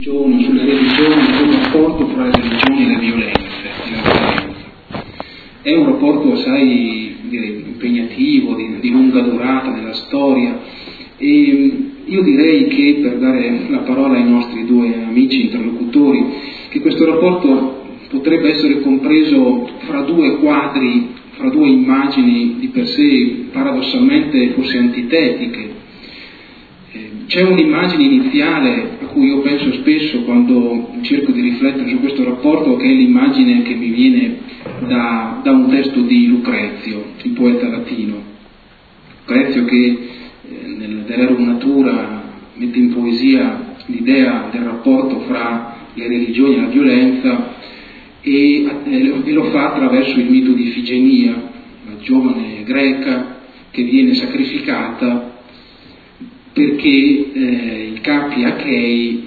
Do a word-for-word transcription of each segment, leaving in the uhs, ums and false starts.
sulle religioni, sul rapporto fra le religioni e le violenze, e la violenza. È un rapporto assai direi, impegnativo, di, di lunga durata nella storia, e io direi che, per dare la parola ai nostri due amici interlocutori, che questo rapporto potrebbe essere compreso fra due quadri, fra due immagini di per sé paradossalmente forse antitetiche. C'è un'immagine iniziale a cui io penso spesso quando cerco di riflettere su questo rapporto, che è l'immagine che mi viene da, da un testo di Lucrezio, il poeta latino. Lucrezio che eh, nel De Rerum Natura mette in poesia l'idea del rapporto fra le religioni e la violenza e, eh, e lo fa attraverso il mito di Ifigenia, una giovane greca che viene sacrificata perché eh, i capi achei,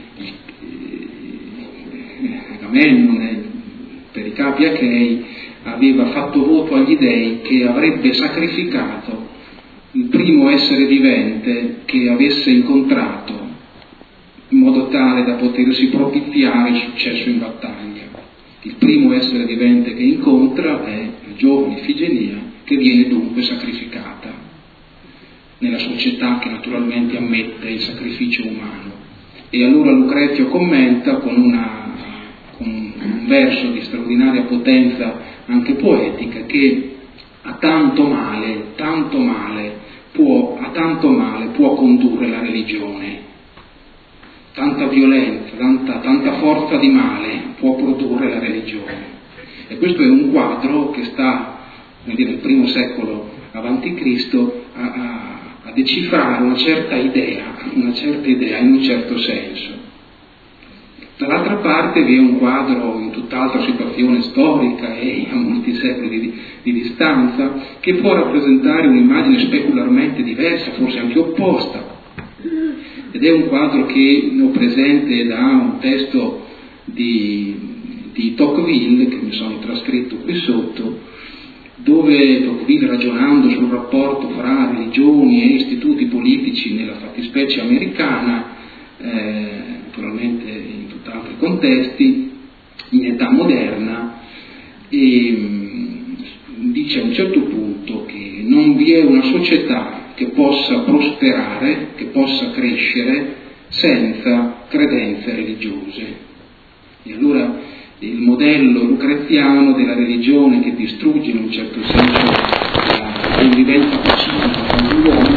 eh, Agamennone, per i capi achei, aveva fatto voto agli dei che avrebbe sacrificato il primo essere vivente che avesse incontrato, in modo tale da potersi propiziare il successo in battaglia. Il primo essere vivente che incontra è la giovane Ifigenia, che viene dunque sacrificata nella società che naturalmente ammette il sacrificio umano. E allora Lucrezio commenta con, una, con un verso di straordinaria potenza anche poetica, che a tanto male, tanto male può, a tanto male può condurre la religione. Tanta violenza, tanta, tanta forza di male può produrre la religione. E questo è un quadro che sta, come dire, nel primo secolo avanti Cristo a, a a decifrare una certa idea, una certa idea in un certo senso. Dall'altra parte vi è un quadro in tutt'altra situazione storica e a molti secoli di, di distanza, che può rappresentare un'immagine specularmente diversa, forse anche opposta. Ed è un quadro che ho presente da un testo di, di Tocqueville, che mi sono trascritto qui sotto, dove Tocqueville, ragionando sul rapporto fra religioni e istituti politici nella fattispecie americana, eh, naturalmente in tutt'altri contesti, in età moderna, e, mh, dice a un certo punto che non vi è una società che possa prosperare, che possa crescere senza credenze religiose. E allora il modello lucreziano della religione che distrugge in un certo senso la convivenza pacifica tra gli uomini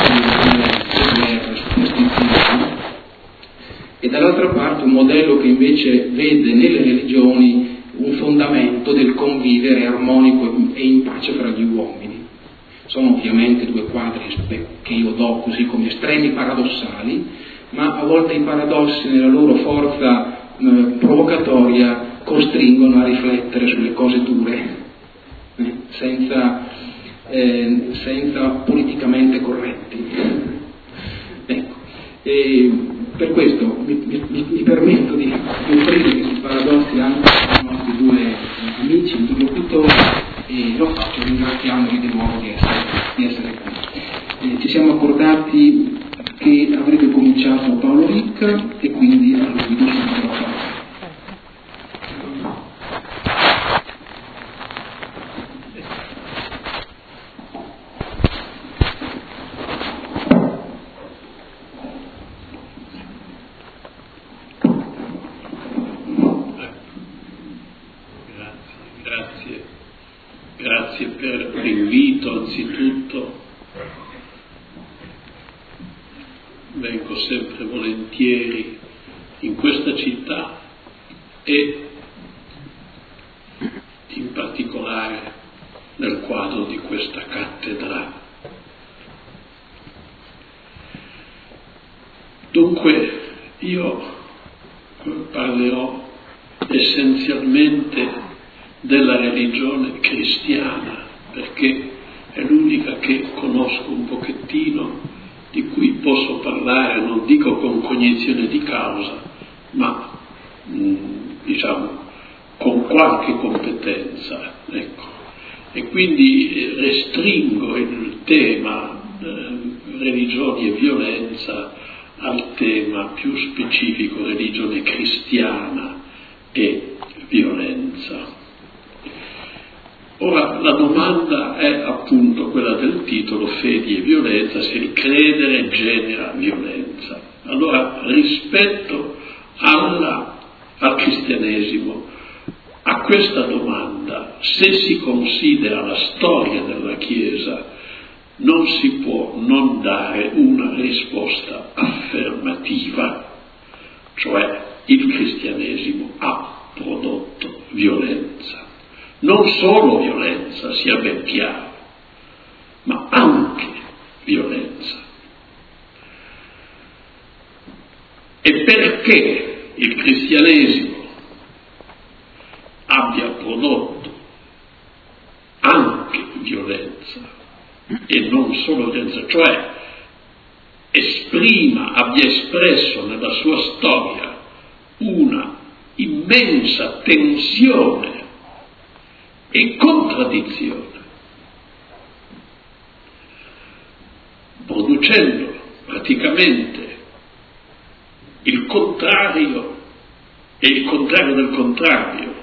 e dall'altra parte un modello che invece vede nelle religioni un fondamento del convivere armonico e in pace fra gli uomini. Sono ovviamente due quadri che io do così come estremi paradossali, ma a volte i paradossi nella loro forza provocatoria costringono a riflettere sulle cose dure, eh, senza, eh, senza politicamente corretti. Ecco. E per questo mi, mi, mi permetto di offrire questi paradossi anche ai nostri due amici interlocutori e lo faccio ringraziandoli di nuovo di essere, di essere qui. Eh, ci siamo accordati che avrebbe cominciato Paolo Ricca e quindi a lui do subito la parola. Grazie, grazie per l'invito anzitutto. Vengo sempre volentieri in questa città e in particolare nel quadro di questa cattedra. Dunque io parlerò essenzialmente della religione cristiana, perché è l'unica che conosco un pochettino, di cui posso parlare, non dico con cognizione di causa, ma mh, diciamo con qualche competenza, ecco. E quindi restringo il tema eh, religioni e violenza al tema più specifico religione cristiana e violenza. Ora, la domanda è appunto quella del titolo, fede e violenza, se il credere genera violenza. Allora, rispetto alla, al cristianesimo, a questa domanda, se si considera la storia della Chiesa, non si può non dare una risposta affermativa, cioè il cristianesimo ha prodotto violenza. Non solo violenza, sia ben chiaro, ma anche violenza. E perché il cristianesimo abbia prodotto anche violenza e non solo violenza, cioè esprima, abbia espresso nella sua storia una immensa tensione e contraddizione, producendo praticamente il contrario e il contrario del contrario.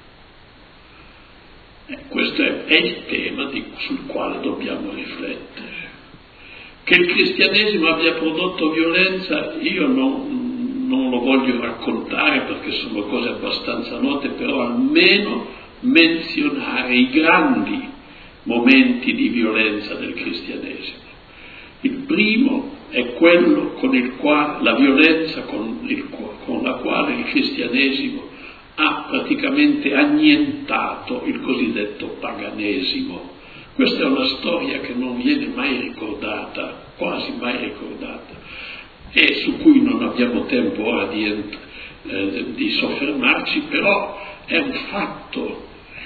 Eh, questo è, è il tema di, sul quale dobbiamo riflettere. Che il cristianesimo abbia prodotto violenza, io non, non lo voglio raccontare perché sono cose abbastanza note, però almeno menzionare i grandi momenti di violenza del cristianesimo. Il primo è quello con il quale, la violenza con, il, con la quale il cristianesimo ha praticamente annientato il cosiddetto paganesimo. Questa è una storia che non viene mai ricordata, quasi mai ricordata, e su cui non abbiamo tempo ora di, eh, di soffermarci, però è un fatto.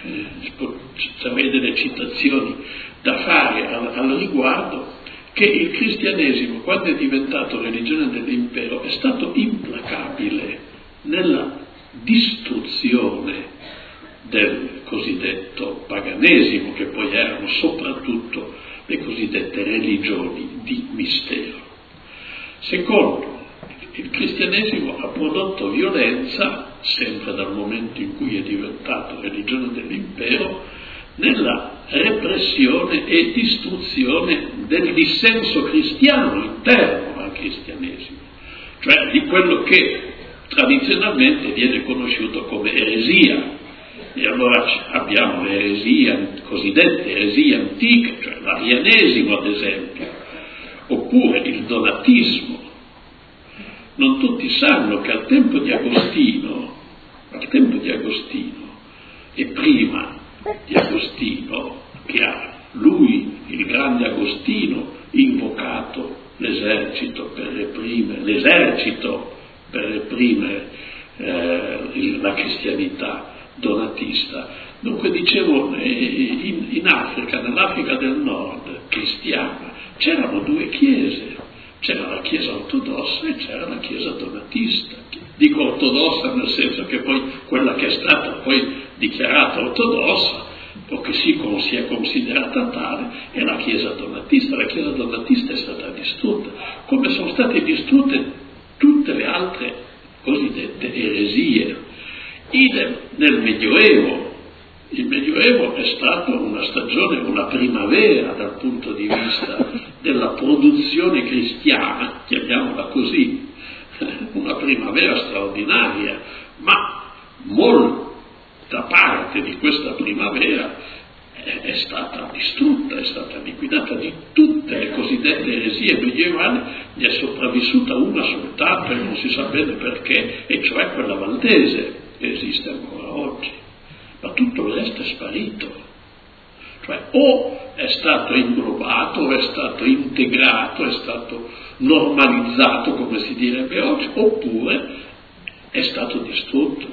Avrei delle citazioni da fare al, al riguardo, che il cristianesimo, quando è diventato religione dell'impero, è stato implacabile nella distruzione del cosiddetto paganesimo, che poi erano soprattutto le cosiddette religioni di mistero. Secondo, il cristianesimo ha prodotto violenza, sempre dal momento in cui è diventato religione dell'impero, nella repressione e distruzione del dissenso cristiano interno al cristianesimo, cioè di quello che tradizionalmente viene conosciuto come eresia. E allora abbiamo le eresie, cosiddette eresie antiche, cioè l'arianesimo ad esempio, oppure il donatismo. Non tutti sanno che al tempo di Agostino, al tempo di Agostino e prima di Agostino, che ha lui, il grande Agostino, invocato l'esercito per reprimere, l'esercito per reprimere eh, la cristianità donatista. Dunque dicevo, in, in Africa, nell'Africa del Nord cristiana, c'erano due chiese. C'era la Chiesa ortodossa e c'era la Chiesa donatista. Dico ortodossa nel senso che poi quella che è stata poi dichiarata ortodossa, o che si, si è considerata tale, è la Chiesa donatista. La Chiesa donatista è stata distrutta, come sono state distrutte tutte le altre cosiddette eresie. Idem nel Medioevo. Il Medioevo è stato una stagione, una primavera dal punto di vista della produzione cristiana, chiamiamola così, una primavera straordinaria, ma molta parte di questa primavera è, è stata distrutta, è stata liquidata di tutte le cosiddette eresie medievali, ne è sopravvissuta una soltanto e non si sa bene perché, e cioè quella valdese, che esiste ancora oggi. Ma tutto il resto è sparito, cioè o è stato inglobato, o è stato integrato, è stato normalizzato, come si direbbe oggi, oppure è stato distrutto.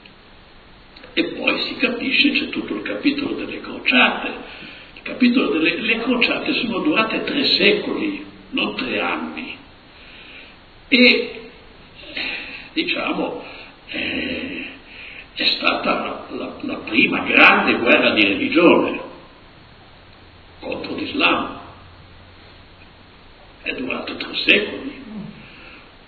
E poi si capisce, c'è tutto il capitolo delle crociate. Il capitolo delle le crociate sono durate tre secoli, non tre anni. E diciamo eh, è stata la, la, la prima grande guerra di religione contro l'Islam. È durato tre secoli.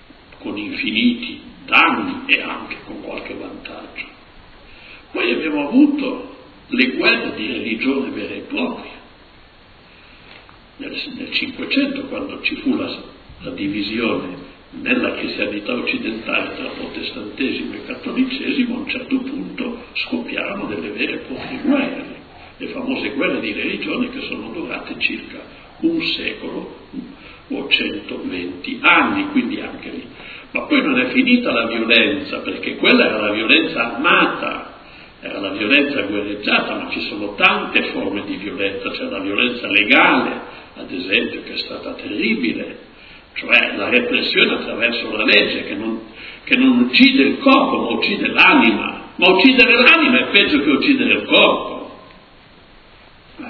infiniti danni e anche con qualche vantaggio. Poi abbiamo avuto le guerre di religione vera e propria. Nel, nel Cinquecento, quando ci fu la, la divisione nella cristianità occidentale tra protestantesimo e cattolicesimo, a un certo punto scoppiarono delle vere e proprie guerre, le famose guerre di religione che sono durate circa un secolo o centoventi anni, quindi anche lì. Ma poi non è finita la violenza, perché quella era la violenza armata, era la violenza guerreggiata, ma ci sono tante forme di violenza. C'è la violenza legale, ad esempio, che è stata terribile, cioè la repressione attraverso la legge che non, che non uccide il corpo ma uccide l'anima, ma uccidere l'anima è peggio che uccidere il corpo. Eh.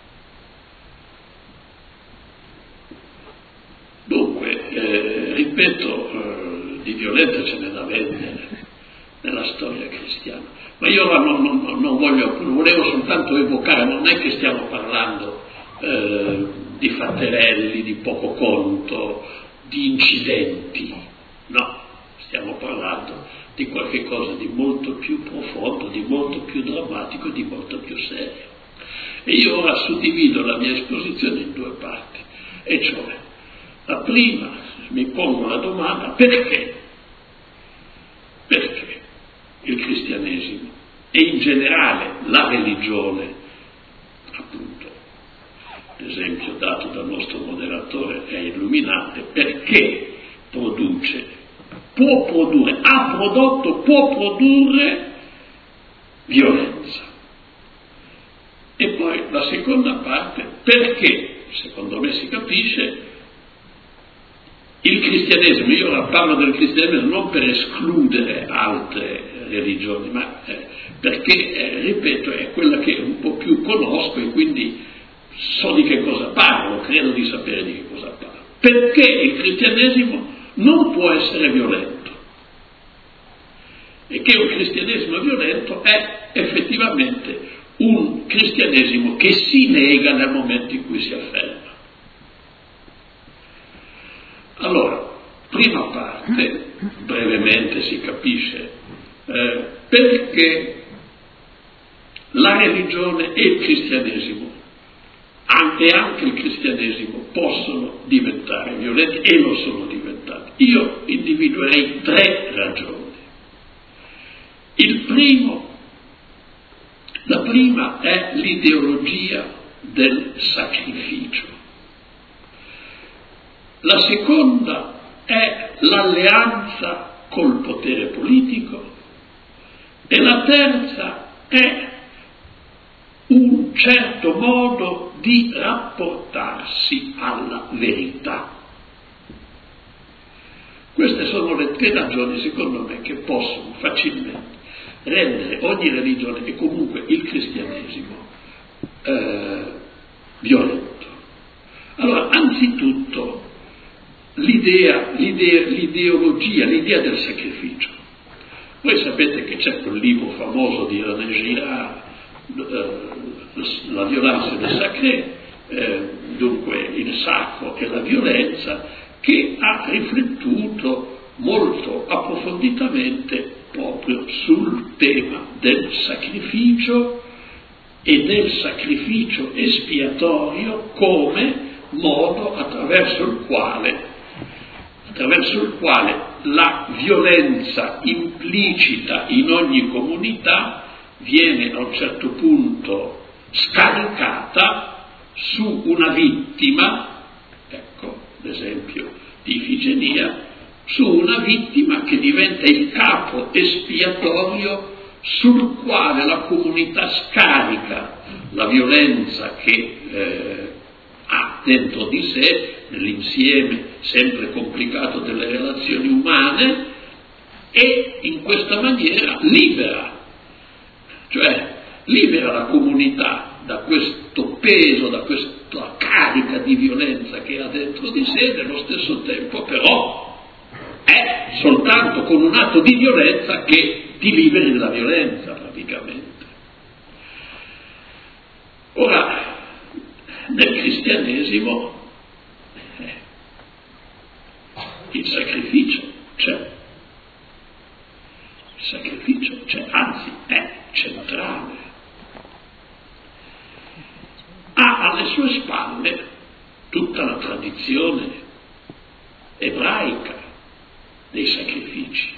Dunque, eh, ripeto, eh, di violenza ce n'è da vendere nella storia cristiana, ma io ora non, non, non voglio, non volevo soltanto evocare, non è che stiamo parlando eh, di fatterelli, di poco conto, di incidenti, no, stiamo parlando di qualche cosa di molto più profondo, di molto più drammatico, di molto più serio. E io ora suddivido la mia esposizione in due parti, e cioè, la prima mi pongo la domanda: perché? Perché il cristianesimo e in generale la religione, appunto, l'esempio dato dal nostro moderatore è illuminante, perché produce, può produrre, ha prodotto, può produrre violenza. E poi la seconda parte, perché, secondo me si capisce, il cristianesimo, io ora parlo del cristianesimo non per escludere altre religioni, ma eh, perché, eh, ripeto, è quella che un po' più conosco e quindi so di che cosa parlo, credo di sapere di che cosa parlo. Perché il cristianesimo non può essere violento. E che un cristianesimo violento è effettivamente un cristianesimo che si nega nel momento in cui si afferma. Allora, prima parte, brevemente si capisce, eh, perché la religione e il cristianesimo, anche, anche il cristianesimo, possono diventare violenti e lo sono diventati. Io individuerei tre ragioni. Il primo, la prima è l'ideologia del sacrificio. La seconda è l'alleanza col potere politico e la terza è un certo modo di rapportarsi alla verità. Queste sono le tre ragioni, secondo me, che possono facilmente rendere ogni religione e comunque il cristianesimo eh, violento. Allora, anzitutto, l'idea, l'idea, l'ideologia, l'idea del sacrificio. Voi sapete che c'è quel libro famoso di René Girard, La violenza del sacré, eh, dunque il sacro e la violenza, che ha riflettuto molto approfonditamente proprio sul tema del sacrificio e del sacrificio espiatorio come modo attraverso il quale, attraverso il quale la violenza implicita in ogni comunità viene a un certo punto scaricata su una vittima, ecco l'esempio di Ifigenia, su una vittima che diventa il capo espiatorio sul quale la comunità scarica la violenza che eh, ha dentro di sé, nell'insieme sempre complicato delle relazioni umane, e in questa maniera libera, cioè libera la comunità da questo peso, da questa carica di violenza che ha dentro di sé, nello stesso tempo però è soltanto con un atto di violenza che ti liberi dalla violenza praticamente. Ora, nel cristianesimo eh, il sacrificio c'è, sacrificio c'è, anzi è centrale. Ha alle sue spalle tutta la tradizione ebraica dei sacrifici.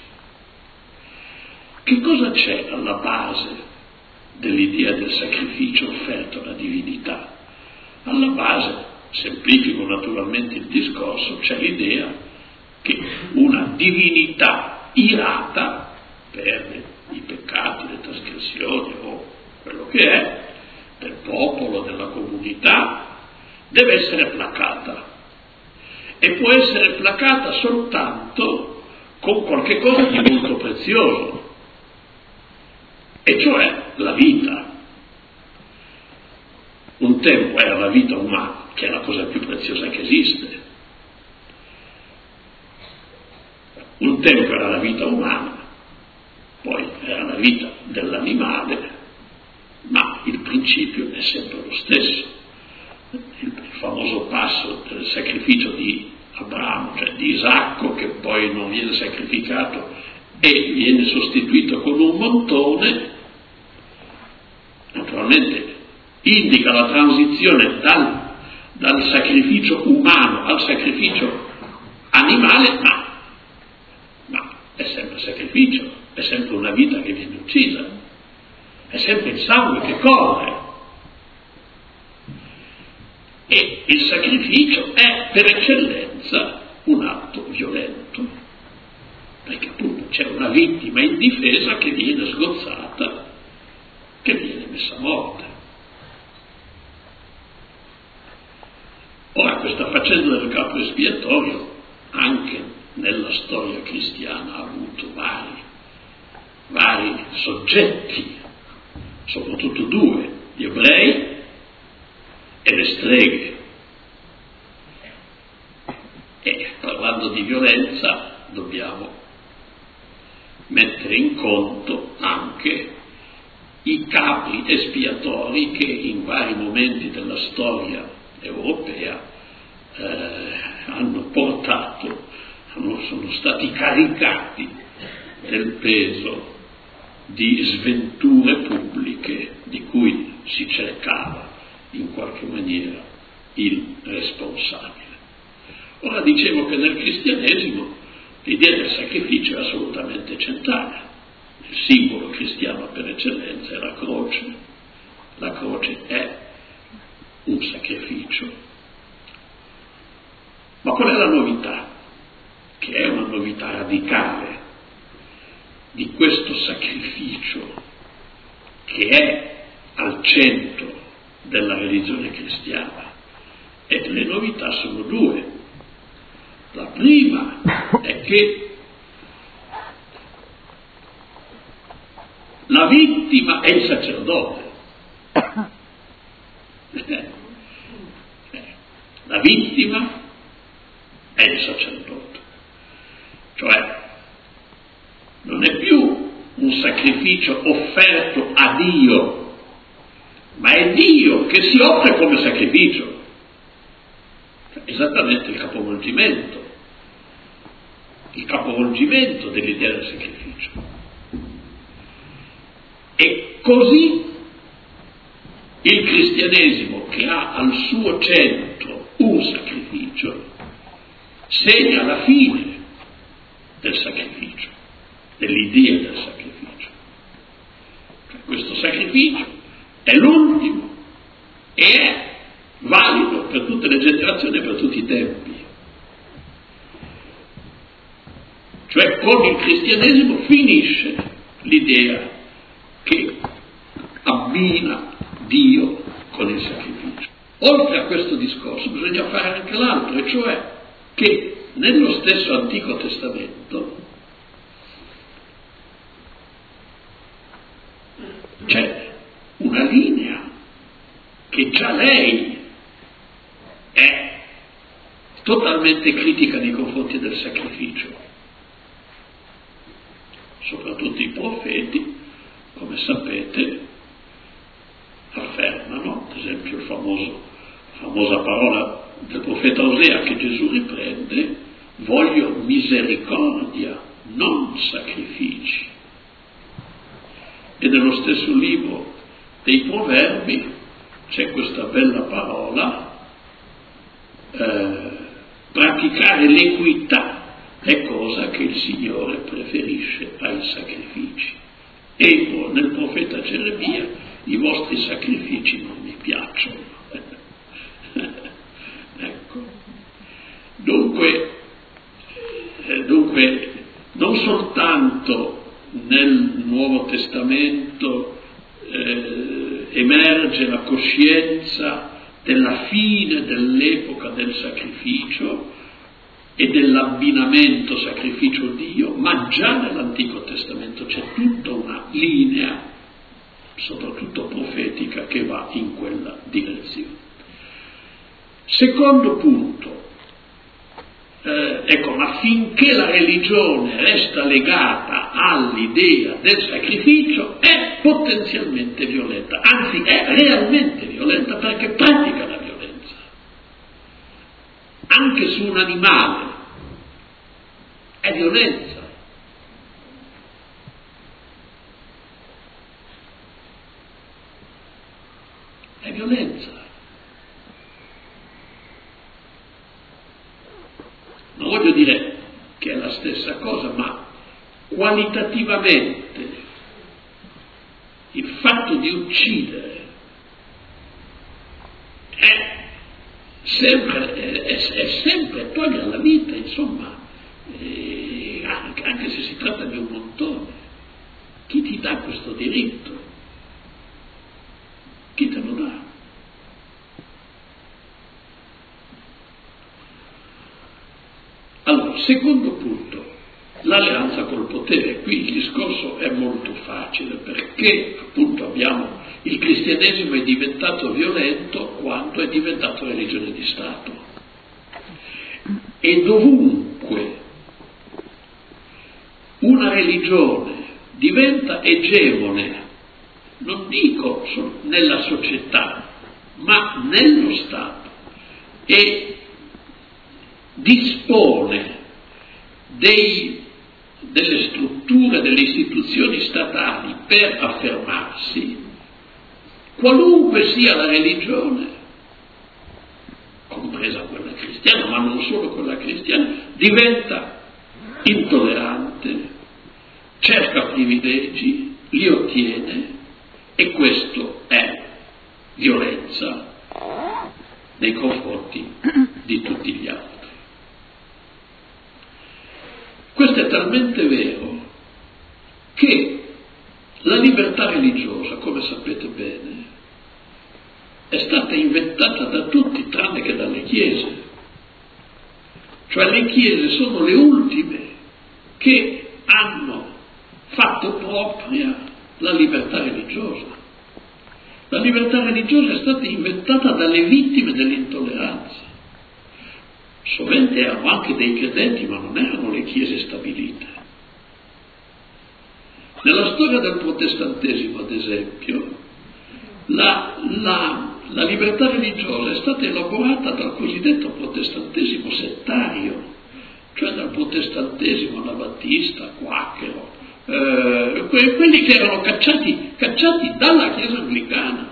Che cosa c'è alla base dell'idea del sacrificio offerto alla divinità? Alla base, semplifico naturalmente il discorso, c'è l'idea che una divinità irata per i peccati, le trasgressioni o quello che è, del popolo, della comunità, deve essere placata. E può essere placata soltanto con qualche cosa di molto prezioso, e cioè la vita. Un tempo era la vita umana, che è la cosa più preziosa che esiste. Un tempo era la vita umana, poi era la vita dell'animale, ma il principio è sempre lo stesso. Il famoso passo del sacrificio di Abramo, cioè di Isacco, che poi non viene sacrificato e viene sostituito con un montone, naturalmente indica la transizione dal, dal sacrificio umano al sacrificio animale, ma, ma è sempre sacrificio, è sempre una vita che viene uccisa, è sempre il sangue che corre. E il sacrificio è per eccellenza un atto violento, perché appunto c'è una vittima indifesa che viene sgozzata, che viene messa a morte. Ora, questa faccenda del capo espiatorio anche nella storia cristiana ha avuto vari, vari soggetti, soprattutto due, gli ebrei e le streghe. E parlando di violenza dobbiamo mettere in conto anche i capi espiatori che in vari momenti della storia europea eh, hanno portato, hanno, sono stati caricati del peso di sventure pubbliche di cui si cercava in qualche maniera il responsabile. Ora dicevo che nel cristianesimo l'idea del sacrificio è assolutamente centrale. Il simbolo cristiano per eccellenza è la croce. La croce è un sacrificio. Ma qual è la novità? Che è una novità radicale di questo sacrificio che è al centro della religione cristiana. E le novità sono due. La prima è che la vittima è il sacerdote. La vittima è il sacerdote. Cioè, non è più un sacrificio offerto a Dio, ma è Dio che si offre come sacrificio. Esattamente il capovolgimento, il capovolgimento dell'idea del sacrificio. E così il cristianesimo, che ha al suo centro un sacrificio, segna la fine del sacrificio, dell'idea del sacrificio. Cioè, questo sacrificio è l'ultimo e è valido per tutte le generazioni e per tutti i tempi. Cioè, con il cristianesimo finisce l'idea che abbina Dio con il sacrificio. Oltre a questo discorso bisogna fare anche l'altro, e cioè che nello stesso Antico Testamento c'è una linea che già lei è totalmente critica nei confronti del sacrificio. Soprattutto i profeti, come sapete, affermano, ad esempio il famoso, la famosa parola del profeta Osea che Gesù riprende: voglio misericordia, non sacrifici. E nello stesso libro dei Proverbi c'è questa bella parola, eh, praticare l'equità è cosa che il Signore preferisce ai sacrifici. E nel profeta Geremia: i vostri sacrifici non mi piacciono. Ecco. Dunque, eh, dunque, non soltanto nel Nuovo Testamento eh, emerge la coscienza della fine dell'epoca del sacrificio e dell'abbinamento sacrificio-Dio, ma già nell'Antico Testamento c'è tutta una linea, soprattutto profetica, che va in quella direzione. Secondo punto, eh, ecco, ma finché la religione resta legata all'idea del sacrificio è potenzialmente violenta, anzi è realmente violenta perché pratica la violenza, anche su un animale è violenza. È violenza. Non voglio dire che è la stessa cosa, ma qualitativamente il fatto di uccidere è sempre, è, è sempre togliere la vita, insomma, eh, anche, anche se si tratta di un montone. Chi ti dà questo diritto? Chi te lo dà? Allora, secondo punto, l'alleanza col potere. Qui il discorso è molto facile perché appunto abbiamo il cristianesimo è diventato violento quando è diventato religione di Stato, e dovunque una religione diventa egemone, non dico nella società, ma nello Stato, e dispone dei, delle strutture, delle istituzioni statali per affermarsi, qualunque sia la religione, compresa quella cristiana, ma non solo quella cristiana, diventa intollerante, cerca privilegi, li ottiene, e questo è violenza nei confronti di tutti gli altri. Questo è talmente vero che la libertà religiosa, come sapete bene, è stata inventata da tutti tranne che dalle chiese. Cioè le chiese sono le ultime che hanno fatto propria la libertà religiosa. La libertà religiosa è stata inventata dalle vittime dell'intolleranza. Sovente erano anche dei credenti, ma non erano le chiese stabilite. Nella storia del protestantesimo, ad esempio, la, la, la libertà religiosa è stata elaborata dal cosiddetto protestantesimo settario, cioè dal protestantesimo anabattista, quacchero, eh, que- quelli che erano cacciati, cacciati dalla Chiesa anglicana.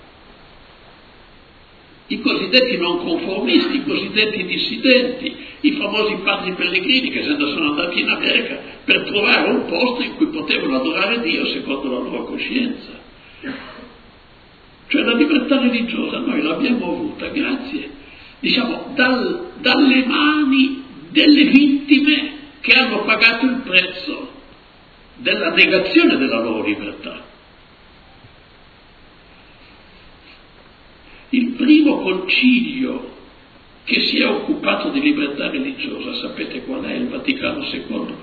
I cosiddetti non conformisti, i cosiddetti dissidenti, i famosi padri pellegrini che sono andati in America per trovare un posto in cui potevano adorare Dio secondo la loro coscienza. Cioè la libertà religiosa noi l'abbiamo avuta grazie, diciamo, dal, dalle mani delle vittime che hanno pagato il prezzo della negazione della loro libertà. Il primo concilio che si è occupato di libertà religiosa, sapete qual è? Il Vaticano secondo,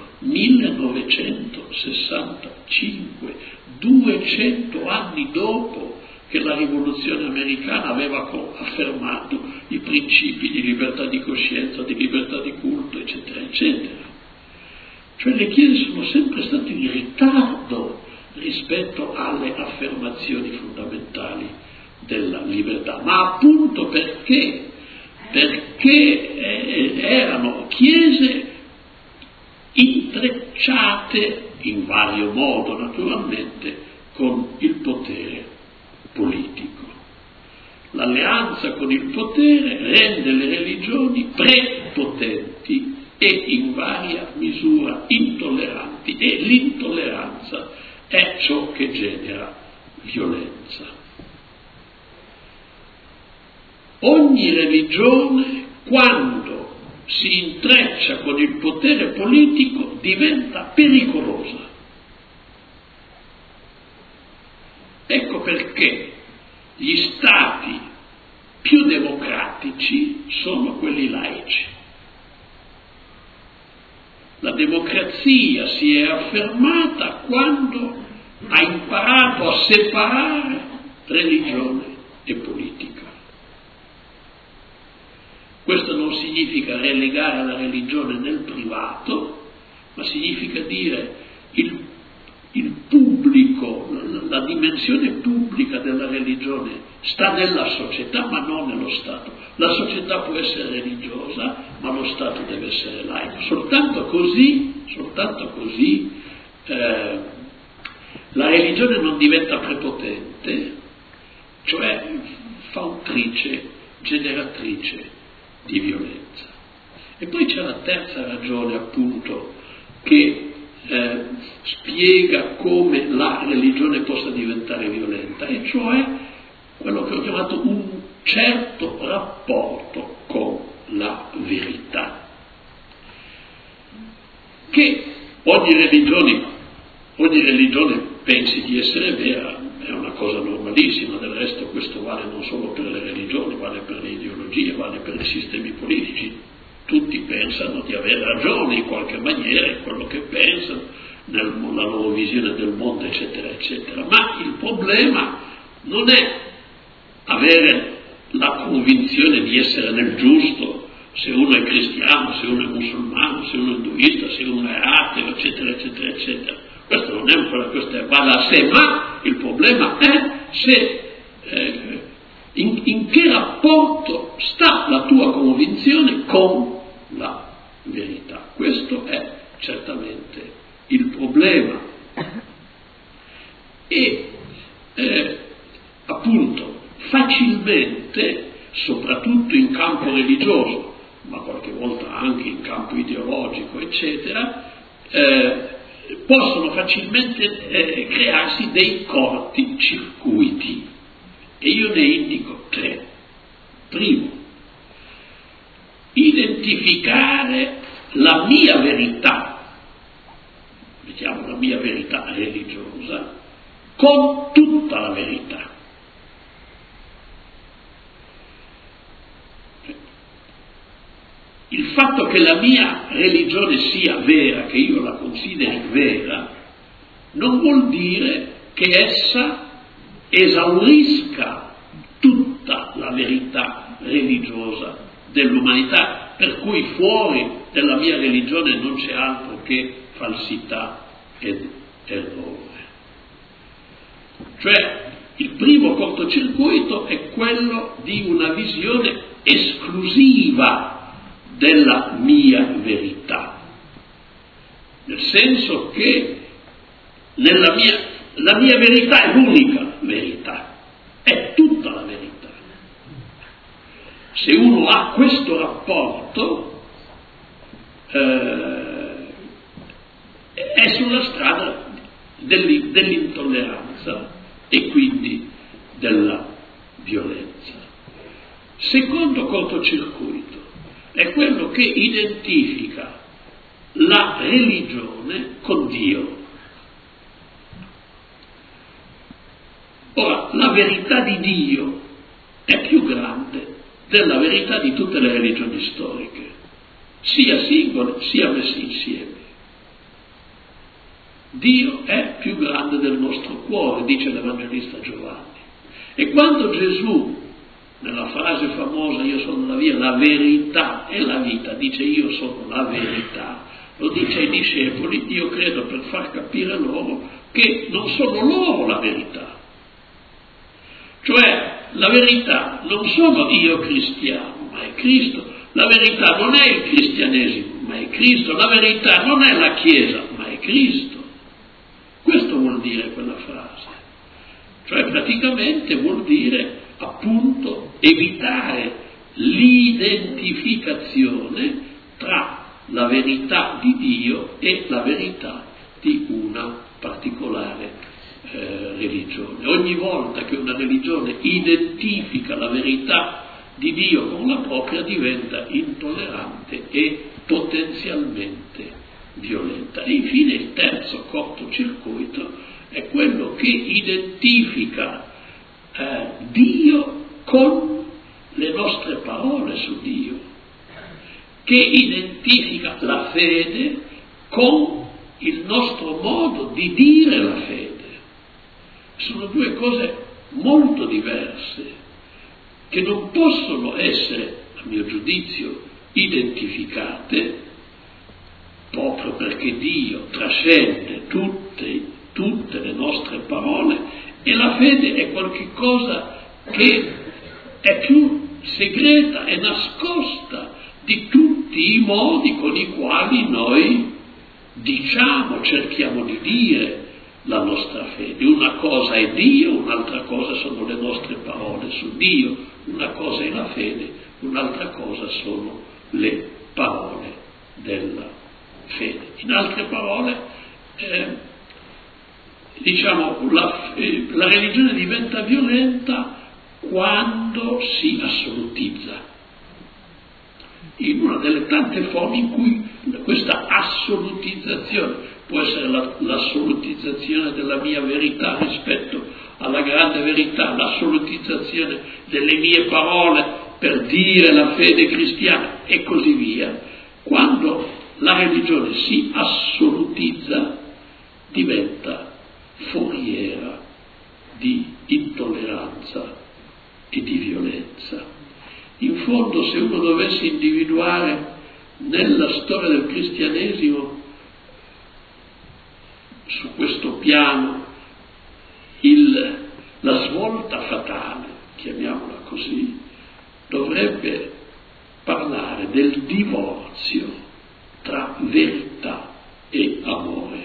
millenovecentosessantacinque, duecento anni dopo che la rivoluzione americana aveva affermato i principi di libertà di coscienza, di libertà di culto, eccetera, eccetera. Cioè le chiese sono sempre state in ritardo rispetto alle affermazioni fondamentali della libertà, ma appunto perché perché eh, erano chiese intrecciate in vario modo naturalmente con il potere politico. L'alleanza con il potere rende le religioni prepotenti e in varia misura intolleranti, e l'intolleranza è ciò che genera violenza. Ogni religione, quando si intreccia con il potere politico, diventa pericolosa. Ecco perché gli stati più democratici sono quelli laici. La democrazia si è affermata quando ha imparato a separare religione e politica. Questo non significa relegare la religione nel privato, ma significa dire il, il pubblico, la, la dimensione pubblica della religione sta nella società ma non nello Stato. La società può essere religiosa, ma lo Stato deve essere laico. Soltanto così, soltanto così eh, la religione non diventa prepotente, cioè fautrice, generatrice di violenza. E poi c'è la terza ragione, appunto, che eh, spiega come la religione possa diventare violenta, e cioè quello che ho chiamato un certo rapporto con la verità, che ogni religione, ogni religione pensi di essere vera. È una cosa normalissima, del resto questo vale non solo per le religioni, vale per le ideologie, vale per i sistemi politici. Tutti pensano di avere ragione in qualche maniera in quello che pensano, nella loro visione del mondo, eccetera, eccetera. Ma il problema non è avere la convinzione di essere nel giusto, se uno è cristiano, se uno è musulmano, se uno è induista, se uno è ateo, eccetera, eccetera, eccetera. Questo non è un problema, questo è, va da sé, ma il problema è se eh, in, in che rapporto sta la tua convinzione con la verità. Questo è certamente il problema. E eh, appunto facilmente, soprattutto in campo religioso, ma qualche volta anche in campo ideologico, eccetera, eh, possono facilmente eh, crearsi dei corti circuiti, e io ne indico tre. Primo, identificare la mia verità, mettiamo la mia verità religiosa, con tutta la verità. Il fatto che la mia religione sia vera, che io la consideri vera, non vuol dire che essa esaurisca tutta la verità religiosa dell'umanità, per cui fuori della mia religione non c'è altro che falsità ed errore. Cioè, il primo cortocircuito è quello di una visione esclusiva della mia verità, nel senso che nella mia, la mia verità è l'unica verità, è tutta la verità. Se uno ha questo rapporto eh, è sulla strada dell'intolleranza e quindi della violenza. Secondo cortocircuito è quello che identifica la religione con Dio. Ora, la verità di Dio è più grande della verità di tutte le religioni storiche, sia singole sia messe insieme. Dio è più grande del nostro cuore, dice l'Evangelista Giovanni. E quando Gesù, nella frase famosa io sono la via, la verità e la vita, dice io sono la verità, lo dice ai discepoli, io credo per far capire loro che non sono loro la verità. Cioè la verità non sono io cristiano, ma è Cristo. La verità non è il cristianesimo, ma è Cristo. La verità non è la Chiesa, ma è Cristo. Questo vuol dire quella frase. Cioè praticamente vuol dire appunto evitare l'identificazione tra la verità di Dio e la verità di una particolare eh, religione. Ogni volta che una religione identifica la verità di Dio con la propria diventa intollerante e potenzialmente violenta. E infine il terzo cortocircuito è quello che identifica eh, Dio con le nostre parole su Dio, che identifica la fede con il nostro modo di dire la fede. Sono due cose molto diverse che non possono essere, a mio giudizio, identificate proprio perché Dio trascende tutte, tutte le nostre parole e la fede è qualcosa che è più segreta e nascosta di tutti i modi con i quali noi diciamo, cerchiamo di dire la nostra fede. Una cosa è Dio, un'altra cosa sono le nostre parole su Dio, una cosa è la fede, un'altra cosa sono le parole della fede. In altre parole, eh, diciamo, la, eh, la religione diventa violenta quando si assolutizza, in una delle tante forme in cui questa assolutizzazione può essere la, l'assolutizzazione della mia verità rispetto alla grande verità, l'assolutizzazione delle mie parole per dire la fede cristiana e così via. Quando la religione si assolutizza diventa foriera di intolleranza e di violenza. In fondo, se uno dovesse individuare nella storia del cristianesimo su questo piano il, la svolta fatale, chiamiamola così, dovrebbe parlare del divorzio tra verità e amore.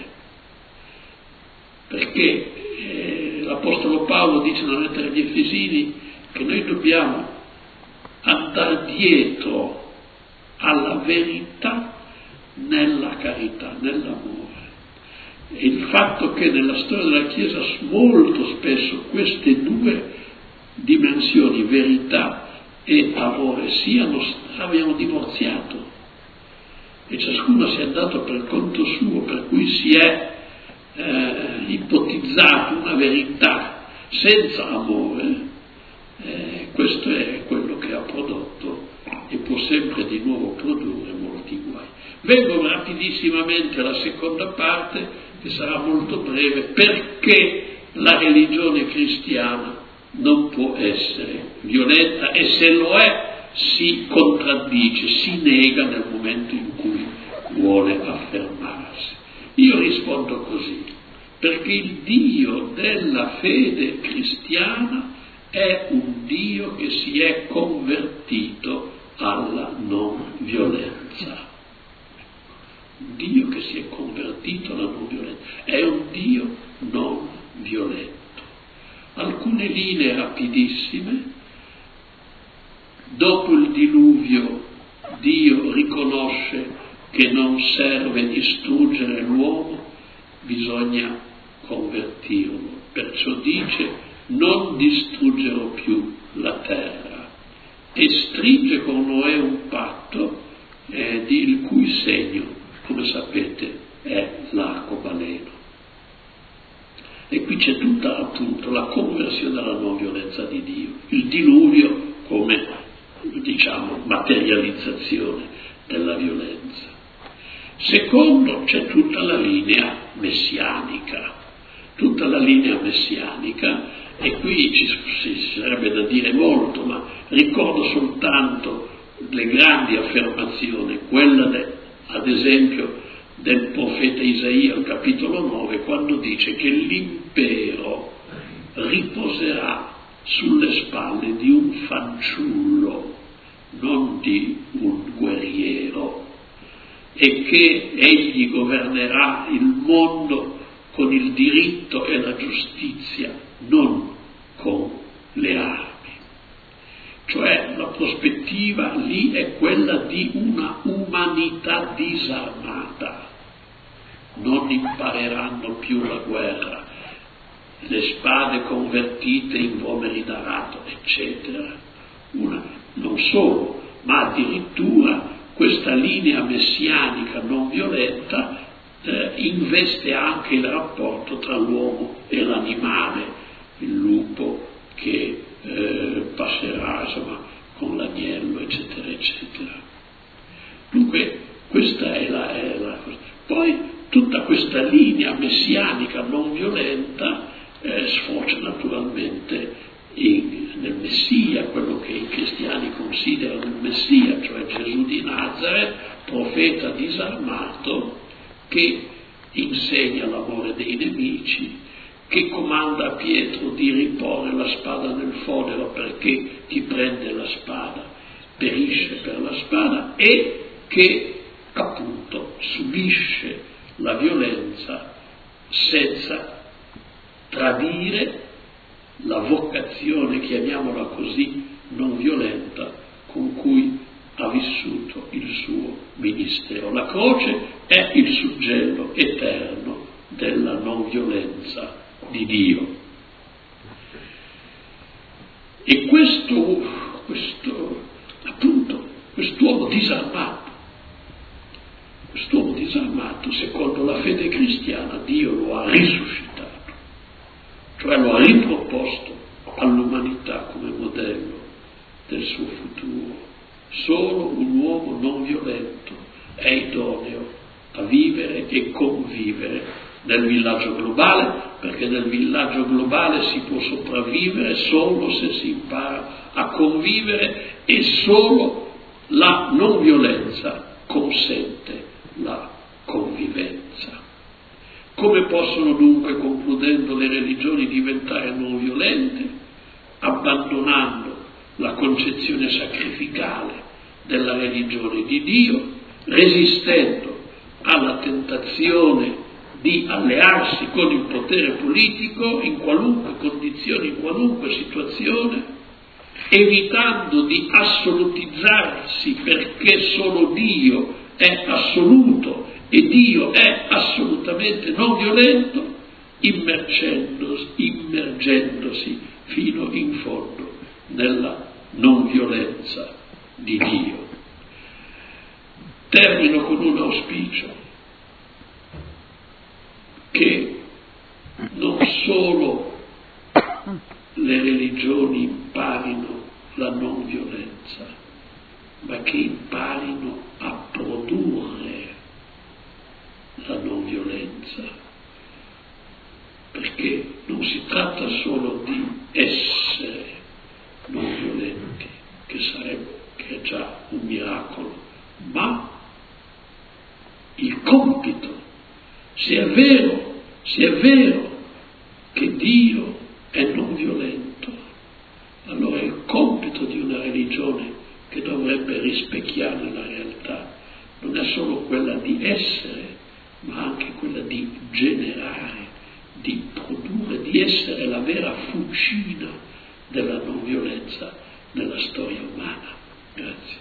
Perché eh, l'Apostolo Paolo dice nella lettera agli Efesini che noi dobbiamo andare dietro alla verità nella carità, nell'amore. E il fatto che nella storia della Chiesa molto spesso queste due dimensioni, verità e amore, siano, abbiano divorziato e ciascuno sia andato per conto suo, per cui si è eh, ipotizzato una verità senza amore, eh, questo è quello che ha prodotto e può sempre di nuovo produrre molti guai. Vengo rapidissimamente alla seconda parte, che sarà molto breve, perché la religione cristiana non può essere violenta e se lo è si contraddice, si nega nel momento in cui vuole affermarsi. Io rispondo così, perché il Dio della fede cristiana è un Dio che si è convertito alla non violenza. Un Dio che si è convertito alla non violenza, è un Dio non violento. Alcune linee rapidissime. Dopo il diluvio Dio riconosce che non serve distruggere l'uomo, bisogna convertirlo. Perciò dice: non distruggerò più la terra, e stringe con Noè un patto eh, di, il cui segno, come sapete, è l'arcobaleno. E qui c'è tutta appunto la conversione alla non violenza di Dio, il diluvio come, diciamo, materializzazione della violenza. Secondo, c'è tutta la linea messianica, tutta la linea messianica, e qui ci, ci sarebbe da dire molto, ma ricordo soltanto le grandi affermazioni, quella de, ad esempio del profeta Isaia al capitolo nove, quando dice che l'impero riposerà sulle spalle di un fanciullo, non di un guerriero, e che egli governerà il mondo con il diritto e la giustizia, non con le armi. Cioè la prospettiva lì è quella di una umanità disarmata. Non impareranno più la guerra, le spade convertite in vomeri d'arato, eccetera. Una, non solo, ma addirittura questa linea messianica non violenta eh, investe anche il rapporto tra l'uomo e l'animale, il lupo che eh, passerà insomma con l'agnello, eccetera, eccetera. Dunque questa è la, è la cosa. Poi tutta questa linea messianica non violenta eh, sfocia naturalmente in, nel Messia, quello che i cristiani considerano il Messia, cioè Gesù di Nazareth, profeta disarmato, che insegna l'amore dei nemici, che comanda a Pietro di riporre la spada nel fodero perché chi prende la spada perisce per la spada, e che appunto subisce la violenza senza tradire la vocazione, chiamiamola così, non violenta con cui ha vissuto il suo ministero. La croce è il suggello eterno della non violenza di Dio. E questo, questo appunto, quest'uomo disarmato, Quest'uomo disarmato, secondo la fede cristiana, Dio lo ha risuscitato, cioè lo ha riproposto all'umanità come modello del suo futuro. Solo un uomo non violento è idoneo a vivere e convivere nel villaggio globale, perché nel villaggio globale si può sopravvivere solo se si impara a convivere, e solo la non violenza consente la convivenza. Come possono dunque, concludendo, le religioni diventare non violente? Abbandonando la concezione sacrificale della religione di Dio, resistendo alla tentazione di allearsi con il potere politico in qualunque condizione, in qualunque situazione, evitando di assolutizzarsi perché solo Dio è assoluto e Dio è assolutamente non violento, immergendosi, immergendosi fino in fondo nella non violenza di Dio. Termino con un auspicio: che non solo le religioni imparino la non violenza, ma che imparino a produrre la non violenza, perché non si tratta solo di essere non violenti, che sarebbe che è già un miracolo, ma il compito, se è vero, se è vero che Dio è non violento, allora il compito di una religione che dovrebbe rispecchiare la realtà non è solo quella di essere, ma anche quella di generare, di produrre, di essere la vera fucina della non violenza nella storia umana. Grazie.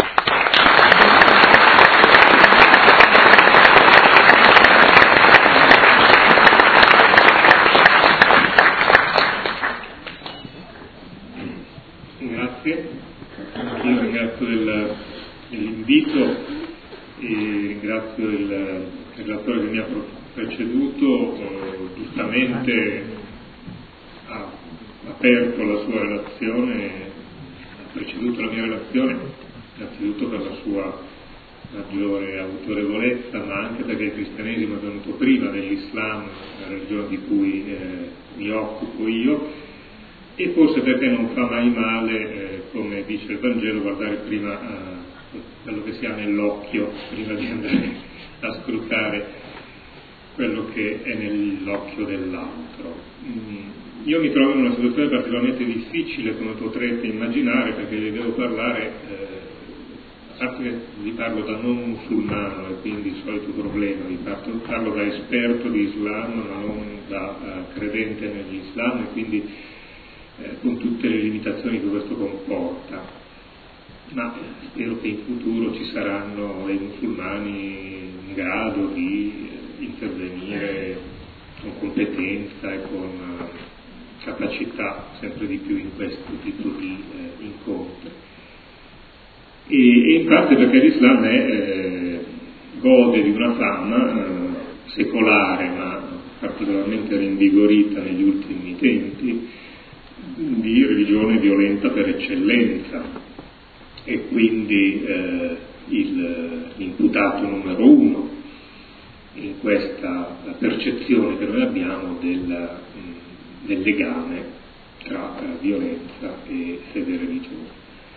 Grazie, io ringrazio del, dell'invito e ringrazio il, il relatore che mi ha preceduto, eh, giustamente ha aperto la sua relazione, ha preceduto la mia relazione, innanzitutto per la sua maggiore autorevolezza, ma anche perché il cristianesimo è venuto prima dell'Islam, la religione di cui eh, mi occupo io, e forse perché non fa mai male, eh, come dice il Vangelo, guardare prima eh, quello che si ha nell'occhio prima di andare a scrutare quello che è nell'occhio dell'altro. Mm, io mi trovo in una situazione particolarmente difficile, come potrete immaginare, perché vi devo parlare eh, parte vi parlo da non musulmano e quindi il solito problema, vi parlo, parlo da esperto di Islam ma non da uh, credente nell'Islam e quindi eh, con tutte le limitazioni che questo comporta, ma eh, spero che in futuro ci saranno dei musulmani in grado di eh, intervenire con competenza e con uh, capacità sempre di più in questo tipo di eh, incontri. E, e in parte perché l'Islam è, eh, gode di una fama eh, secolare ma particolarmente rinvigorita negli ultimi tempi di religione violenta per eccellenza e quindi eh, il, l'imputato numero uno in questa percezione che noi abbiamo del, del legame tra eh, violenza e fede religiosa.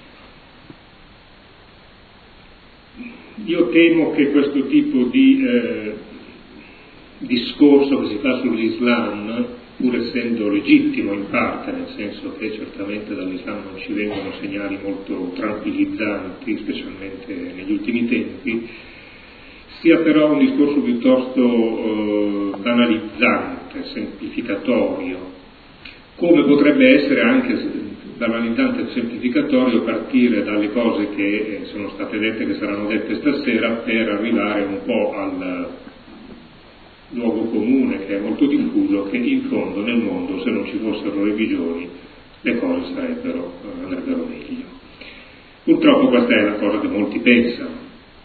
Io temo che questo tipo di eh, discorso che si fa sull'Islam, pur essendo legittimo in parte, nel senso che certamente dall'Islam non ci vengono segnali molto tranquillizzanti, specialmente negli ultimi tempi, sia però un discorso piuttosto eh, banalizzante, semplificatorio, come potrebbe essere anche banalizzante e semplificatorio partire dalle cose che eh, sono state dette, che saranno dette stasera, per arrivare un po' al luogo comune che è molto diffuso, che in fondo nel mondo se non ci fossero religioni le cose sarebbero, andrebbero meglio. Purtroppo questa è la cosa che molti pensano.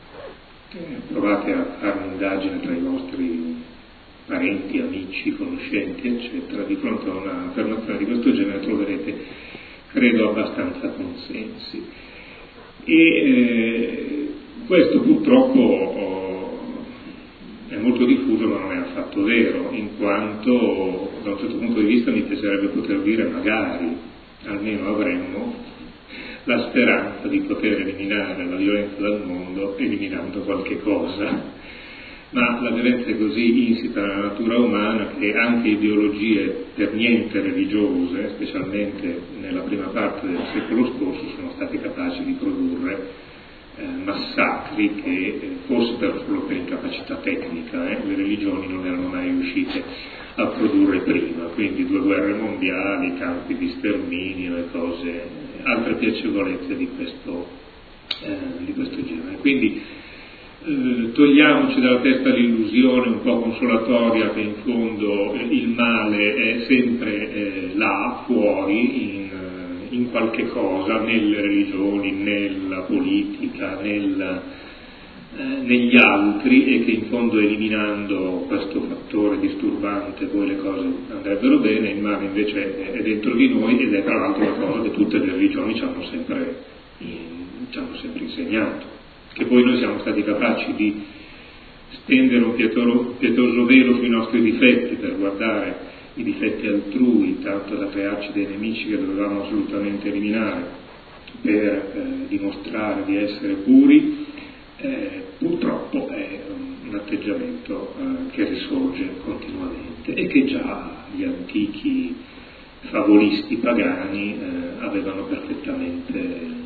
Eh, provate a fare un'indagine tra i vostri parenti, amici, conoscenti, eccetera, di fronte a un'affermazione di questo genere troverete, credo, abbastanza consensi. E eh, questo purtroppo oh, è molto diffuso, ma non è affatto vero, in quanto da un certo punto di vista mi piacerebbe poter dire magari, almeno avremmo la speranza di poter eliminare la violenza dal mondo eliminando qualche cosa. Ma la violenza è così insita nella natura umana che anche ideologie per niente religiose, specialmente nella prima parte del secolo scorso, sono stati capaci di produrre eh, massacri che eh, forse per, solo per incapacità tecnica, eh, le religioni non erano mai riuscite a produrre prima, quindi due guerre mondiali, campi di sterminio e cose, altre piacevolezze di questo, eh, di questo genere. Quindi Eh, togliamoci dalla testa l'illusione un po' consolatoria che in fondo eh, il male è sempre eh, là, fuori, in, eh, in qualche cosa, nelle religioni, nella politica, nel, eh, negli altri, e che in fondo eliminando questo fattore disturbante poi le cose andrebbero bene. Il male invece è, è dentro di noi ed è tra l'altro una cosa che tutte le religioni ci hanno sempre, in, ci hanno sempre insegnato. Che poi noi siamo stati capaci di stendere un pietoso, pietoso velo sui nostri difetti per guardare i difetti altrui, tanto da crearci dei nemici che dovevamo assolutamente eliminare, per eh, dimostrare di essere puri, eh, purtroppo è un atteggiamento eh, che risorge continuamente e che già gli antichi favolisti pagani eh, avevano perfettamente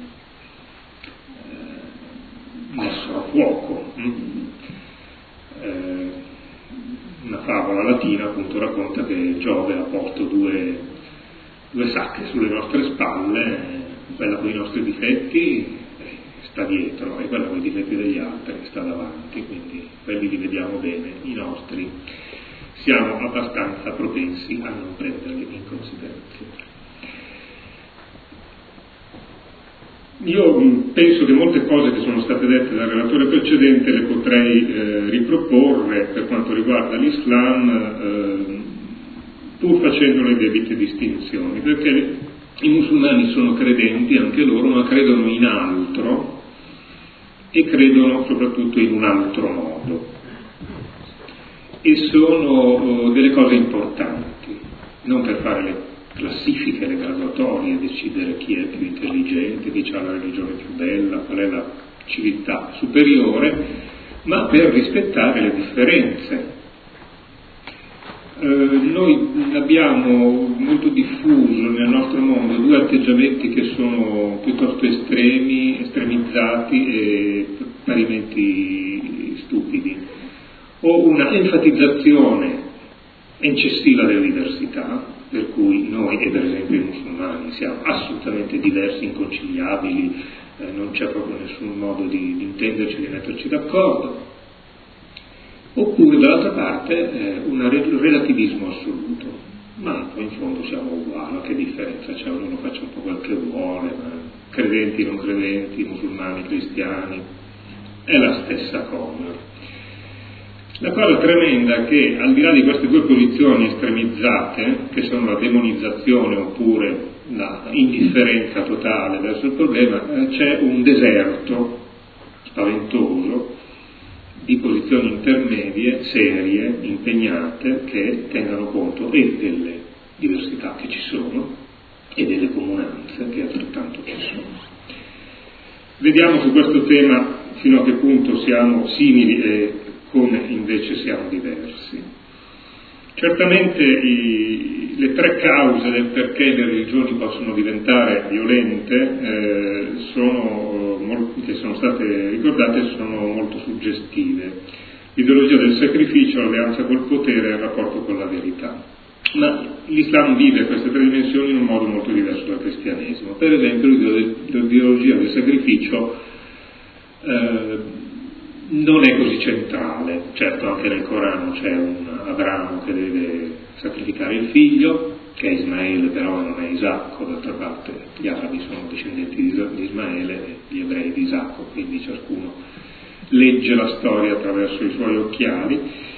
messo a fuoco. Eh, una favola latina appunto racconta che Giove ha posto due, due sacche sulle nostre spalle, quella con i nostri difetti eh, sta dietro e quella con i difetti degli altri sta davanti, quindi quelli li vediamo bene, i nostri siamo abbastanza propensi a non prenderli in considerazione. Io penso che molte cose che sono state dette dal relatore precedente le potrei eh, riproporre per quanto riguarda l'Islam, eh, pur facendo le debite distinzioni, perché i musulmani sono credenti anche loro, ma credono in altro e credono soprattutto in un altro modo, e sono uh, delle cose importanti, non per fare le classifiche, le graduatorie, decidere chi è più intelligente, chi ha la religione più bella, qual è la civiltà superiore, ma per rispettare le differenze. eh, noi abbiamo molto diffuso nel nostro mondo due atteggiamenti che sono piuttosto estremi, estremizzati e parimenti stupidi, o una enfatizzazione eccessiva delle diversità, per cui noi e per esempio i musulmani siamo assolutamente diversi, inconciliabili, eh, non c'è proprio nessun modo di, di intenderci, di metterci d'accordo, oppure dall'altra parte eh, un relativismo assoluto, ma poi in fondo siamo uguali, che differenza c'è? Ognuno faccia un po' quel che vuole, ma credenti, non credenti, musulmani, cristiani, è la stessa cosa. La cosa tremenda è che al di là di queste due posizioni estremizzate, che sono la demonizzazione oppure la indifferenza totale verso il problema, c'è un deserto spaventoso di posizioni intermedie, serie, impegnate, che tengano conto e delle diversità che ci sono e delle comunanze che altrettanto ci sono. Vediamo su questo tema fino a che punto siamo simili e come invece siamo diversi. Certamente i, le tre cause del perché le religioni possono diventare violente, eh, sono, molti, che sono state ricordate, sono molto suggestive. L'ideologia del sacrificio, l'alleanza col potere e il rapporto con la verità. Ma l'Islam vive queste tre dimensioni in un modo molto diverso dal cristianesimo. Per esempio l'ideologia del sacrificio eh, non è così centrale. Certo, anche nel Corano c'è un Abramo che deve sacrificare il figlio, che è Ismaele, però non è Isacco. D'altra parte gli arabi sono discendenti di Ismaele e gli ebrei di Isacco, quindi ciascuno legge la storia attraverso i suoi occhiali.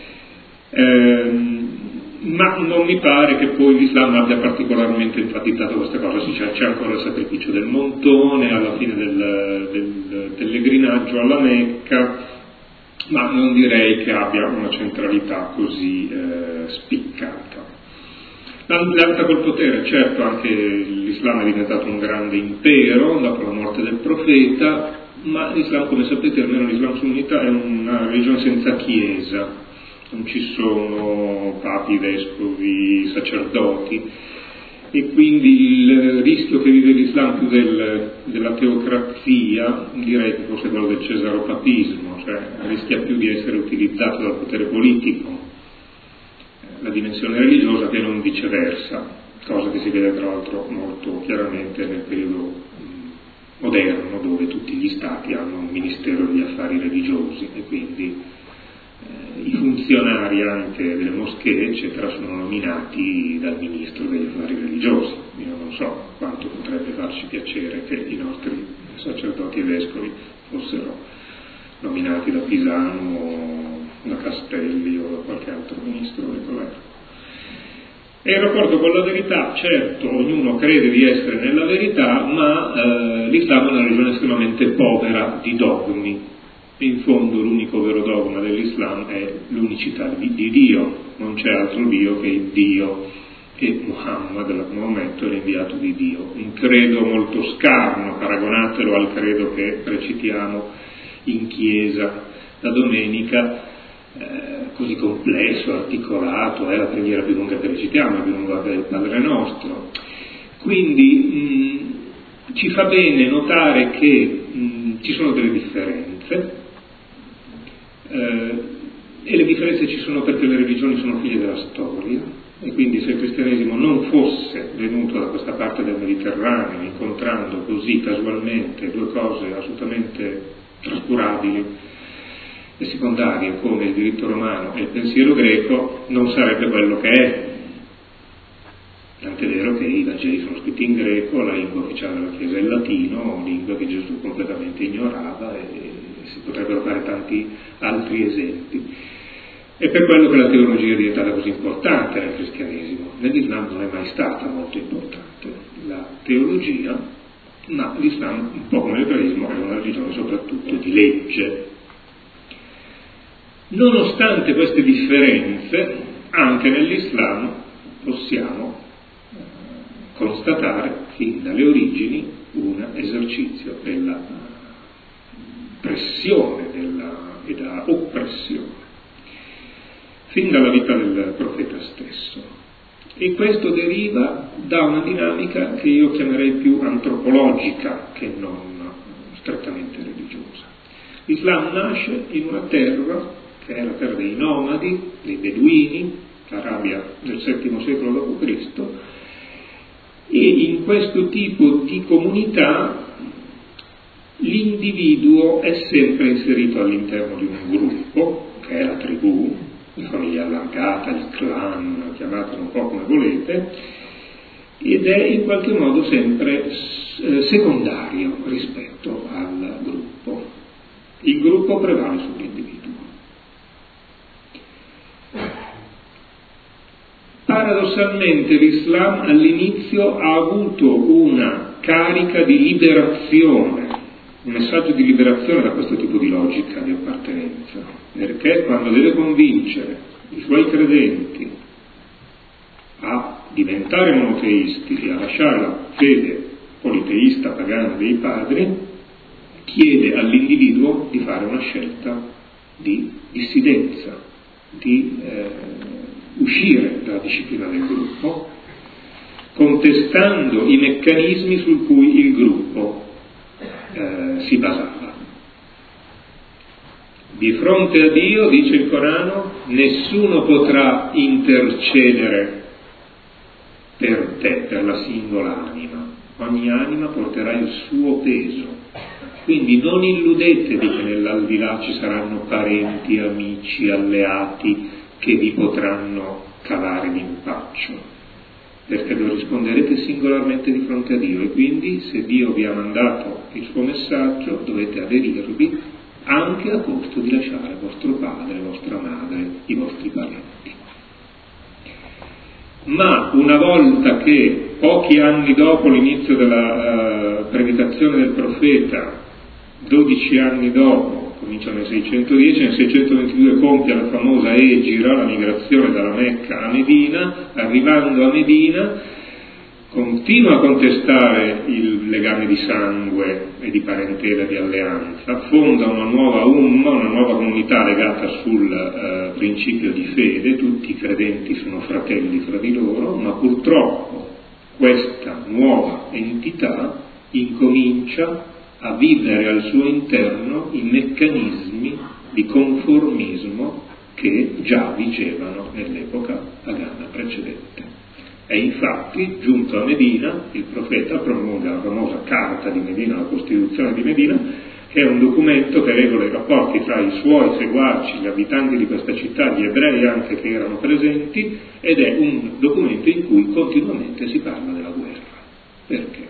Ehm, ma non mi pare che poi l'Islam abbia particolarmente enfatizzato queste cose. Sì, c'è, c'è ancora il sacrificio del montone alla fine del, del pellegrinaggio alla Mecca, ma non direi che abbia una centralità così eh, spiccata. L'alleanza col potere, certo, anche l'Islam è diventato un grande impero dopo la morte del profeta, ma l'Islam, come sapete, almeno l'Islam sunnita, è una religione senza chiesa. Non ci sono papi, vescovi, sacerdoti, e quindi il rischio che vive l'Islam più del, della teocrazia, direi che forse quello del cesaropapismo, cioè rischia più di essere utilizzato dal potere politico, la dimensione religiosa, che non viceversa, cosa che si vede tra l'altro molto chiaramente nel periodo moderno, dove tutti gli stati hanno un ministero degli affari religiosi e quindi i funzionari anche delle moschee eccetera sono nominati dal ministro degli affari religiosi. Io non so quanto potrebbe farci piacere che i nostri sacerdoti e vescovi fossero nominati da Pisano, da Castelli o da qualche altro ministro del governo. E il rapporto con la verità, certo, ognuno crede di essere nella verità, ma eh, l'Islam è una religione estremamente povera di dogmi. In fondo l'unico vero dogma dell'Islam è l'unicità di, di Dio, non c'è altro Dio che il Dio, e Muhammad, al momento, è l'inviato di Dio. Un credo molto scarno, paragonatelo al credo che recitiamo in chiesa la domenica, eh, così complesso, articolato, è la preghiera più lunga che recitiamo, la più lunga del Padre Nostro. Quindi mh, ci fa bene notare che mh, ci sono delle differenze, Eh, e le differenze ci sono perché le religioni sono figlie della storia, e quindi se il cristianesimo non fosse venuto da questa parte del Mediterraneo, incontrando così casualmente due cose assolutamente trascurabili e secondarie come il diritto romano e il pensiero greco, non sarebbe quello che è. Tant'è vero che i Vangeli sono scritti in greco, la lingua ufficiale della Chiesa è il latino, lingua che Gesù completamente ignorava, e si potrebbero fare tanti altri esempi. È per quello che la teologia è diventata così importante nel cristianesimo. Nell'Islam non è mai stata molto importante la teologia, ma l'Islam, un po' come l'ebraismo, è una religione soprattutto di legge. Nonostante queste differenze, anche nell'Islam possiamo constatare fin dalle origini un esercizio della pressione della, e della oppressione. fin dalla vita del profeta stesso. E questo deriva da una dinamica che io chiamerei più antropologica che non strettamente religiosa. L'Islam nasce in una terra che è la terra dei nomadi, dei beduini, l'Arabia del settimo secolo dopo Cristo, e in questo tipo di comunità l'individuo è sempre inserito all'interno di un gruppo, che è la tribù, la famiglia allargata, il clan, chiamatelo un po' come volete, ed è in qualche modo sempre eh, secondario rispetto al gruppo. Il gruppo prevale sull'individuo. Paradossalmente l'Islam all'inizio ha avuto una carica di liberazione, un messaggio di liberazione da questo tipo di logica di appartenenza, perché quando deve convincere i suoi credenti a diventare monoteisti e a lasciare la fede politeista pagana dei padri, chiede all'individuo di fare una scelta di dissidenza, di eh, uscire dalla disciplina del gruppo, contestando i meccanismi su cui il gruppo Eh, si basava. Di fronte a Dio, dice il Corano, nessuno potrà intercedere per te, per la singola anima. Ogni anima porterà il suo peso. Quindi non illudetevi che nell'aldilà ci saranno parenti, amici, alleati che vi potranno cavare d'impaccio, perché lo risponderete singolarmente di fronte a Dio, e quindi se Dio vi ha mandato il suo messaggio dovete aderirvi anche a costo di lasciare vostro padre, vostra madre, i vostri parenti. Ma una volta che pochi anni dopo l'inizio della uh, predicazione del profeta, dodici anni dopo, comincia nel seicentodieci, nel seicentoventidue compie la famosa Egira, la migrazione dalla Mecca a Medina, arrivando a Medina continua a contestare il legame di sangue e di parentela, di alleanza, fonda una nuova umma, una nuova comunità legata sul eh, principio di fede, tutti i credenti sono fratelli fra di loro, ma purtroppo questa nuova entità incomincia a vivere al suo interno i meccanismi di conformismo che già vigevano nell'epoca pagana precedente. E infatti, giunto a Medina, il profeta promulga la famosa Carta di Medina, la Costituzione di Medina, che è un documento che regola i rapporti tra i suoi seguaci, gli abitanti di questa città, gli ebrei anche che erano presenti, ed è un documento in cui continuamente si parla della guerra. Perché?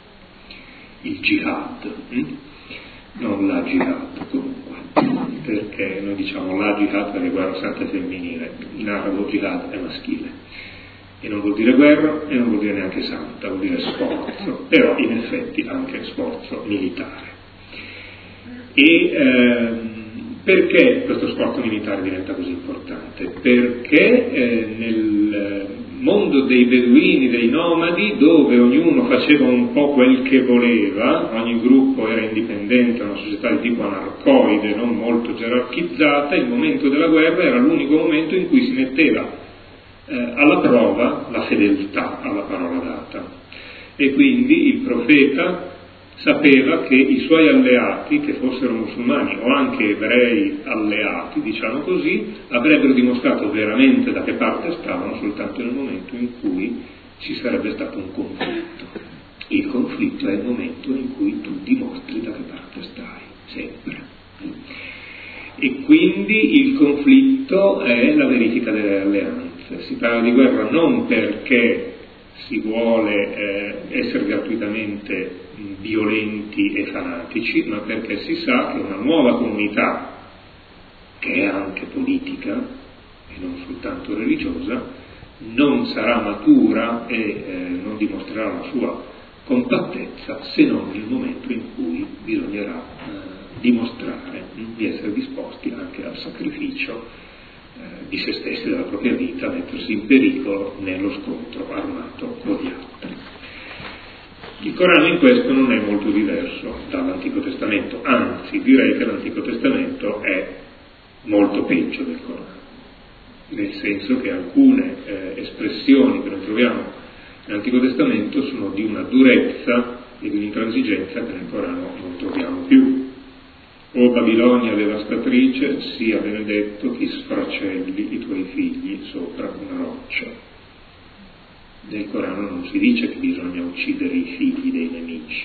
Il jihad, hm? non la jihad comunque, perché noi diciamo la jihad perché guerra santa è femminile, in arabo jihad è maschile, e non vuol dire guerra e non vuol dire neanche santa, vuol dire sforzo, però in effetti anche sforzo militare. E ehm, perché questo sforzo militare diventa così importante? Perché eh, nel mondo dei beduini, dei nomadi, dove ognuno faceva un po' quel che voleva, ogni gruppo era indipendente, una società di tipo anarcoide, non molto gerarchizzata, il momento della guerra era l'unico momento in cui si metteva eh, alla prova la fedeltà alla parola data. E quindi il profeta sapeva che i suoi alleati, che fossero musulmani o anche ebrei alleati, diciamo così, avrebbero dimostrato veramente da che parte stavano soltanto nel momento in cui ci sarebbe stato un conflitto. Il conflitto è il momento in cui tu dimostri da che parte stai, sempre. E quindi il conflitto è la verifica delle alleanze. Si parla di guerra non perché si vuole eh, essere gratuitamente violenti e fanatici, ma perché si sa che una nuova comunità, che è anche politica e non soltanto religiosa, non sarà matura e eh, non dimostrerà la sua compattezza se non nel momento in cui bisognerà eh, dimostrare di essere disposti anche al sacrificio eh, di se stessi, della propria vita, mettersi in pericolo nello scontro armato con gli altri. Il Corano in questo non è molto diverso dall'Antico Testamento, anzi direi che l'Antico Testamento è molto peggio del Corano. nel senso che alcune eh, espressioni che noi troviamo nell'Antico Testamento sono di una durezza e di un'intransigenza che nel Corano non troviamo più. O Babilonia devastatrice, sia benedetto chi sfracelli i tuoi figli sopra una roccia. Nel Corano non si dice che bisogna uccidere i figli dei nemici.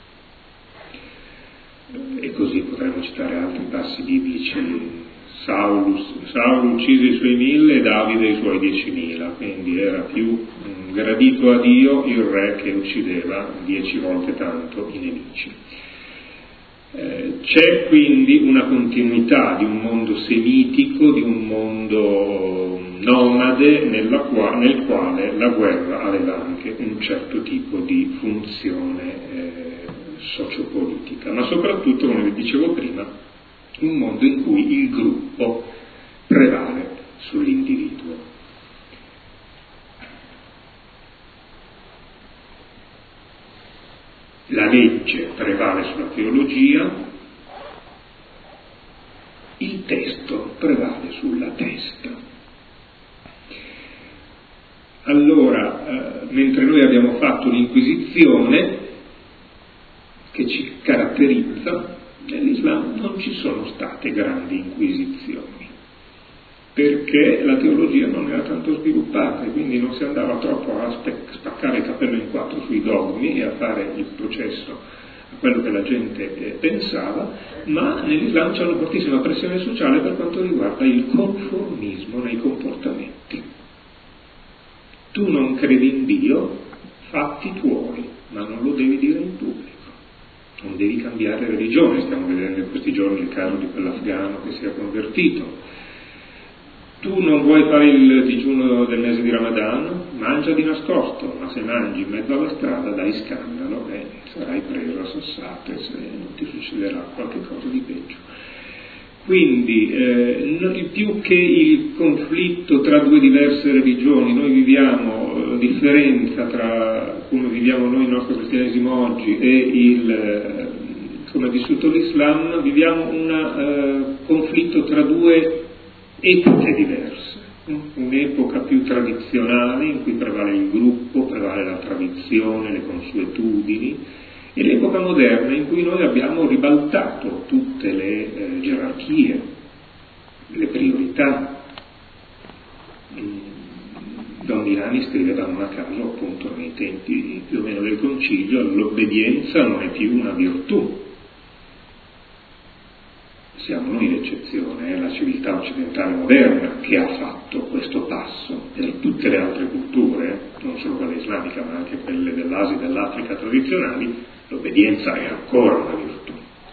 E così potremmo citare altri passi biblici. Saulus, Saulo uccise i suoi mille e Davide i suoi diecimila, quindi era più mh, gradito a Dio il re che uccideva dieci volte tanto i nemici. Eh, c'è quindi una continuità di un mondo semitico, di un mondo nomade nella qua, nel quale la guerra aveva anche un certo tipo di funzione eh, sociopolitica, ma soprattutto, come vi dicevo prima, un mondo in cui il gruppo prevale sull'individuo. La legge prevale sulla teologia, il testo prevale sulla testa. Allora, eh, mentre noi abbiamo fatto l'Inquisizione che ci caratterizza, nell'Islam non ci sono state grandi inquisizioni, perché la teologia non era tanto sviluppata e quindi non si andava troppo a spaccare il capello in quattro sui dogmi e a fare il processo a quello che la gente eh, pensava, ma nell'Islam c'è una fortissima pressione sociale per quanto riguarda il conformismo nei comportamenti. Tu non credi in Dio, fatti tuoi, ma non lo devi dire in pubblico. Non devi cambiare religione, stiamo vedendo in questi giorni il caso di quell'afgano che si è convertito. Tu non vuoi fare il digiuno del mese di Ramadan? Mangia di nascosto, ma se mangi in mezzo alla strada dai scandalo e sarai preso a sassate se non ti succederà qualche cosa di peggio. Quindi, eh, più che il conflitto tra due diverse religioni, noi viviamo la differenza tra come viviamo noi il nostro cristianesimo oggi e il, eh, come è vissuto l'Islam, viviamo un eh, conflitto tra due epoche diverse. Un'epoca più tradizionale in cui prevale il gruppo, prevale la tradizione, le consuetudini, e l'epoca moderna in cui noi abbiamo ribaltato tutte le eh, gerarchie, le priorità. Don Milani scriveva non a caso, appunto, nei tempi più o meno del Concilio, l'obbedienza non è più una virtù. Siamo noi l'eccezione, è la civiltà occidentale moderna che ha fatto questo passo. Per tutte le altre culture, non solo quella islamica ma anche quelle dell'Asia e dell'Africa tradizionali, l'obbedienza è ancora una virtù.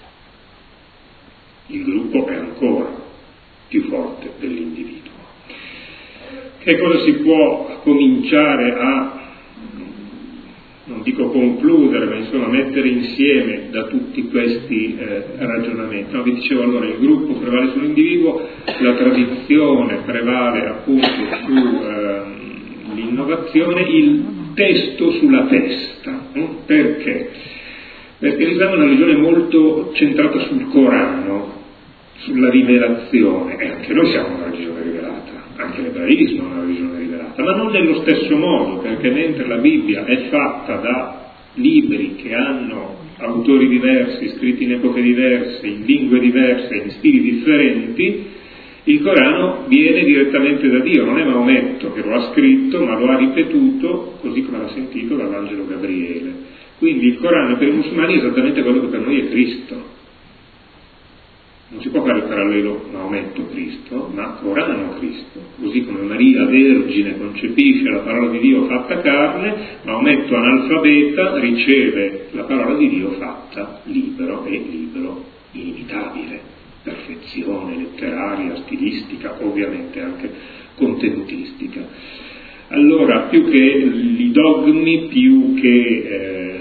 Il gruppo è ancora più forte dell'individuo. Che cosa si può cominciare a, non dico concludere, ma insomma mettere insieme da tutti questi eh, ragionamenti? No, vi dicevo allora, il gruppo prevale sull'individuo, la tradizione prevale appunto sull'innovazione, eh, il testo sulla testa. Eh? Perché? Perché l'Islam è una religione molto centrata sul Corano, sulla rivelazione, e anche noi siamo una religione rivelata. Anche l'ebraismo è una religione rivelata, ma non nello stesso modo, perché mentre la Bibbia è fatta da libri che hanno autori diversi, scritti in epoche diverse, in lingue diverse, in stili differenti, il Corano viene direttamente da Dio, non è Maometto che lo ha scritto, ma lo ha ripetuto così come l'ha sentito dall'angelo Gabriele. Quindi il Corano per i musulmani è esattamente quello che per noi è Cristo. Non si può fare il parallelo Maometto-Cristo, ma Corano-Cristo. Così come Maria Vergine concepisce la parola di Dio fatta carne, Maometto analfabeta riceve la parola di Dio fatta libero e libero inimitabile. Perfezione letteraria, stilistica, ovviamente anche contenutistica. Allora, più che i dogmi, più che eh,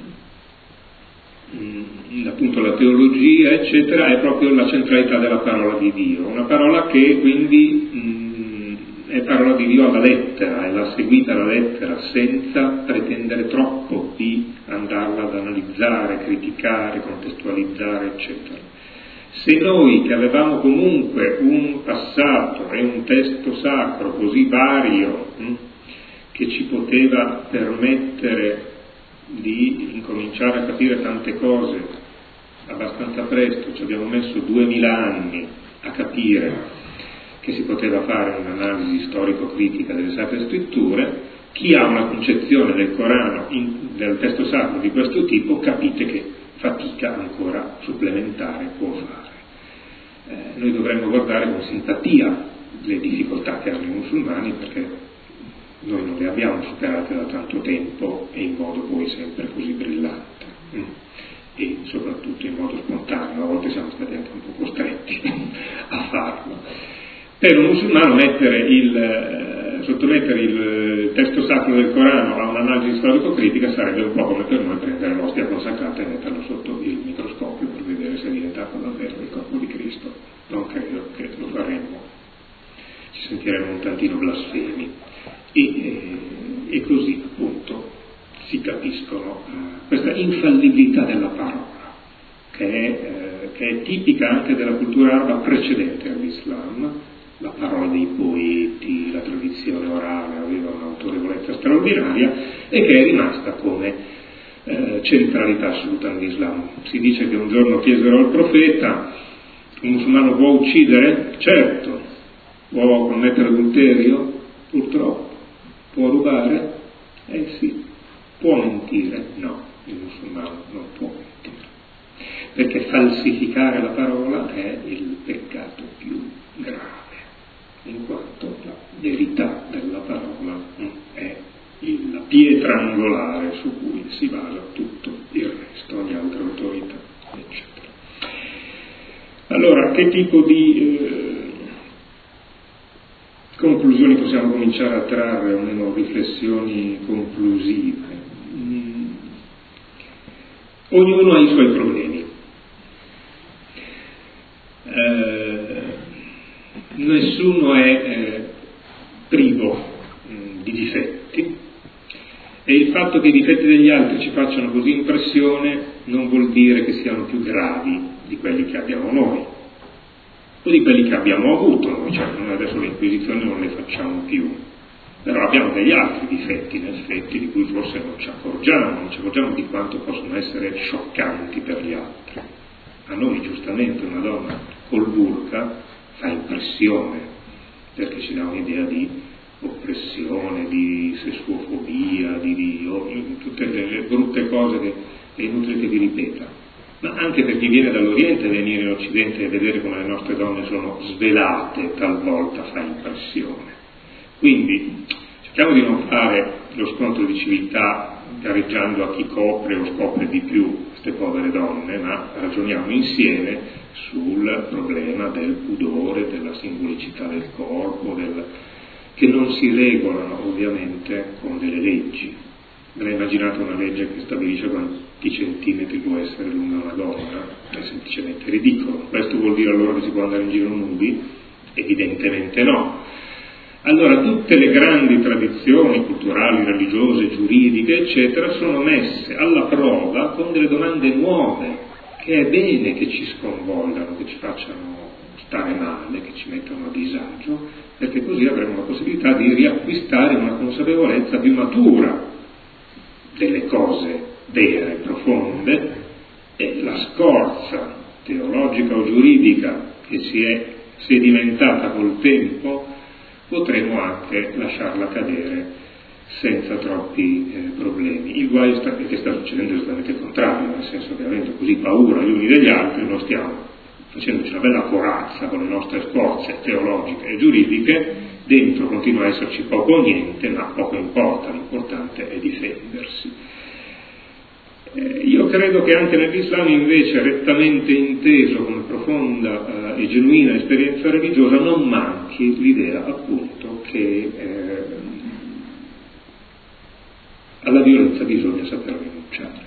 appunto la teologia, eccetera, è proprio la centralità della parola di Dio, una parola che quindi mh, è parola di Dio alla lettera, è la seguita alla lettera senza pretendere troppo di andarla ad analizzare, criticare, contestualizzare, eccetera. Se noi, che avevamo comunque un passato e un testo sacro così vario, hm, che ci poteva permettere di incominciare a capire tante cose abbastanza presto, ci abbiamo messo duemila anni a capire che si poteva fare un'analisi storico-critica delle Sacre Scritture, chi ha una concezione del Corano, in, del testo sacro di questo tipo, capite che fatica ancora supplementare può fare. Eh, noi dovremmo guardare con simpatia le difficoltà che hanno i musulmani, perché noi non le abbiamo superate da tanto tempo e in modo poi sempre così brillante mm. e soprattutto in modo spontaneo, a volte siamo stati anche un po' costretti a farlo. Per un musulmano mettere il, eh, sottomettere il testo sacro del Corano a un'analisi storico-critica sarebbe un po' come per noi prendere l'ostia consacrata e metterlo sotto il microscopio per vedere se è diventato davvero il corpo di Cristo. Non credo che lo faremmo, ci sentiremmo un tantino blasfemi. E, e, e così appunto si capiscono eh, questa infallibilità della parola che è, eh, che è tipica anche della cultura araba precedente all'Islam. La parola dei poeti, la tradizione orale aveva un'autorevolezza straordinaria e che è rimasta come eh, centralità assoluta nell'Islam. Si dice che un giorno chiesero al profeta: un musulmano può uccidere? Certo. Può commettere adulterio? Purtroppo. Può rubare? Eh sì. Può mentire? No, il musulmano non può mentire, perché falsificare la parola è il peccato più grave, in quanto la verità della parola è la pietra angolare su cui si basa tutto il resto, ogni altra autorità, eccetera. Allora, che tipo di eh, conclusioni possiamo cominciare a trarre, o meno riflessioni conclusive? Mm. Ognuno ha i suoi problemi. Eh, nessuno è eh, privo mh, di difetti, e il fatto che i difetti degli altri ci facciano così impressione non vuol dire che siano più gravi di quelli che abbiamo noi o di quelli che abbiamo avuto noi. Certo, noi adesso le inquisizioni non le facciamo più, però abbiamo degli altri difetti in effetti di cui forse non ci accorgiamo, non ci accorgiamo di quanto possono essere scioccanti per gli altri. A noi giustamente una donna col burqa fa impressione, perché ci dà un'idea di oppressione, di sessuofobia, di, di oh, tutte le brutte cose che è inutile che vi ripeta. Ma anche per chi viene dall'Oriente, venire in Occidente e vedere come le nostre donne sono svelate talvolta fa impressione. Quindi cerchiamo di non fare lo scontro di civiltà gareggiando a chi copre o scopre di più queste povere donne, ma ragioniamo insieme sul problema del pudore, della simbolicità del corpo, del... che non si regolano ovviamente con delle leggi. Me l'ho immaginata una legge che stabilisce quanti centimetri può essere lunga una donna, è semplicemente ridicolo. Questo vuol dire allora che si può andare in giro nudi? Evidentemente no. Allora tutte le grandi tradizioni culturali, religiose, giuridiche, eccetera, sono messe alla prova con delle domande nuove, che è bene che ci sconvolgano, che ci facciano stare male, che ci mettano a disagio, perché così avremo la possibilità di riacquistare una consapevolezza più matura delle cose vere, profonde, e la scorza teologica o giuridica che si è sedimentata col tempo potremo anche lasciarla cadere senza troppi eh, problemi. Il guaio sta, che sta succedendo esattamente il contrario, nel senso che avendo così paura gli uni degli altri non stiamo facendoci una bella corazza con le nostre scorze teologiche e giuridiche, dentro continua a esserci poco o niente, ma poco importa, l'importante è difendersi. Eh, io credo che anche nell'Islam invece, rettamente inteso come profonda eh, e genuina esperienza religiosa, non manchi l'idea appunto che eh, alla violenza bisogna saper rinunciare.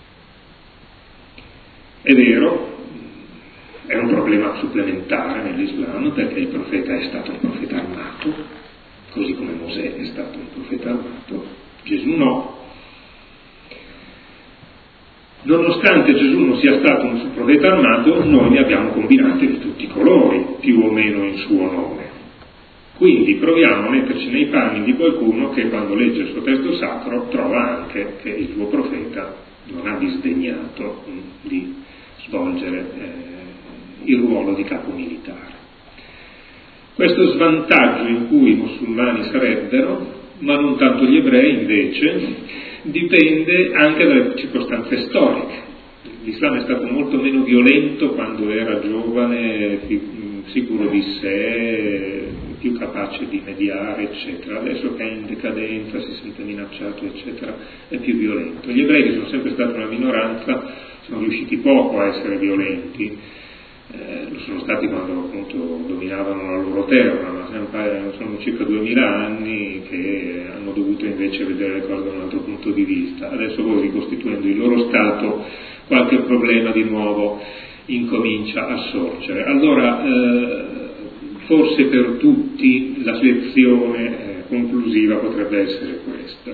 È vero, è un problema supplementare nell'Islam, perché il profeta è stato un profeta armato, così come Mosè è stato un profeta armato, Gesù no. nonostante Gesù non sia stato un profeta armato, noi ne abbiamo combinate di tutti i colori, più o meno in suo nome. Quindi proviamo a metterci nei panni di qualcuno che quando legge il suo testo sacro trova anche che il suo profeta non ha disdegnato di svolgere eh, il ruolo di capo militare. Questo svantaggio in cui i musulmani sarebbero, ma non tanto gli ebrei invece, dipende anche dalle circostanze storiche. L'Islam è stato molto meno violento quando era giovane, sicuro di sé, più capace di mediare, eccetera. Adesso che è in decadenza, si sente minacciato, eccetera, è più violento. Gli ebrei, che sono sempre stati una minoranza, sono riusciti poco a essere violenti. Eh, lo sono stati quando appunto dominavano la loro terra, ma sempre, sono circa duemila anni che hanno dovuto invece vedere le cose da un altro punto di vista. Adesso poi, ricostituendo il loro Stato, qualche problema di nuovo incomincia a sorgere. Allora, eh, forse per tutti la lezione eh, conclusiva potrebbe essere questa.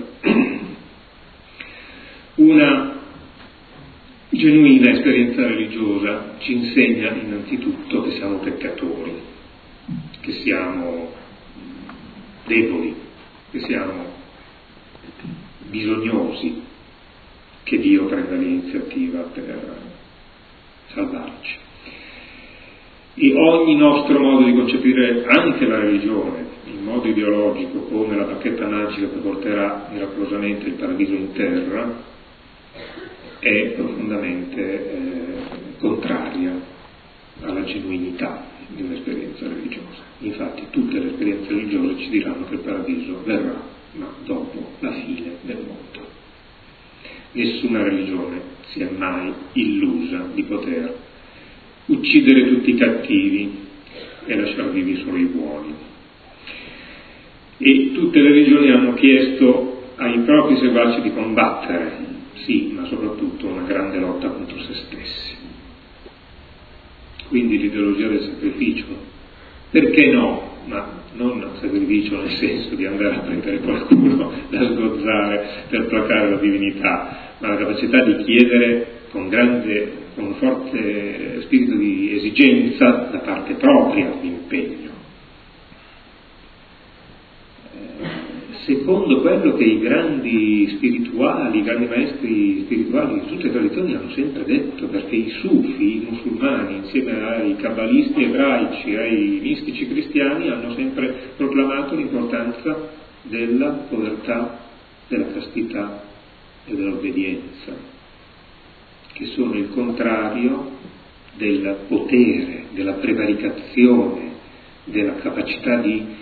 Una genuina esperienza religiosa ci insegna innanzitutto che siamo peccatori, che siamo deboli, che siamo bisognosi che Dio prenda l'iniziativa per salvarci. E ogni nostro modo di concepire anche la religione, in modo ideologico, come la bacchetta magica che porterà miracolosamente il paradiso in terra, è profondamente eh, contraria alla genuinità di un'esperienza religiosa. Infatti tutte le esperienze religiose ci diranno che il paradiso verrà, ma dopo la fine del mondo. Nessuna religione si è mai illusa di poter uccidere tutti i cattivi e lasciar vivi solo i buoni. E tutte le religioni hanno chiesto ai propri seguaci di combattere, sì, ma soprattutto una grande lotta contro se stessi. Quindi l'ideologia del sacrificio, perché no? Ma non sacrificio nel senso di andare a prendere qualcuno da sgozzare per placare la divinità, ma la capacità di chiedere con grande, con un forte spirito di esigenza da parte propria l'impegno. Secondo quello che i grandi spirituali, i grandi maestri spirituali di tutte le tradizioni hanno sempre detto, perché i sufi, i musulmani, insieme ai cabalisti ebraici, ai mistici cristiani, hanno sempre proclamato l'importanza della povertà, della castità e dell'obbedienza, che sono il contrario del potere, della prevaricazione, della capacità di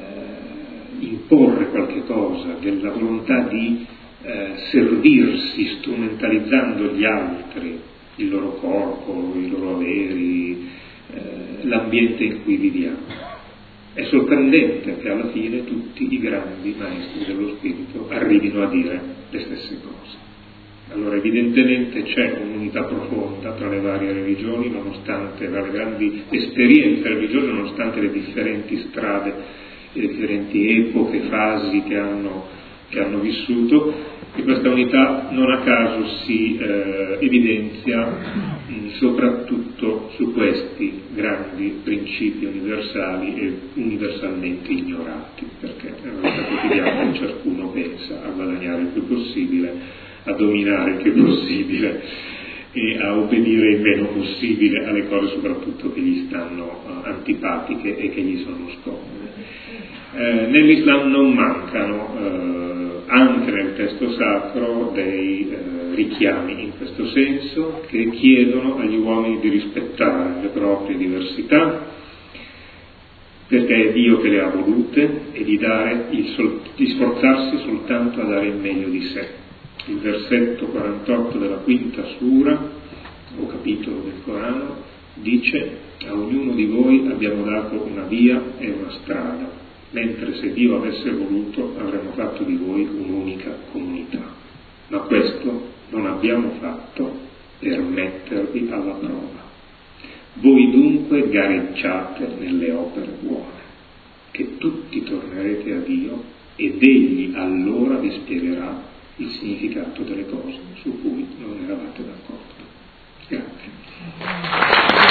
imporre qualche cosa, della volontà di eh, servirsi strumentalizzando gli altri, il loro corpo, i loro averi, eh, l'ambiente in cui viviamo. È sorprendente che alla fine tutti i grandi maestri dello spirito arrivino a dire le stesse cose. Allora evidentemente c'è un'unità profonda tra le varie religioni, nonostante le grandi esperienze religiose, nonostante le differenti strade, le differenti epoche, fasi che hanno, che hanno vissuto, e questa unità non a caso si eh, evidenzia mh, soprattutto su questi grandi principi universali e universalmente ignorati, perché nella vita quotidiana ciascuno pensa a guadagnare il più possibile, a dominare il più possibile e a obbedire il meno possibile alle cose soprattutto che gli stanno uh, antipatiche e che gli sono scomode. Eh, nell'Islam non mancano eh, anche nel testo sacro dei eh, richiami in questo senso, che chiedono agli uomini di rispettare le proprie diversità, perché è Dio che le ha volute, e di, dare il sol- di sforzarsi soltanto a dare il meglio di sé. Il versetto quarantotto della quinta sura o capitolo del Corano dice: a ognuno di voi abbiamo dato una via e una strada, mentre se Dio avesse voluto avremmo fatto di voi un'unica comunità. Ma questo non abbiamo fatto per mettervi alla prova. Voi dunque gareggiate nelle opere buone, che tutti tornerete a Dio ed Egli allora vi spiegherà il significato delle cose su cui non eravate d'accordo. Grazie.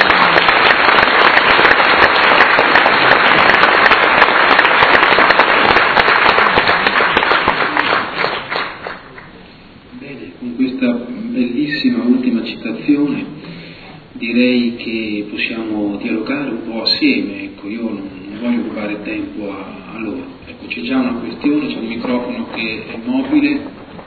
Con questa bellissima ultima citazione direi che possiamo dialogare un po' assieme. Ecco, io non, non voglio rubare tempo a, a loro. Ecco, c'è già una questione, c'è un microfono che è mobile.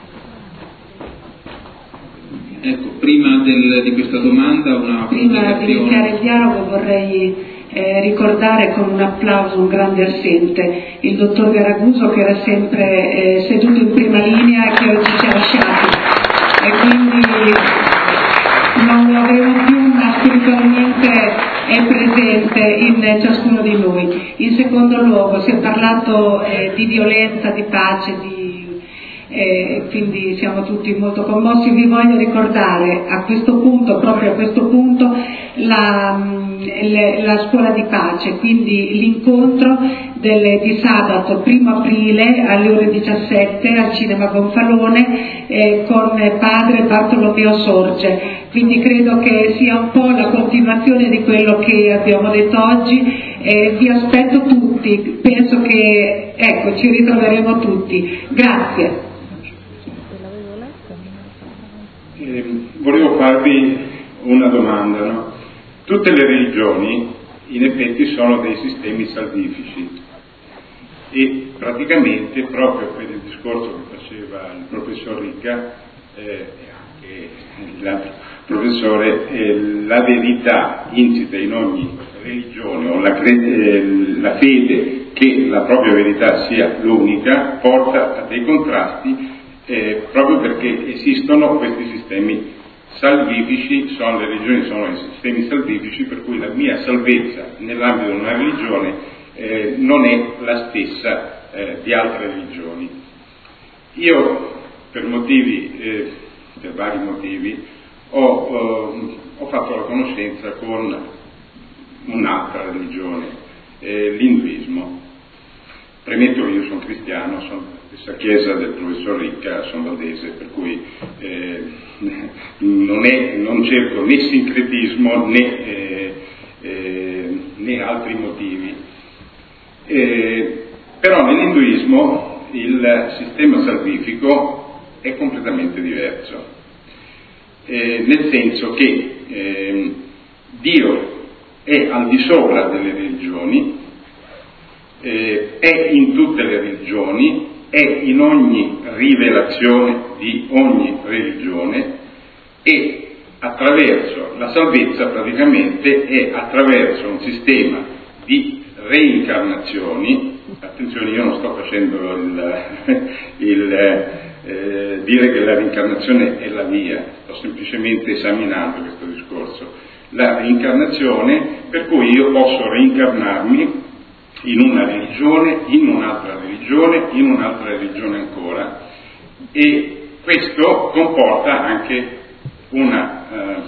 Ecco, prima del, di questa domanda una prima di iniziare il dialogo vorrei eh, ricordare con un applauso un grande assente, il dottor Garaguso, che era sempre eh, seduto in prima linea e che oggi ci ha lasciati. E quindi non lo avremo più, ma spiritualmente è presente in ciascuno di noi. In secondo luogo si è parlato eh, di violenza, di pace, di, eh, quindi siamo tutti molto commossi. Vi voglio ricordare a questo punto, proprio a questo punto, la, la scuola di pace, quindi l'incontro del, di sabato primo aprile alle ore diciassette al Cinema Gonfalone eh, con padre Bartolomeo Sorge, quindi credo che sia un po' la continuazione di quello che abbiamo detto oggi. Eh, vi aspetto tutti, penso che ecco, ci ritroveremo tutti. Grazie. Eh, volevo farvi una domanda, no? Tutte le religioni in effetti sono dei sistemi salvifici e praticamente, proprio per il discorso che faceva il professor Ricca eh, e anche l'altro professore, eh, la verità insita in ogni religione o la, eh, la fede che la propria verità sia l'unica porta a dei contrasti eh, proprio perché esistono questi sistemi salvifici, sono le religioni sono i sistemi salvifici, per cui la mia salvezza nell'ambito di una religione eh, non è la stessa eh, di altre religioni. Io per motivi, eh, per vari motivi, ho, eh, ho fatto la conoscenza con un'altra religione, eh, l'induismo. Premetto che io sono cristiano, sono della stessa chiesa del professor Ricca, sono valdese, per cui eh, non, è, non cerco né sincretismo né, eh, eh, né altri motivi. Eh, però nell'induismo il sistema salvifico è completamente diverso, eh, nel senso che eh, Dio è al di sopra delle religioni, eh, è in tutte le religioni, è in ogni rivelazione di ogni religione e attraverso la salvezza praticamente è attraverso un sistema di reincarnazioni. Attenzione, io non sto facendo il, il eh, dire che la reincarnazione è la via, sto semplicemente esaminando questo discorso. La reincarnazione per cui io posso reincarnarmi in una religione, in un'altra religione, in un'altra religione ancora, e questo comporta anche una, eh,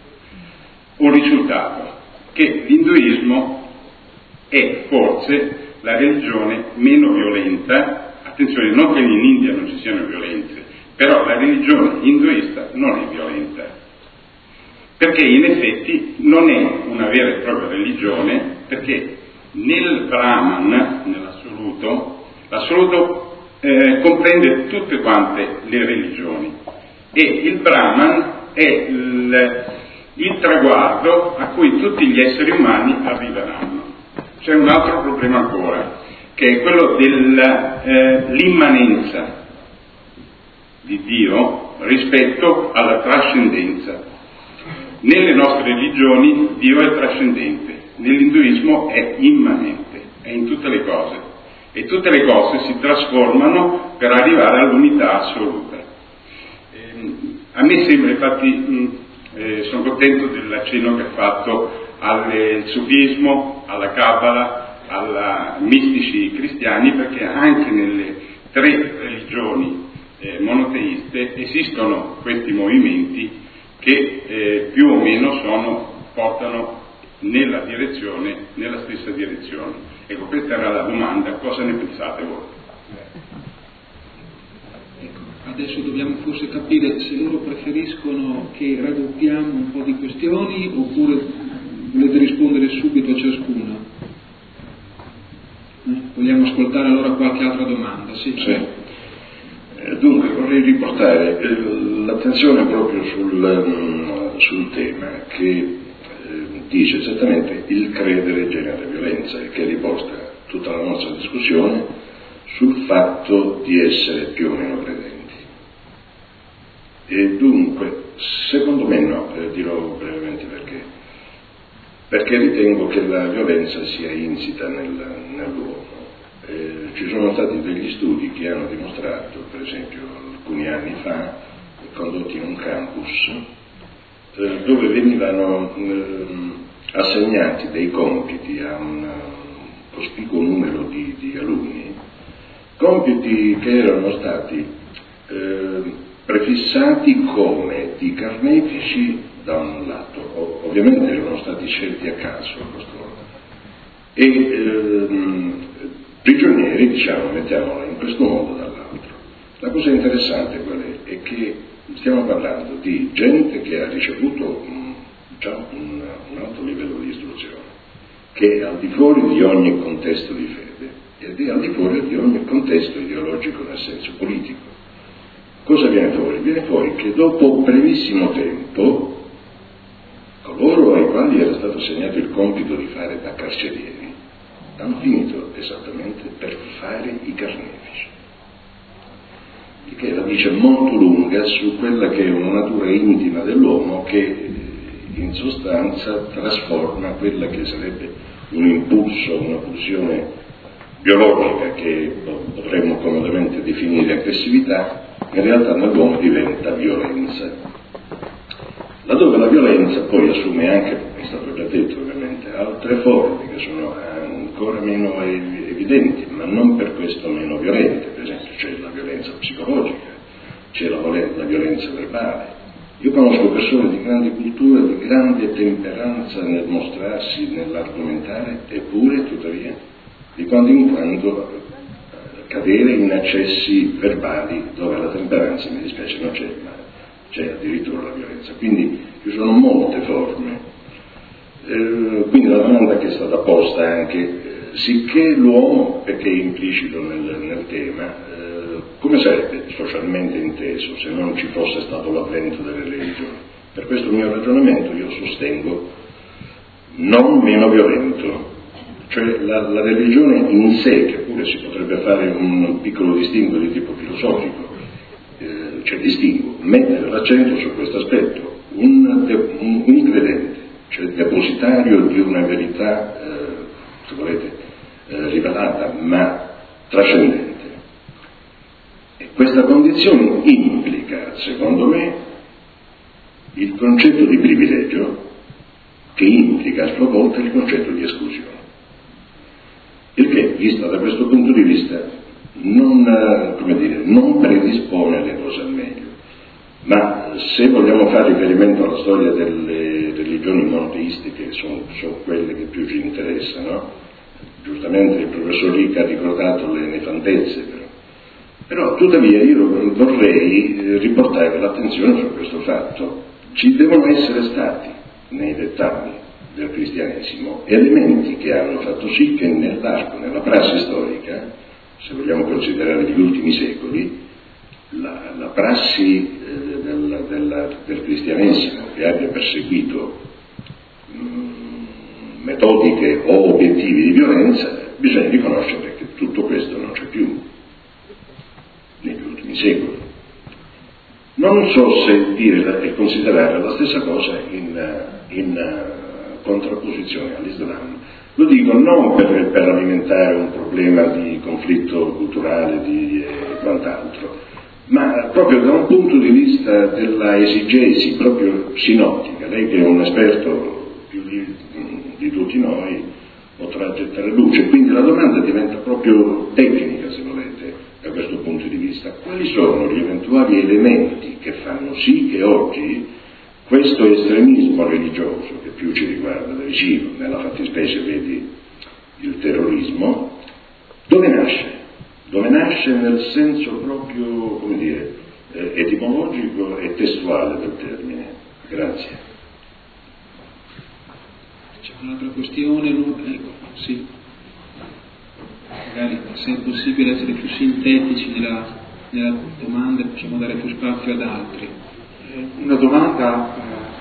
un risultato, che l'induismo è forse la religione meno violenta. Attenzione, non che in India non ci siano violenze, però la religione induista non è violenta, perché in effetti non è una vera e propria religione, perché nel Brahman, nell'assoluto, l'assoluto eh, comprende tutte quante le religioni e il Brahman è il, il traguardo a cui tutti gli esseri umani arriveranno. C'è un altro problema ancora, che è quello dell'immanenza eh, di Dio rispetto alla trascendenza. Nelle nostre religioni Dio è trascendente, nell'induismo è immanente, è in tutte le cose e tutte le cose si trasformano per arrivare all'unità assoluta. Eh, a me sembra, infatti, mh, eh, sono contento dell'accenno che ha fatto al sufismo, alla Kabbalah, ai mistici cristiani, perché anche nelle tre religioni eh, monoteiste esistono questi movimenti che eh, più o meno sono, portano nella direzione, nella stessa direzione. Ecco, questa era la domanda, cosa ne pensate voi? Ecco, adesso dobbiamo forse capire se loro preferiscono che raddoppiamo un po' di questioni oppure volete rispondere subito a ciascuna? Eh? Vogliamo ascoltare allora qualche altra domanda? Sì. Sì. Eh, dunque vorrei riportare eh, l'attenzione proprio sul, sul tema che eh, dice esattamente il credere genera violenza e che riporta tutta la nostra discussione sul fatto di essere più o meno credenti. E dunque, secondo me no, eh, dirò brevemente perché. Perché ritengo che la violenza sia insita nel, nell'uomo. Eh, ci sono stati degli studi che hanno dimostrato, per esempio alcuni anni fa, condotti in un campus, eh, dove venivano eh, assegnati dei compiti a un cospicuo numero di, di alunni, compiti che erano stati eh, prefissati come di carnefici da un lato, o, ovviamente erano stati scelti a caso questo, e eh, prigionieri, diciamo, mettiamola in questo modo, dall'altro. La cosa interessante qual è? È che stiamo parlando di gente che ha ricevuto um, già un, un alto livello di istruzione, che è al di fuori di ogni contesto di fede ed è al di fuori di ogni contesto ideologico nel senso politico. Cosa viene fuori? Viene fuori che dopo brevissimo tempo coloro ai quali era stato assegnato il compito di fare da carcerieri hanno finito esattamente per fare i carnefici, il che la dice molto lunga su quella che è una natura intima dell'uomo che in sostanza trasforma quella che sarebbe un impulso, una pulsione biologica che potremmo comodamente definire aggressività, in realtà nell'uomo diventa violenza. Laddove la violenza poi assume anche, è stato già detto ovviamente, altre forme che sono ancora meno evidenti, ma non per questo meno violente. Per esempio c'è la violenza psicologica, c'è la, la violenza verbale. Io conosco persone di grande cultura, di grande temperanza nel mostrarsi, nell'argomentare, eppure, tuttavia, di quando in quando cadere in accessi verbali dove la temperanza, mi dispiace, non c'è, ma c'è addirittura la violenza. Quindi ci sono molte forme. Eh, quindi la domanda che è stata posta anche, eh, sicché l'uomo, perché è implicito nel, nel tema, eh, come sarebbe socialmente inteso se non ci fosse stato l'avvento delle religioni? Per questo mio ragionamento io sostengo non meno violento. Cioè la, la religione in sé, che pure si potrebbe fare un piccolo distinguo di tipo filosofico, eh, cioè distinguo, mettere l'accento su questo aspetto, un, un, un credente, cioè depositario di una verità, eh, se volete, eh, rivelata, ma trascendente. E questa condizione implica, secondo me, il concetto di privilegio, che implica a sua volta il concetto di esclusione. Il che, visto da questo punto di vista, non, come dire, non predispone le cose al meglio. Ma se vogliamo fare riferimento alla storia delle religioni monoteistiche, sono, sono quelle che più ci interessano, giustamente il professor Ricca ha ricordato le nefandezze, però. Però tuttavia io vorrei riportare l'attenzione su questo fatto. Ci devono essere stati, nei dettagli del cristianesimo, elementi che hanno fatto sì che nell'arco, nella prassi storica, se vogliamo considerare gli ultimi secoli, la, la prassi eh, del, del, del cristianesimo che abbia perseguito mh, metodiche o obiettivi di violenza, bisogna riconoscere che tutto questo non c'è più negli ultimi secoli. Non so se dire e considerare la stessa cosa in, in contrapposizione all'Islam. Lo dico non per, per alimentare un problema di conflitto culturale di, e quant'altro, ma proprio da un punto di vista della esegesi proprio sinottica. Lei che è un esperto più di, di tutti noi potrà gettare luce, quindi la domanda diventa proprio tecnica, se volete, da questo punto di vista. Quali sono gli eventuali elementi che fanno sì che oggi questo estremismo religioso, che più ci riguarda da vicino, nella fattispecie vedi il terrorismo, dove nasce? Dove nasce nel senso proprio, come dire, etimologico e testuale del termine. Grazie. C'è un'altra questione? Ecco, sì. Magari se è possibile essere più sintetici nella, nella domanda, possiamo dare più spazio ad altri. Una domanda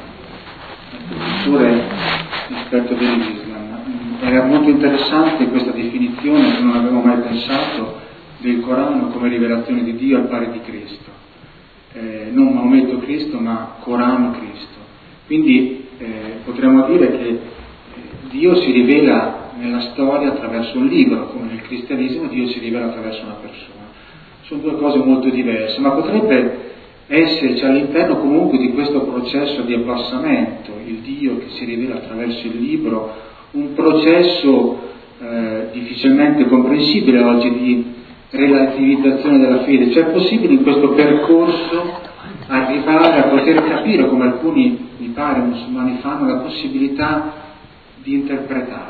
eh, al professore esperto dell'Islam. Era molto interessante questa definizione, che non avevo mai pensato, del Corano come rivelazione di Dio al pari di Cristo. Eh, non Maometto Cristo, ma Corano Cristo. Quindi eh, potremmo dire che eh, Dio si rivela nella storia attraverso un libro, come nel cristianesimo Dio si rivela attraverso una persona. Sono due cose molto diverse, ma potrebbe esserci all'interno comunque di questo processo di abbassamento, il Dio che si rivela attraverso il libro, un processo eh, difficilmente comprensibile oggi di relativizzazione della fede. Cioè è possibile in questo percorso arrivare a poter capire, come alcuni mi pare musulmani fanno, la possibilità di interpretare.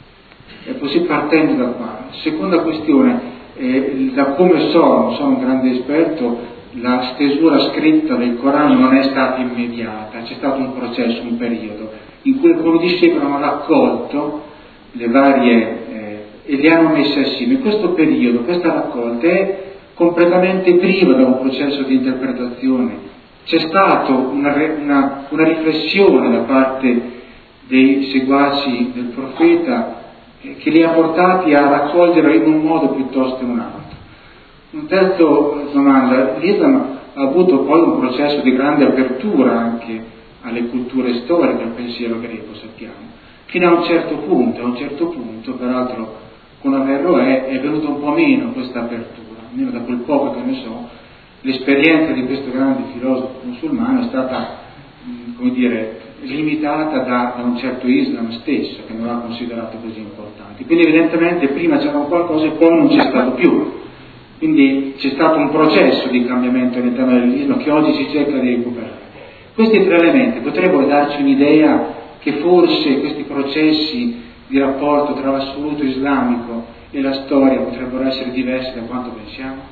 È possibile partendo da qua. Seconda questione, eh, da come so, non sono un grande esperto, la stesura scritta del Corano non è stata immediata, c'è stato un processo, un periodo, in cui alcuni discepoli hanno raccolto le varie eh, e le hanno messe assieme. In questo periodo, questa raccolta è completamente priva da un processo di interpretazione. C'è stata una, una, una riflessione da parte dei seguaci del profeta che li ha portati a raccogliere in un modo piuttosto che un altro. Un terzo domanda, l'Islam ha avuto poi un processo di grande apertura anche alle culture storiche, al pensiero greco, sappiamo, fino a un certo punto, a un certo punto, peraltro con Averroè è venuto un po' meno questa apertura, almeno da quel poco che ne so, l'esperienza di questo grande filosofo musulmano è stata, come dire, limitata da, da un certo Islam stesso, che non l'ha considerato così importante. Quindi evidentemente prima c'era qualcosa e poi non c'è stato più. Quindi c'è stato un processo di cambiamento all'interno dell'Islam che oggi si cerca di recuperare. Questi tre elementi potrebbero darci un'idea che forse questi processi di rapporto tra l'assoluto islamico e la storia potrebbero essere diversi da quanto pensiamo?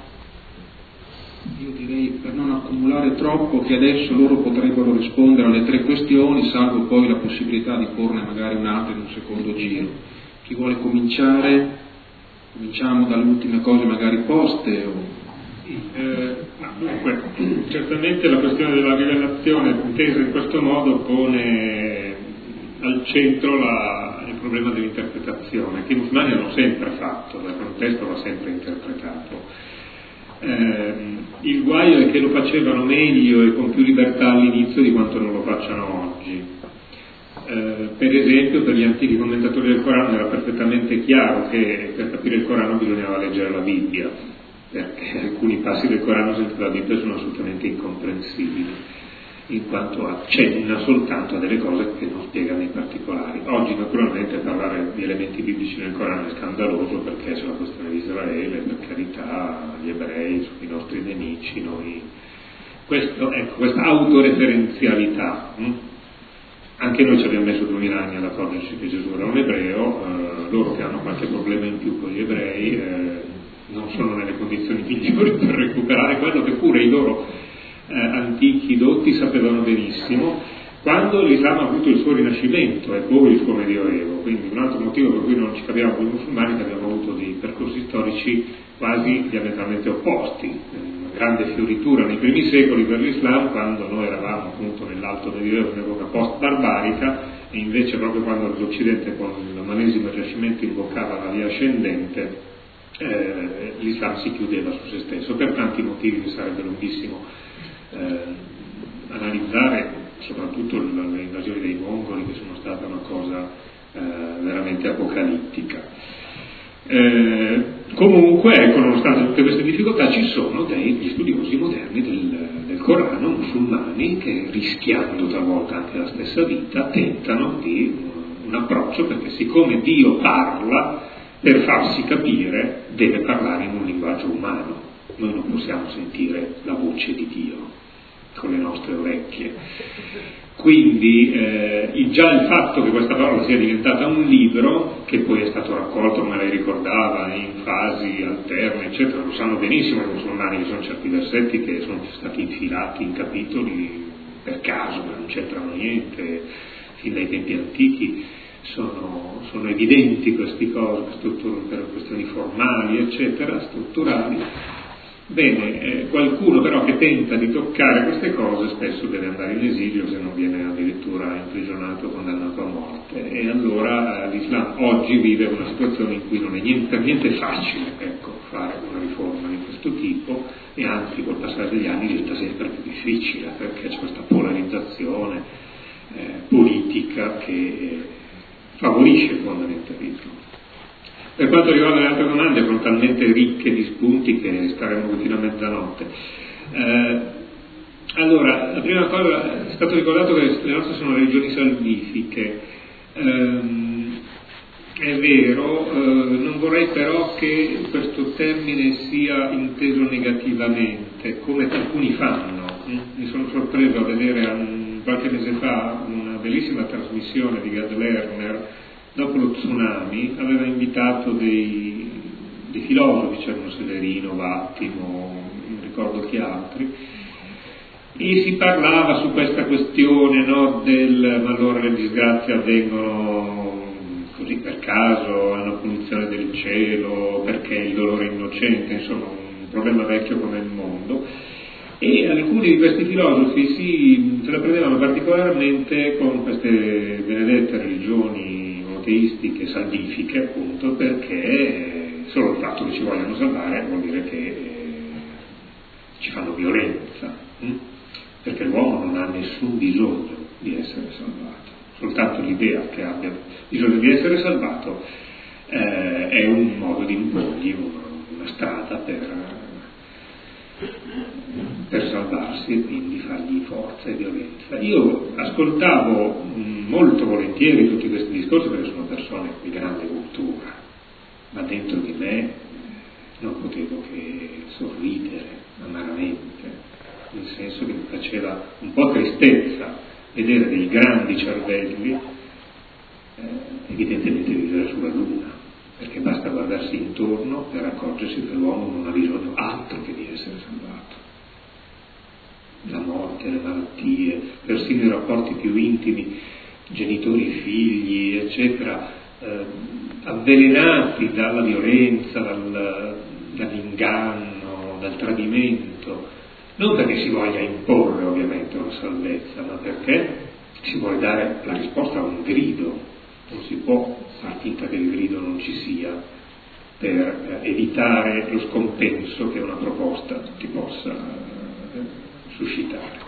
Io direi, per non accumulare troppo, che adesso loro potrebbero rispondere alle tre questioni, salvo poi la possibilità di porne magari un'altra in un secondo giro. Chi vuole cominciare? Cominciamo dalle ultime cose magari poste. O... Eh, no, dunque, certamente la questione della rivelazione intesa in questo modo pone al centro la, il problema dell'interpretazione, che i musulmani hanno sempre fatto, dal contesto va sempre interpretato. Eh, il guaio è che lo facevano meglio e con più libertà all'inizio di quanto non lo facciano oggi. Eh, per esempio, per gli antichi commentatori del Corano era perfettamente chiaro che per capire il Corano bisognava leggere la Bibbia, perché alcuni passi del Corano senza la Bibbia sono assolutamente incomprensibili, in quanto accenna soltanto a delle cose che non spiega nei particolari. Oggi naturalmente parlare di elementi biblici nel Corano è scandaloso, perché c'è la questione di Israele, per carità, gli ebrei sono i nostri nemici, noi... Questo, ecco, questa autoreferenzialità, hm? Anche noi ci abbiamo messo duemila anni ad accorgerci che Gesù era un ebreo, eh, loro che hanno qualche problema in più con gli ebrei eh, non sono nelle condizioni migliori per recuperare quello che pure i loro eh, antichi dotti sapevano benissimo, quando l'Islam ha avuto il suo rinascimento e poi il suo medioevo. Quindi un altro motivo per cui non ci capiamo con i musulmani è che abbiamo avuto dei percorsi storici quasi diametralmente opposti. Grande fioritura nei primi secoli per l'Islam, quando noi eravamo appunto nell'alto medioevo, un'epoca post-barbarica, e invece proprio quando l'Occidente con l'umanesimo rinascimento invocava la via ascendente, eh, l'Islam si chiudeva su se stesso, per tanti motivi che sarebbe lunghissimo eh, analizzare, soprattutto le invasioni dei mongoli, che sono state una cosa eh, veramente apocalittica. Eh, comunque, ecco, nonostante tutte queste difficoltà, ci sono degli studiosi moderni del, del Corano, musulmani, che rischiando talvolta anche la stessa vita tentano di un approccio, perché siccome Dio parla, per farsi capire deve parlare in un linguaggio umano. Noi non possiamo sentire la voce di Dio, con le nostre orecchie. Quindi eh, già il fatto che questa parola sia diventata un libro, che poi è stato raccolto, come lei ricordava, in fasi alterne, eccetera, lo sanno benissimo i musulmani, che sono certi versetti che sono stati infilati in capitoli per caso, che non c'entrano niente, fin dai tempi antichi. Sono, sono evidenti queste cose per questioni formali, eccetera, strutturali. Bene, eh, qualcuno però che tenta di toccare queste cose spesso deve andare in esilio, se non viene addirittura imprigionato o condannato a morte, e allora eh, l'Islam oggi vive una situazione in cui non è niente, per niente facile, ecco, fare una riforma di questo tipo, e anzi col passare degli anni diventa sempre più difficile, perché c'è questa polarizzazione eh, politica che eh, favorisce il fondamentalismo. Per quanto riguarda le altre domande, sono talmente ricche di spunti che staremo fino a mezzanotte. Eh, allora, la prima cosa, è stato ricordato che le nostre sono religioni salvifiche. Eh, è vero, eh, non vorrei però che questo termine sia inteso negativamente, come alcuni fanno. Mi sono sorpreso a vedere um, qualche mese fa una bellissima trasmissione di Gad Lerner. Dopo lo tsunami aveva invitato dei, dei filosofi, c'erano Severino, Vattimo, non ricordo chi altri, e si parlava su questa questione, no, del ma allora le disgrazie avvengono così per caso, è una punizione del cielo, perché il dolore è innocente, insomma un problema vecchio come il mondo. E alcuni di questi filosofi si, se la prendevano particolarmente con queste benedette religioni ateistiche, salvifiche, appunto, perché solo il fatto che ci vogliano salvare vuol dire che eh, ci fanno violenza, hm? Perché l'uomo non ha nessun bisogno di essere salvato, soltanto l'idea che abbia bisogno di essere salvato eh, è un modo di imporgli una, una strada per, per salvarsi e quindi fargli forza e violenza. Io ascoltavo mh, molto volentieri tutti questi discorsi perché sono persone di grande cultura, ma dentro di me non potevo che sorridere amaramente, nel senso che mi faceva un po' tristezza vedere dei grandi cervelli eh, evidentemente vivere sulla Luna, perché basta guardarsi intorno per accorgersi che l'uomo non ha bisogno altro che di essere salvato. La morte, le malattie, persino i rapporti più intimi, genitori, figli, eccetera, eh, avvelenati dalla violenza, dal, dall'inganno, dal tradimento, non perché si voglia imporre ovviamente una salvezza, ma perché si vuole dare la risposta a un grido. Non si può far finta che il grido non ci sia per eh, evitare lo scompenso che una proposta ti possa eh, suscitare.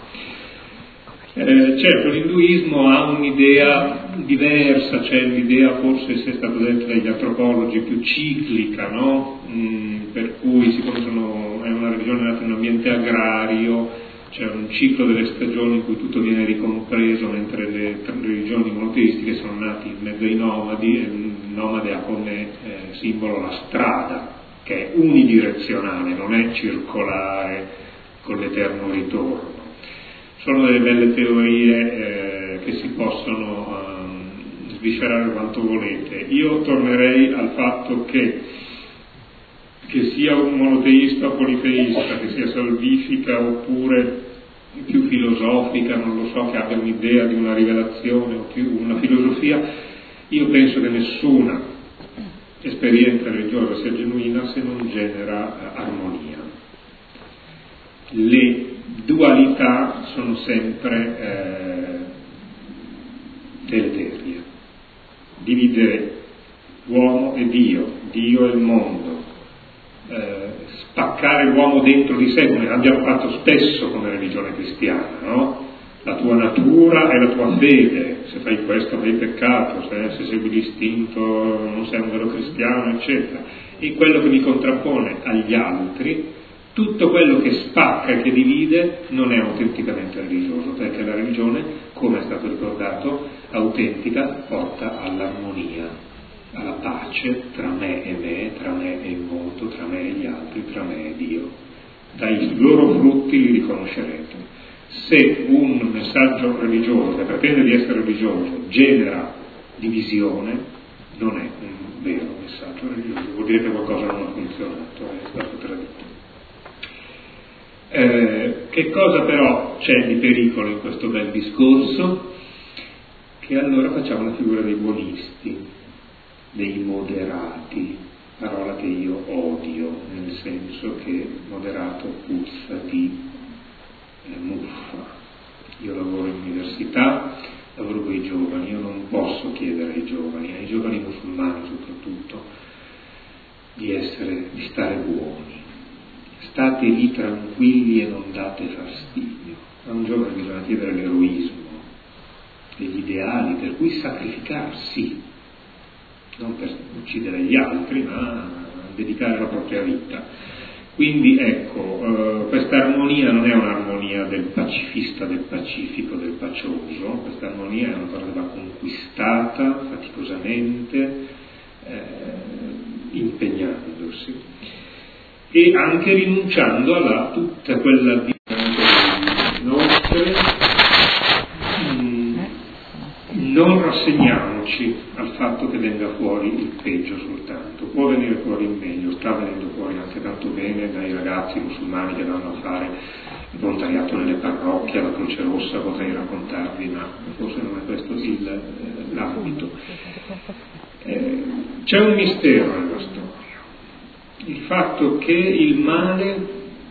Eh, certo, l'induismo ha un'idea diversa, c'è l'idea, forse se è stato detto dagli antropologi, più ciclica, no? Mm, per cui siccome sono, è una religione nata in un ambiente agrario, c'è un ciclo delle stagioni in cui tutto viene ricompreso, mentre le religioni monoteistiche sono nate in mezzo ai nomadi, e il nomade ha come eh, simbolo la strada, che è unidirezionale, non è circolare con l'eterno ritorno. Sono delle belle teorie eh, che si possono um, sviscerare quanto volete. Io tornerei al fatto che che sia un monoteista o politeista, che sia salvifica oppure più filosofica, non lo so, che abbia un'idea di una rivelazione o più una filosofia, io penso che nessuna esperienza religiosa sia genuina se non genera eh, armonia. Le dualità sono sempre eh, deleterie. Dividere l'uomo e Dio, Dio e il mondo, Eh, spaccare l'uomo dentro di sé, come abbiamo fatto spesso come religione cristiana, no? La tua natura e la tua fede, se fai questo hai peccato, se, se segui l'istinto non sei un vero cristiano, eccetera. E quello che mi contrappone agli altri, tutto quello che spacca e che divide non è autenticamente religioso, perché la religione, come è stato ricordato, autentica porta all'armonia, alla pace tra me e me, tra me e il mondo, tra me e gli altri, tra me e Dio. Dai loro frutti li riconoscerete. Se un messaggio religioso che pretende di essere religioso genera divisione, non è un vero messaggio religioso, vuol dire che qualcosa non ha funzionato, è stato tradito. Eh, che cosa però c'è di pericolo in questo bel discorso? Che allora facciamo la figura dei buonisti, dei moderati, parola che io odio, nel senso che moderato puzza di eh, muffa. Io lavoro in università, lavoro con i giovani, io non posso chiedere ai giovani, ai giovani musulmani soprattutto, di essere, di stare buoni. State lì tranquilli e non date fastidio. A un giovane bisogna chiedere l'eroismo, degli ideali per cui sacrificarsi, non per uccidere gli altri, ma dedicare la propria vita. Quindi ecco, eh, questa armonia non è un'armonia del pacifista, del pacifico, del pacioso, questa armonia è una cosa che va conquistata faticosamente, eh, impegnandosi e anche rinunciando a tutta quella dinamica nostre. Non rassegniamoci al fatto che venga fuori il peggio soltanto, può venire fuori il meglio, sta venendo fuori anche tanto bene dai ragazzi musulmani che vanno a fare il volontariato nelle parrocchie, la Croce Rossa, potrei raccontarvi, ma forse non è questo il, l'ambito. Eh, c'è un mistero nella storia, il fatto che il male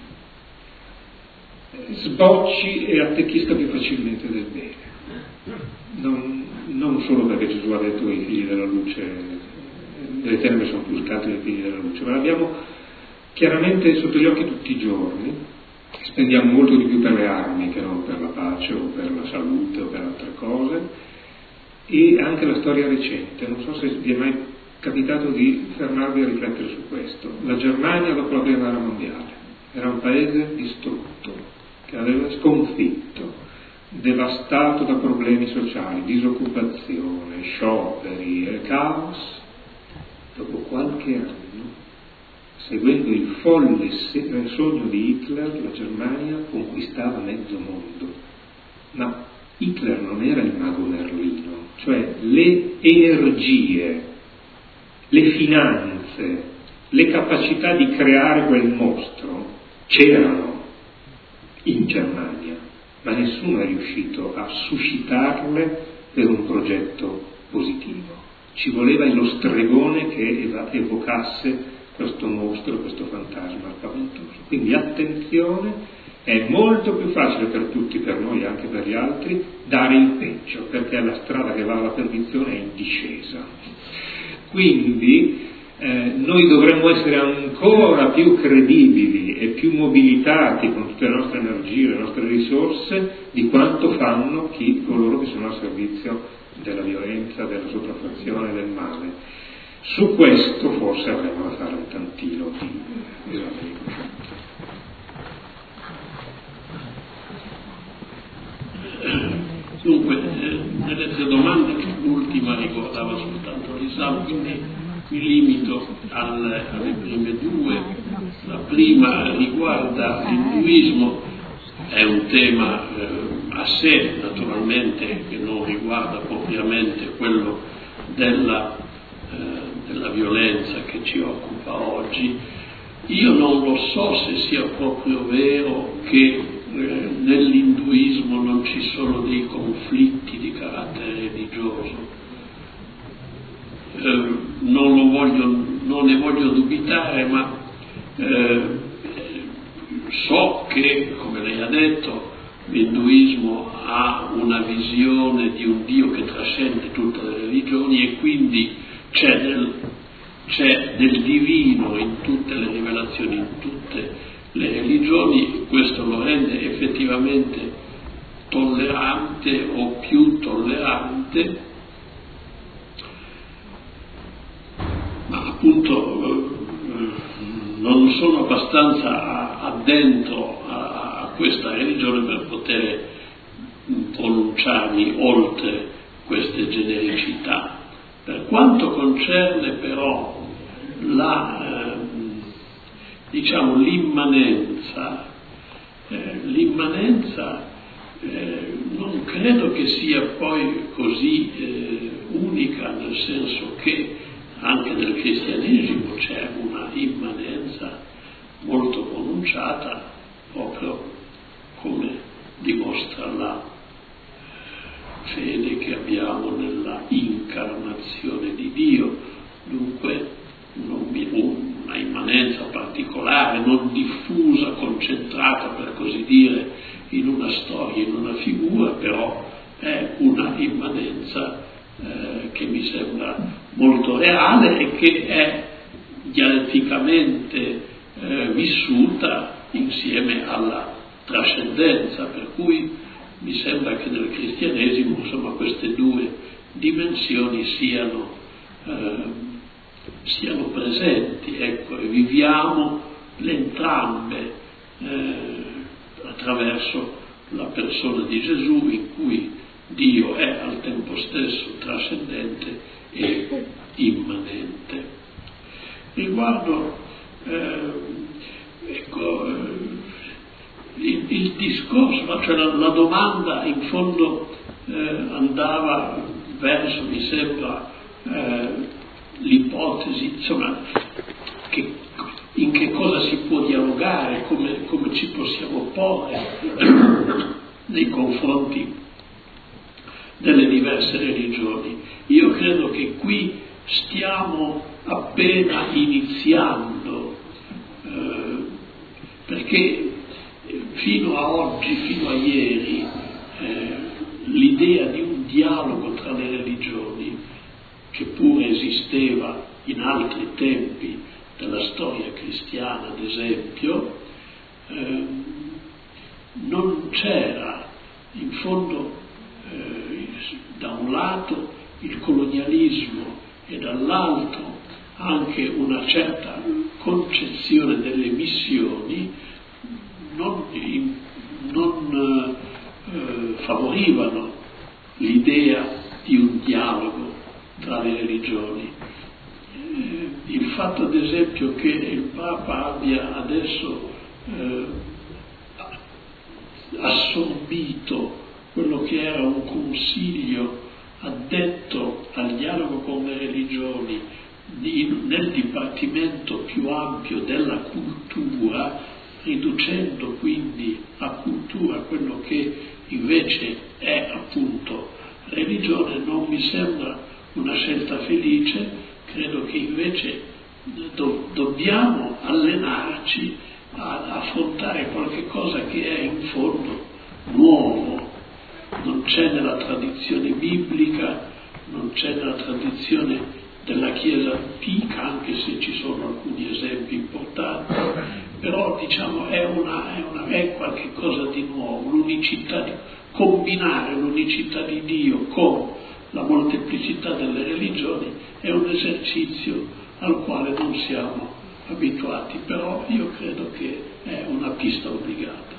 sbocci e attecchisca più facilmente del bene. Non, non solo perché Gesù ha detto che i figli della luce, le tenebre sono più scalte dei figli della luce, ma l'abbiamo chiaramente sotto gli occhi tutti i giorni, spendiamo molto di più per le armi che non per la pace o per la salute o per altre cose, e anche la storia recente, non so se vi è mai capitato di fermarvi a riflettere su questo. La Germania dopo la prima guerra mondiale era un paese distrutto, che aveva sconfitto, devastato da problemi sociali, disoccupazione, scioperi e caos. Dopo qualche anno, seguendo il folle sogno di Hitler, la Germania conquistava mezzo mondo. Ma Hitler non era il mago Merlino, cioè le energie, le finanze, le capacità di creare quel mostro c'erano in Germania, ma nessuno è riuscito a suscitarle per un progetto positivo. Ci voleva lo stregone che evocasse questo mostro, questo fantasma spaventoso. Quindi attenzione, è molto più facile per tutti, per noi e anche per gli altri, dare il peggio, perché la strada che va alla perdizione è in discesa. Quindi eh, noi dovremmo essere ancora più credibili e più mobilitati con tutte le nostre energie, le nostre risorse, di quanto fanno chi, coloro che sono al servizio della violenza, della sopraffazione, del male. Su questo forse avremo da fare un tantino di esame di coscienza. Dunque, eh, nelle tre domande, l'ultima riguardava soltanto l'Islam, quindi mi limito al, alle prime due. La prima riguarda l'induismo, è un tema eh, a sé naturalmente, che non riguarda propriamente quello della, eh, della violenza che ci occupa oggi. Io non lo so se sia proprio vero che eh, nell'induismo non ci sono dei conflitti di carattere religioso. Eh, non, lo voglio, non ne voglio dubitare, ma eh, so che, come lei ha detto, l'induismo ha una visione di un Dio che trascende tutte le religioni e quindi c'è del, c'è del divino in tutte le rivelazioni, in tutte le religioni. Questo lo rende effettivamente tollerante o più tollerante, ma appunto non sono abbastanza addentro a, a questa religione per poter pronunciarmi oltre queste genericità. Per quanto concerne però la, eh, diciamo l'immanenza, eh, l'immanenza eh, non credo che sia poi così eh, unica, nel senso che anche nel cristianesimo c'è una immanenza molto pronunciata, proprio come dimostra la fede che abbiamo nella incarnazione di Dio. Dunque non una immanenza particolare, non diffusa, concentrata per così dire in una storia, in una figura, però è una immanenza eh, che mi sembra molto reale e che è dialetticamente eh, vissuta insieme alla trascendenza, per cui mi sembra che nel cristianesimo insomma queste due dimensioni siano eh, siano presenti, ecco, e viviamo le entrambe eh, attraverso la persona di Gesù, in cui Dio è al tempo stesso trascendente e immanente. Riguardo eh, ecco, eh, il, il discorso, cioè la, la domanda in fondo eh, andava verso, mi sembra, eh, l'ipotesi, insomma, che, in che cosa si può dialogare, come, come ci possiamo porre nei confronti delle diverse religioni. Io credo che qui stiamo appena iniziando, eh, perché fino a oggi, fino a ieri, eh, l'idea di un dialogo tra le religioni, che pure esisteva in altri tempi della storia cristiana, ad esempio, eh, non c'era, in fondo, eh, da un lato il colonialismo e dall'altro anche una certa concezione delle missioni non, non eh, favorivano l'idea di un dialogo tra le religioni. Eh, il fatto ad esempio che il Papa abbia adesso eh, assorbito quello che era un consiglio addetto al dialogo con le religioni di, nel dipartimento più ampio della cultura, riducendo quindi a cultura quello che invece è appunto religione, non mi sembra una scelta felice. Credo che invece do, dobbiamo allenarci a, a affrontare qualche cosa che è in fondo nuovo, non c'è nella tradizione biblica, non c'è nella tradizione della Chiesa antica, anche se ci sono alcuni esempi importanti, però diciamo è, una, è, una, è qualche cosa di nuovo, l'unicità di, combinare l'unicità di Dio con la molteplicità delle religioni è un esercizio al quale non siamo abituati, però io credo che è una pista obbligata.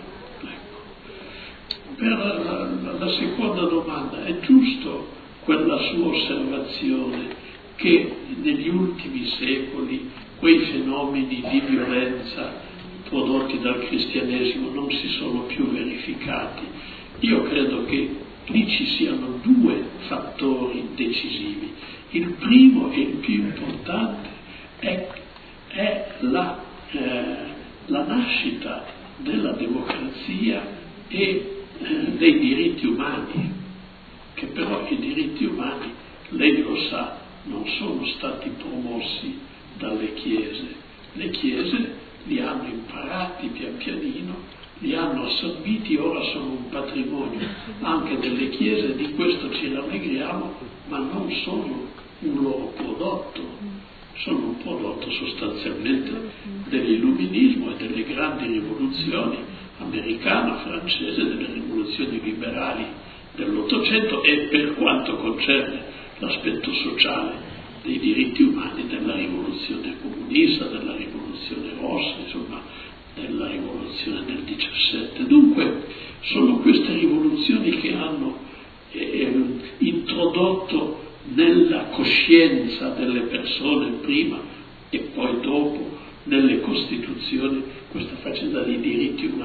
Ecco. Per la, la, la seconda domanda, è giusto quella sua osservazione che negli ultimi secoli quei fenomeni di violenza prodotti dal cristianesimo non si sono più verificati? Io credo che lì ci siano due fattori decisivi. Il primo e il più importante è, è la, eh, la nascita della democrazia e eh, dei diritti umani, che però i diritti umani, lei lo sa, non sono stati promossi dalle chiese. Le chiese li hanno imparati pian pianino, li hanno assorbiti, ora sono un patrimonio anche delle chiese, di questo ci rallegriamo, ma non sono un loro prodotto, sono un prodotto sostanzialmente dell'illuminismo e delle grandi rivoluzioni americana, francese, delle rivoluzioni liberali dell'Ottocento e, per quanto concerne l'aspetto sociale dei diritti umani, della rivoluzione comunista, della rivoluzione rossa, insomma della rivoluzione del diciassette. Dunque sono queste rivoluzioni che hanno eh, introdotto nella coscienza delle persone prima e poi dopo nelle Costituzioni questa faccenda dei diritti umani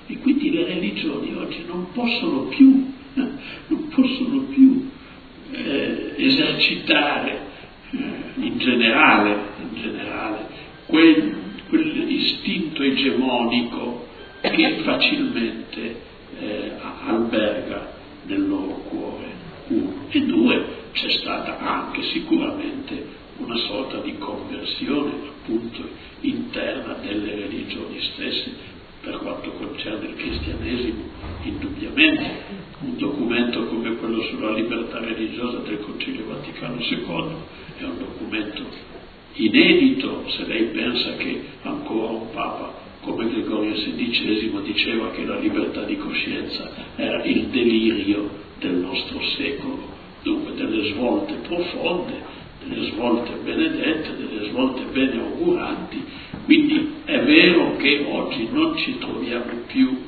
E quindi le religioni oggi non possono più, non possono più eh, esercitare eh, in generale, in generale quel, quell'istinto egemonico che facilmente eh, alberga nel loro cuore. Uno. E due, c'è stata anche sicuramente una sorta di conversione appunto interna delle religioni stesse. Per quanto concerne il cristianesimo, indubbiamente un documento come quello sulla libertà religiosa del Concilio Vaticano secondo è un documento inedito, se lei pensa che ancora un Papa come Gregorio sedicesimo diceva che la libertà di coscienza era il delirio del nostro secolo, dunque delle svolte profonde, delle svolte benedette, delle svolte bene auguranti. Quindi è vero che oggi non ci troviamo più,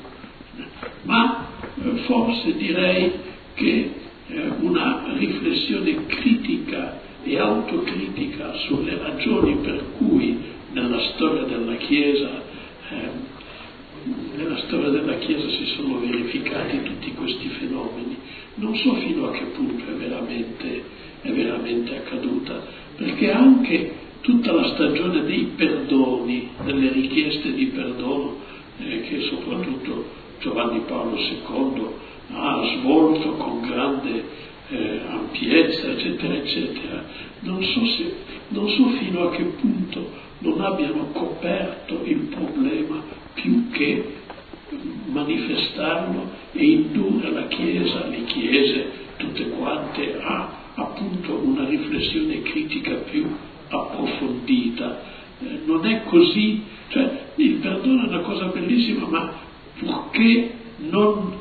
ma eh, forse direi che eh, una riflessione critica e autocritica sulle ragioni per cui nella storia della Chiesa eh, nella storia della Chiesa si sono verificati tutti questi fenomeni, non so fino a che punto è veramente, è veramente accaduta, perché anche tutta la stagione dei perdoni, delle richieste di perdono eh, che soprattutto Giovanni Paolo secondo ha svolto con grande eh, ampiezza, eccetera, eccetera, non so, se, non so fino a che punto non abbiano coperto il problema più che manifestarlo e indurre la Chiesa, le Chiese, tutte quante, a appunto una riflessione critica più approfondita. Eh, non è così, cioè il perdono è una cosa bellissima, ma purché non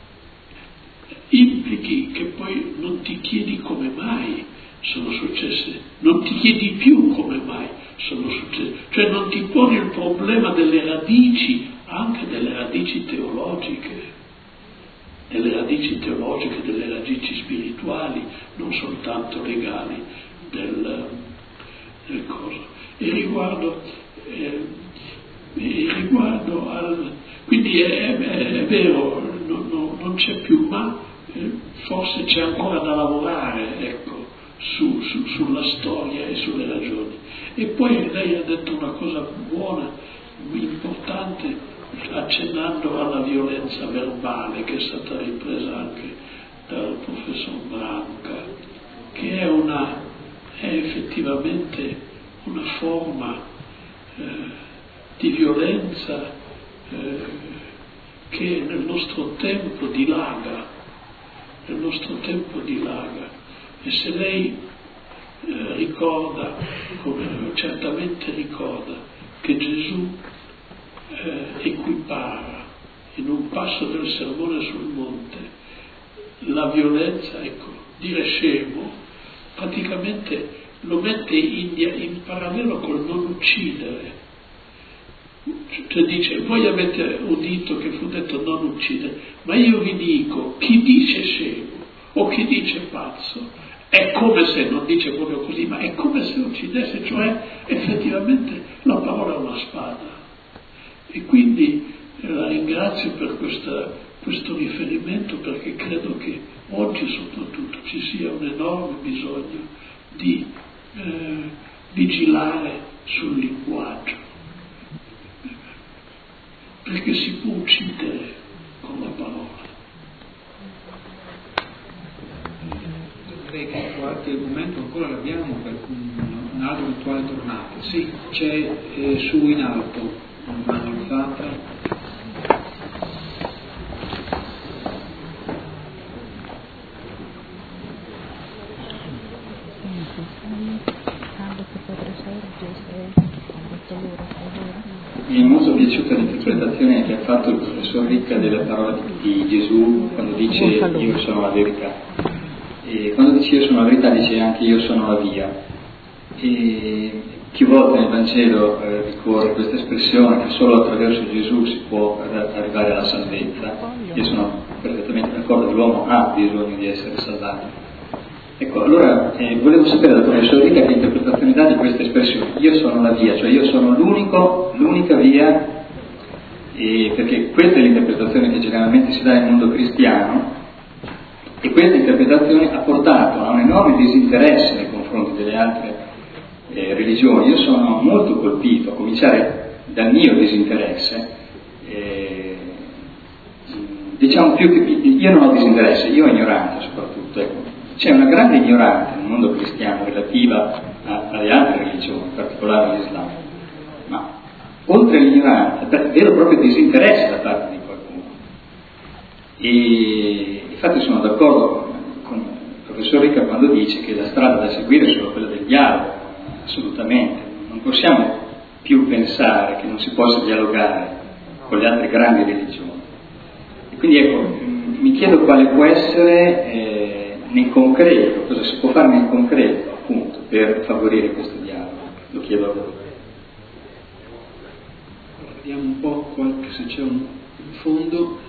implichi che poi non ti chiedi come mai sono successe, non ti chiedi più come mai sono successe, cioè non ti poni il problema delle radici, anche delle radici teologiche, delle radici teologiche, delle radici spirituali, non soltanto legali del, del coso. E riguardo, eh, e riguardo al... quindi è, è, è vero, no, no, non c'è più, ma eh, forse c'è ancora da lavorare, ecco, su, su, sulla storia e sulle ragioni. E poi lei ha detto una cosa buona, importante, accennando alla violenza verbale, che è stata ripresa anche dal professor Branca, che è, una, è effettivamente una forma eh, di violenza eh, che nel nostro tempo dilaga, nel nostro tempo dilaga. E se lei eh, ricorda, come certamente ricorda, che Gesù eh, equipara in un passo del sermone sul monte la violenza, ecco, dire scemo, praticamente lo mette in, in parallelo col non uccidere. Cioè dice, voi avete udito che fu detto non uccidere, ma io vi dico, chi dice scemo o chi dice pazzo è come se, non dice proprio così, ma è come se uccidesse, cioè effettivamente la parola è una spada. E quindi eh, la ringrazio per questa, questo riferimento, perché credo che oggi soprattutto ci sia un enorme bisogno di eh, vigilare sul linguaggio, perché si può uccidere con la parola. Direi che qualche argomento ancora l'abbiamo per un'altra eventuale tornata. Sì, c'è eh, su in alto una mano alzata. Mi è molto piaciuta l'interpretazione che ha fatto il professor Ricca delle parole di Gesù quando dice io sono la verità. E quando dice io sono la verità dice anche io sono la via. E più volte nel Vangelo eh, ricorre questa espressione che solo attraverso Gesù si può arrivare alla salvezza. Io sono perfettamente d'accordo che l'uomo ha bisogno di essere salvato. Ecco, allora eh, volevo sapere dal professor Ricca che interpretazione dà di questa espressione, io sono la via, cioè io sono l'unico, l'unica via e perché questa è l'interpretazione che generalmente si dà nel mondo cristiano, e questa interpretazione ha portato a un enorme disinteresse nei confronti delle altre eh, religioni. Io sono molto colpito, a cominciare dal mio disinteresse, eh, diciamo più che io non ho disinteresse, io ho ignoranza soprattutto. Ecco. C'è una grande ignoranza nel mondo cristiano relativa a, alle altre religioni, in particolare all'Islam, ma oltre all'ignoranza vedo proprio disinteresse da parte di qualcuno. E infatti sono d'accordo con il professor Ricca quando dice che la strada da seguire è solo quella del dialogo, assolutamente. Non possiamo più pensare che non si possa dialogare con le altre grandi religioni. E quindi ecco, mi chiedo quale può essere eh, nel concreto, cosa si può fare nel concreto appunto per favorire questo dialogo. Lo chiedo a voi. Vediamo un po' qualche, se c'è un in fondo.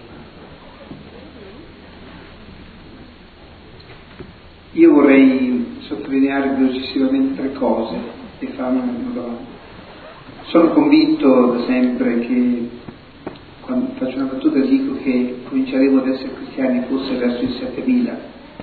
Io vorrei sottolineare velocissimamente tre cose e fare una domanda. Sono convinto da sempre che, quando faccio una battuta dico che cominceremo ad essere cristiani forse verso il settemila.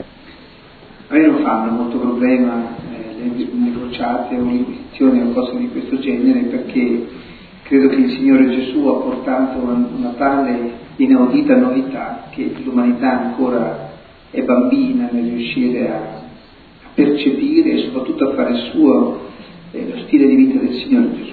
A me non fanno molto problema eh, le, le crociate o l'inquisizione o cose di questo genere, perché credo che il Signore Gesù ha portato una, una tale inaudita novità che l'umanità ancora è bambina nel riuscire a, a percepire e soprattutto a fare suo eh, lo stile di vita del Signore Gesù.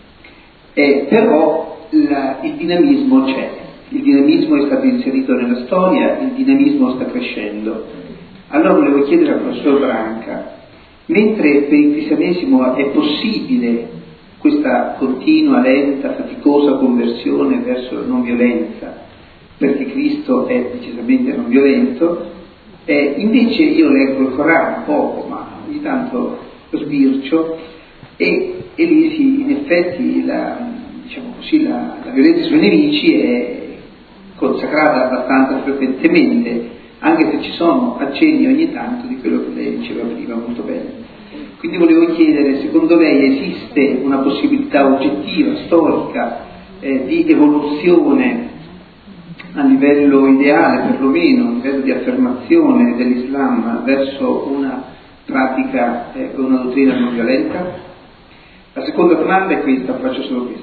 E però la, il dinamismo c'è, il dinamismo è stato inserito nella storia, il dinamismo sta crescendo. Allora volevo chiedere al professor Branca, mentre per il cristianesimo è possibile questa continua, lenta, faticosa conversione verso la non violenza, perché Cristo è decisamente non violento, eh, invece io leggo il Corano poco, ma ogni tanto lo sbircio, e, e lì sì, in effetti la, diciamo così, la, la violenza sui nemici è consacrata abbastanza frequentemente, anche se ci sono accenni ogni tanto di quello che lei diceva prima molto bene. Quindi volevo chiedere, secondo lei esiste una possibilità oggettiva, storica, eh, di evoluzione a livello ideale, perlomeno a livello di affermazione dell'Islam verso una pratica, eh, una dottrina non violenta? La seconda domanda è questa, faccio solo questa.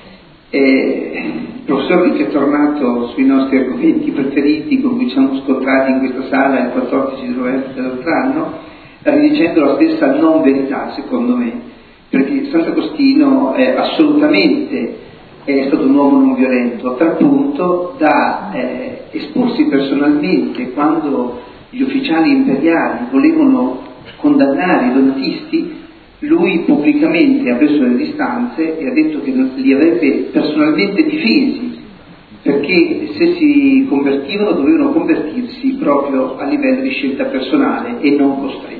Eh, il professor Ricca è tornato sui nostri argomenti preferiti con cui ci siamo scontrati in questa sala il quattordici di novembre dell'altro anno, ridicendo la stessa non verità, secondo me, perché Sant'Agostino eh, assolutamente è stato un uomo non violento, a tal punto da eh, esporsi personalmente quando gli ufficiali imperiali volevano condannare i donatisti. Lui pubblicamente ha preso le distanze e ha detto che li avrebbe personalmente difesi, perché se si convertivano dovevano convertirsi proprio a livello di scelta personale e non costretti.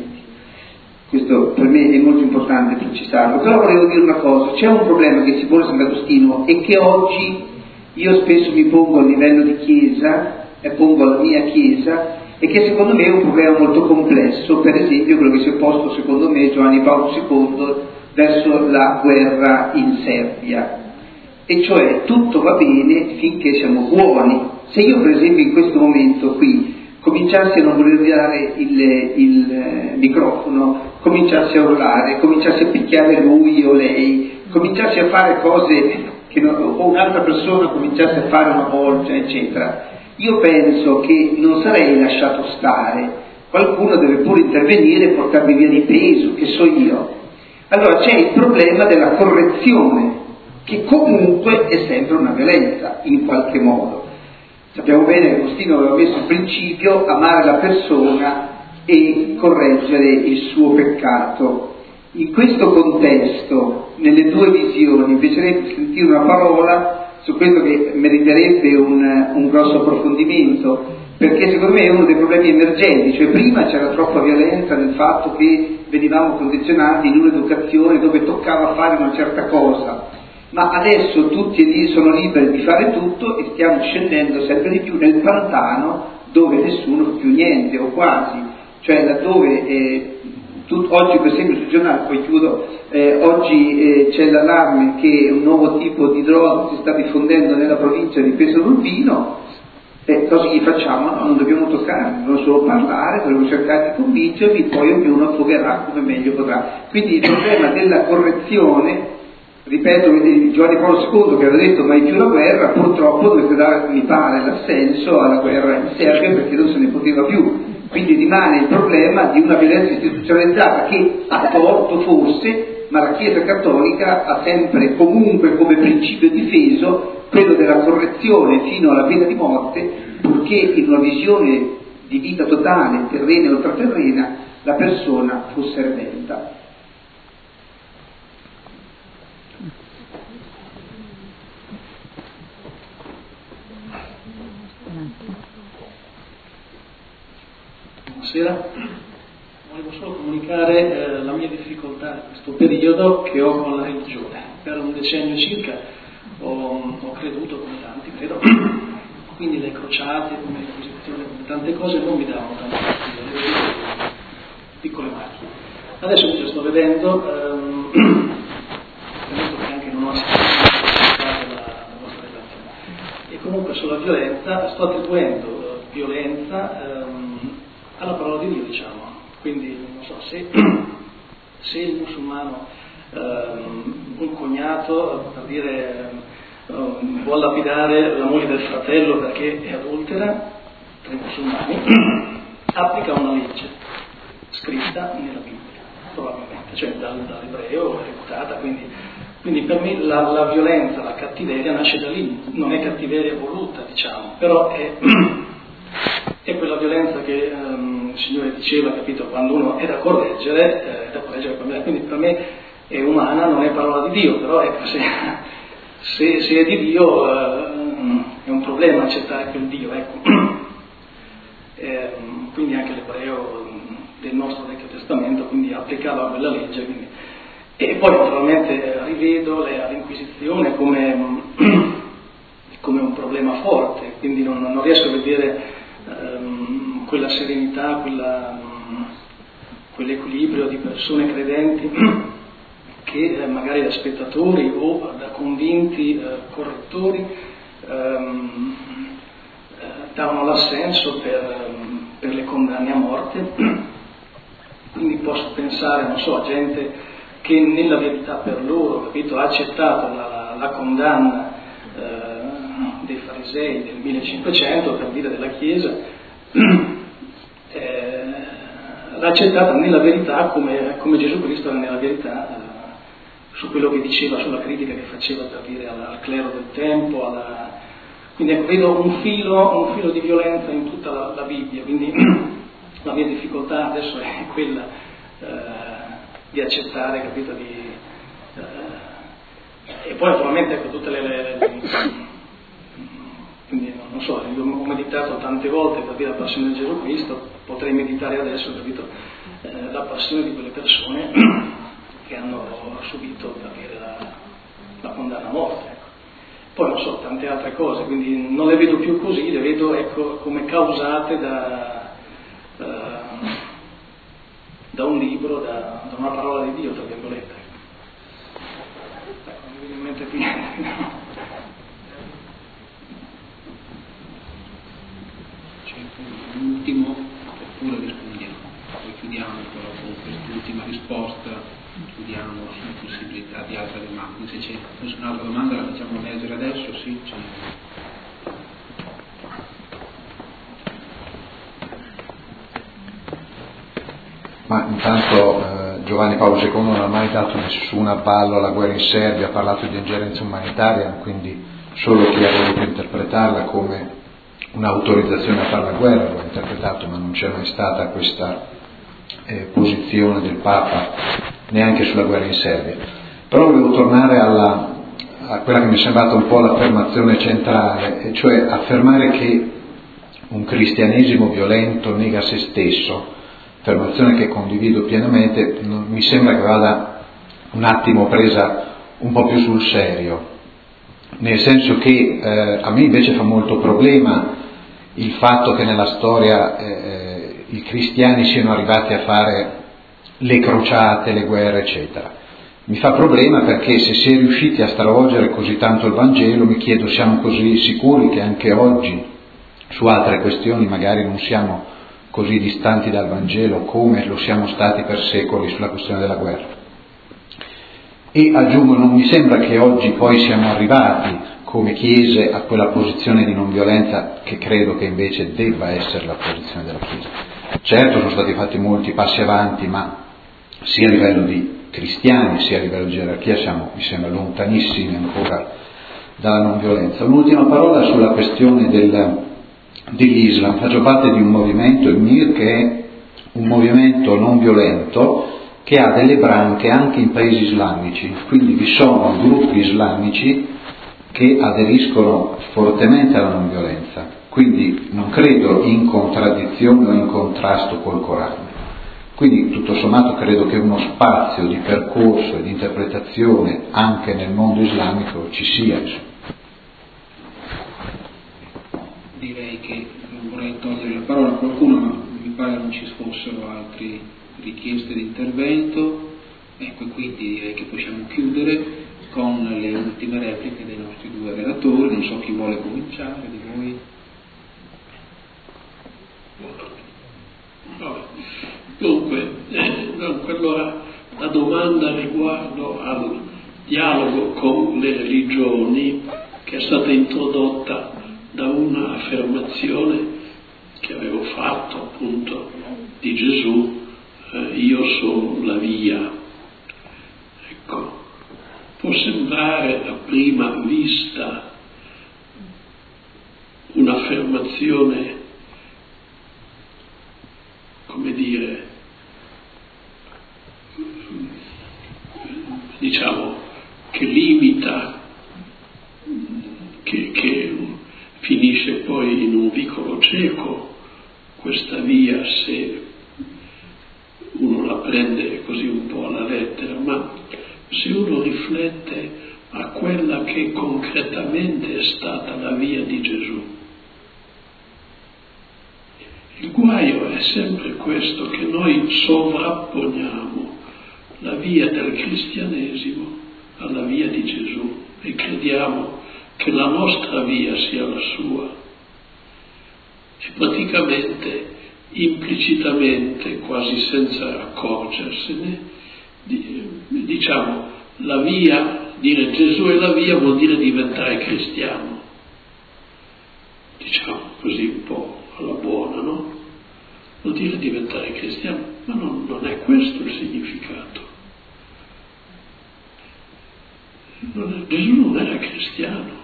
Questo per me è molto importante precisarlo. Però volevo dire una cosa, c'è un problema che si pone Sant'Agostino e che oggi io spesso mi pongo a livello di chiesa e pongo alla mia chiesa, e che secondo me è un problema molto complesso, per esempio quello che si è posto secondo me Giovanni Paolo secondo verso la guerra in Serbia, e cioè tutto va bene finché siamo buoni. Se io per esempio in questo momento qui cominciassi a non voler dare il, il microfono, cominciassi a urlare, cominciassi a picchiare lui o lei, cominciassi a fare cose che non, o un'altra persona cominciasse a fare una bolgia, eccetera, io penso che non sarei lasciato stare, qualcuno deve pure intervenire e portarmi via di peso, che so io. Allora c'è il problema della correzione, che comunque è sempre una violenza, in qualche modo. Sappiamo bene che Agostino aveva messo il principio amare la persona e correggere il suo peccato. In questo contesto, nelle due visioni, mi piacerebbe sentire una parola su questo che meriterebbe un, un grosso approfondimento, perché secondo me è uno dei problemi emergenti, cioè prima c'era troppa violenza nel fatto che venivamo condizionati in un'educazione dove toccava fare una certa cosa, ma adesso tutti lì sono liberi di fare tutto e stiamo scendendo sempre di più nel pantano dove nessuno fa più niente o quasi, cioè laddove eh, tu, oggi per esempio sul giornale, poi chiudo, eh, oggi eh, c'è l'allarme che un nuovo tipo di droga si sta diffondendo nella provincia di Pesaro Urbino. Eh, cosa gli facciamo? No, non dobbiamo toccare, dobbiamo solo parlare, dobbiamo cercare di convincervi, poi ognuno affogherà come meglio potrà. Quindi il problema della correzione, ripeto, Giovanni Paolo secondo che aveva detto mai più la guerra, purtroppo dovete dare, mi pare, l'assenso alla guerra in Serbia perché non se ne poteva più. Quindi rimane il problema di una violenza istituzionalizzata che a torto forse, ma la Chiesa Cattolica ha sempre comunque come principio difeso quello della correzione fino alla pena di morte, purché in una visione di vita totale, terrena e ultraterrena, la persona fosse redenta. Buonasera, volevo solo comunicare eh, la mia difficoltà in questo periodo che ho con la religione. Per un decennio circa ho, ho creduto, come tanti credo, quindi le crociate, come l'Inquisizione, come tante cose non mi davano tanto fastidio, le vedevo piccole macchine. Adesso invece sto vedendo, ehm, credo che anche non ho ascoltato la, la vostra relazione, e comunque sulla violenza sto attribuendo eh, violenza ehm, alla parola di Dio, diciamo. Quindi non so se, se il musulmano, ehm, un cognato, per dire, ehm, vuole lapidare la moglie del fratello perché è adultera, tra i musulmani, applica una legge scritta nella Bibbia, probabilmente, cioè dal, dall'ebreo reputata, quindi, quindi per me la, la violenza, la cattiveria nasce da lì, non è cattiveria voluta, diciamo, però è... è quella violenza che um, il Signore diceva, capito, quando uno è da correggere, eh, è da correggere per me. Quindi per me è umana, non è parola di Dio, però ecco, se, se, se è di Dio eh, è un problema accettare quel Dio, ecco. Eh, quindi anche l'ebreo del nostro Vecchio Testamento quindi applicava quella legge. Quindi. E poi naturalmente rivedo le, l'Inquisizione come, come un problema forte, quindi non, non riesco a vedere Um, quella serenità, quella, um, quell'equilibrio di persone credenti che eh, magari da spettatori o da convinti eh, correttori um, eh, davano l'assenso per, um, per le condanne a morte. Quindi posso pensare, non so, a gente che nella verità per loro, capito, ha accettato la, la, la condanna eh, dei farisei del millecinquecento, per dire della Chiesa, eh, l'ha accettata nella verità come, come Gesù Cristo era nella verità, eh, su quello che diceva, sulla critica che faceva, per dire, al, al clero del tempo, alla... quindi ecco, vedo un filo, un filo di violenza in tutta la, la Bibbia, quindi la mia difficoltà adesso è quella eh, di accettare, capito, di... Eh, e poi naturalmente ecco tutte le, le, le quindi non so, io ho meditato tante volte per dire la passione di Gesù Cristo, potrei meditare adesso, capito, eh, la passione di quelle persone che hanno subito, per dire, la, la condanna a morte. Ecco. Poi non so, tante altre cose, quindi non le vedo più così, le vedo, ecco, come causate da, uh, da un libro, da, da una parola di Dio, tra virgolette. Ecco, non mi viene in mente più niente. L'ultimo, oppure rispondiamo, poi chiudiamo però con quest'ultima risposta, chiudiamo sulla possibilità di altre domande. Se c'è fosse un'altra domanda la facciamo leggere adesso, sì, c'è. Ma intanto eh, Giovanni Paolo secondo non ha mai dato nessun avvallo alla guerra in Serbia, ha parlato di ingerenza umanitaria, quindi solo chi ha voluto interpretarla come un'autorizzazione a fare la guerra lo ha interpretato, ma non c'è mai stata questa eh, posizione del Papa neanche sulla guerra in Serbia. Però volevo tornare alla, a quella che mi è sembrata un po' l'affermazione centrale, e cioè affermare che un cristianesimo violento nega se stesso, affermazione che condivido pienamente, non, mi sembra che vada un attimo presa un po' più sul serio, nel senso che eh, a me invece fa molto problema il fatto che nella storia eh, i cristiani siano arrivati a fare le crociate, le guerre, eccetera. Mi fa problema perché se si è riusciti a stravolgere così tanto il Vangelo, mi chiedo, siamo così sicuri che anche oggi su altre questioni magari non siamo così distanti dal Vangelo come lo siamo stati per secoli sulla questione della guerra? E aggiungo, non mi sembra che oggi poi siamo arrivati come Chiese a quella posizione di non violenza che credo che invece debba essere la posizione della Chiesa. Certo, sono stati fatti molti passi avanti, ma sia a livello di cristiani sia a livello di gerarchia siamo, mi sembra, lontanissimi ancora dalla non violenza. Un'ultima parola sulla questione del, dell'Islam. Faccio parte di un movimento, il M I R, che è un movimento non violento che ha delle branche anche in paesi islamici, quindi vi sono gruppi islamici che aderiscono fortemente alla non violenza, quindi non credo in contraddizione o in contrasto col Corano. Quindi tutto sommato credo che uno spazio di percorso e di interpretazione anche nel mondo islamico ci sia. Direi che non vorrei togliere la parola a qualcuno, ma mi pare non ci fossero altre richieste di intervento, ecco, quindi direi che possiamo chiudere con le ultime repliche dei nostri due relatori. Non so chi vuole cominciare di voi. Dunque, eh, dunque, allora la domanda riguardo al dialogo con le religioni, che è stata introdotta da una affermazione che avevo fatto appunto di Gesù, eh, io sono la via. Ecco, può sembrare a prima vista un'affermazione, come dire, diciamo, che limita, che, che finisce poi in un vicolo cieco questa via se uno la prende così un po' alla lettera, ma se uno riflette a quella che concretamente è stata la via di Gesù, il guaio è sempre questo, che noi sovrapponiamo la via del cristianesimo alla via di Gesù e crediamo che la nostra via sia la sua. E praticamente, implicitamente, quasi senza accorgersene, diciamo, la via, dire Gesù è la via vuol dire diventare cristiano, diciamo così un po' alla buona, no? Vuol dire diventare cristiano, ma non, non è questo il significato. Non è, Gesù non era cristiano,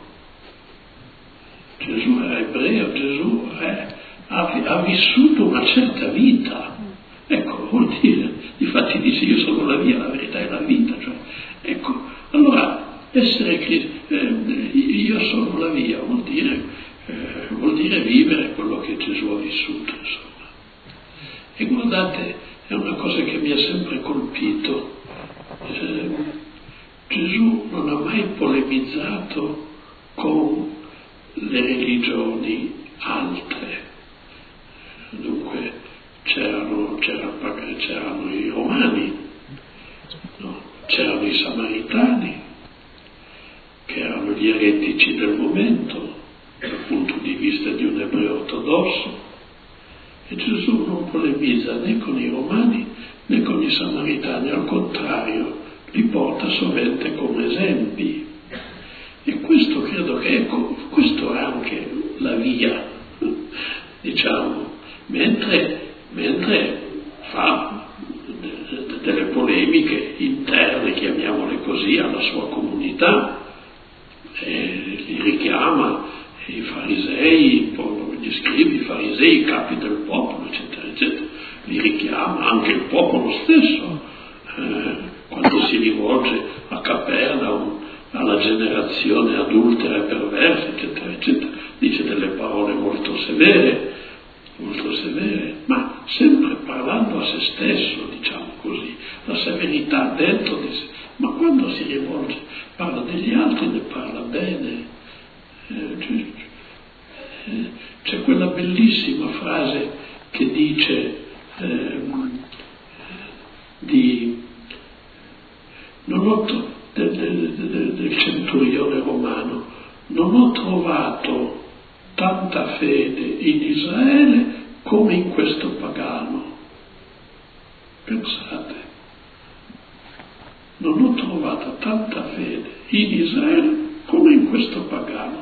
Gesù era ebreo, Gesù è, ha, ha vissuto una certa vita. Ecco, vuol dire, difatti dice io sono la via, la verità e la vita, cioè, ecco, allora essere eh, io sono la via vuol dire, eh, vuol dire vivere quello che Gesù ha vissuto, insomma. E guardate, è una cosa che mi ha sempre colpito, eh, Gesù non ha mai polemizzato con le religioni altre, dunque c'erano, c'erano, c'erano i romani, no? C'erano i samaritani, che erano gli eretici del momento dal punto di vista di un ebreo ortodosso, e Gesù non polemizza né con i romani né con i samaritani, al contrario li porta sovente come esempi. E questo credo che, ecco, questo è anche la via, diciamo, mentre, mentre fa delle polemiche interne, chiamiamole così, alla sua comunità, e li richiama i farisei, gli scribi, i farisei, i capi del popolo, eccetera, eccetera, li richiama anche il popolo stesso, eh, quando si rivolge a Capernaum, alla generazione adultera e perversa, eccetera, eccetera, dice delle parole molto severe, molto severe, ma sempre parlando a se stesso, diciamo così, la severità dentro di sé, ma quando si rivolge, parla degli altri, ne parla bene. Eh, c'è, c'è quella bellissima frase che dice, eh, di non ho, del, del, del, del centurione romano, non ho trovato tanta fede in Israele come in questo pagano. Pensate, non ho trovato tanta fede in Israele come in questo pagano.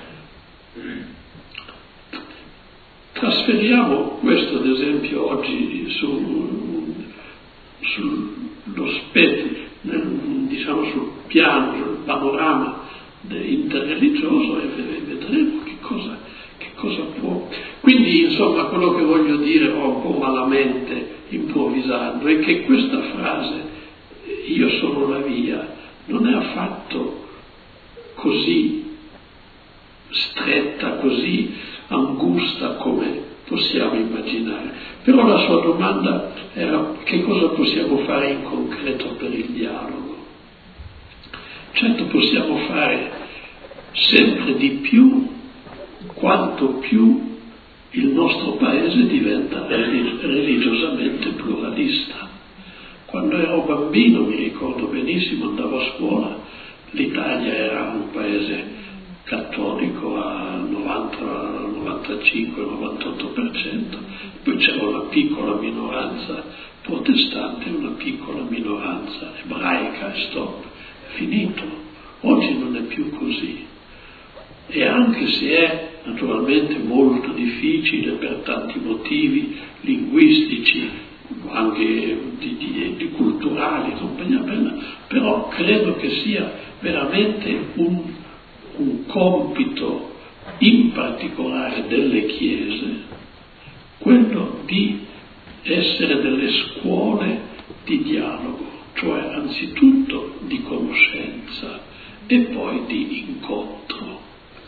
Trasferiamo questo ad esempio oggi su, sullo spettro, diciamo sul piano, sul panorama interreligioso e vedremo che cosa, che cosa può. Quindi insomma quello che voglio dire un po' malamente improvvisando è che questa frase, io sono la via, non è affatto così stretta, così angusta come possiamo immaginare. Però la sua domanda era: che cosa possiamo fare in concreto per il dialogo? Certo, possiamo fare sempre di più quanto più il nostro paese diventa religiosamente pluralista. Quando ero bambino, mi ricordo benissimo, andavo a scuola, l'Italia era un paese cattolico al novanta, novantacinque, novantotto per cento, poi c'era una piccola minoranza protestante e una piccola minoranza ebraica e stop, è finito. Oggi non è più così. E anche se è naturalmente molto difficile per tanti motivi linguistici, anche di, di, di culturali, compagnia bella, però credo che sia veramente un, un compito in particolare delle chiese, quello di essere delle scuole di dialogo, cioè anzitutto di conoscenza e poi di incontro.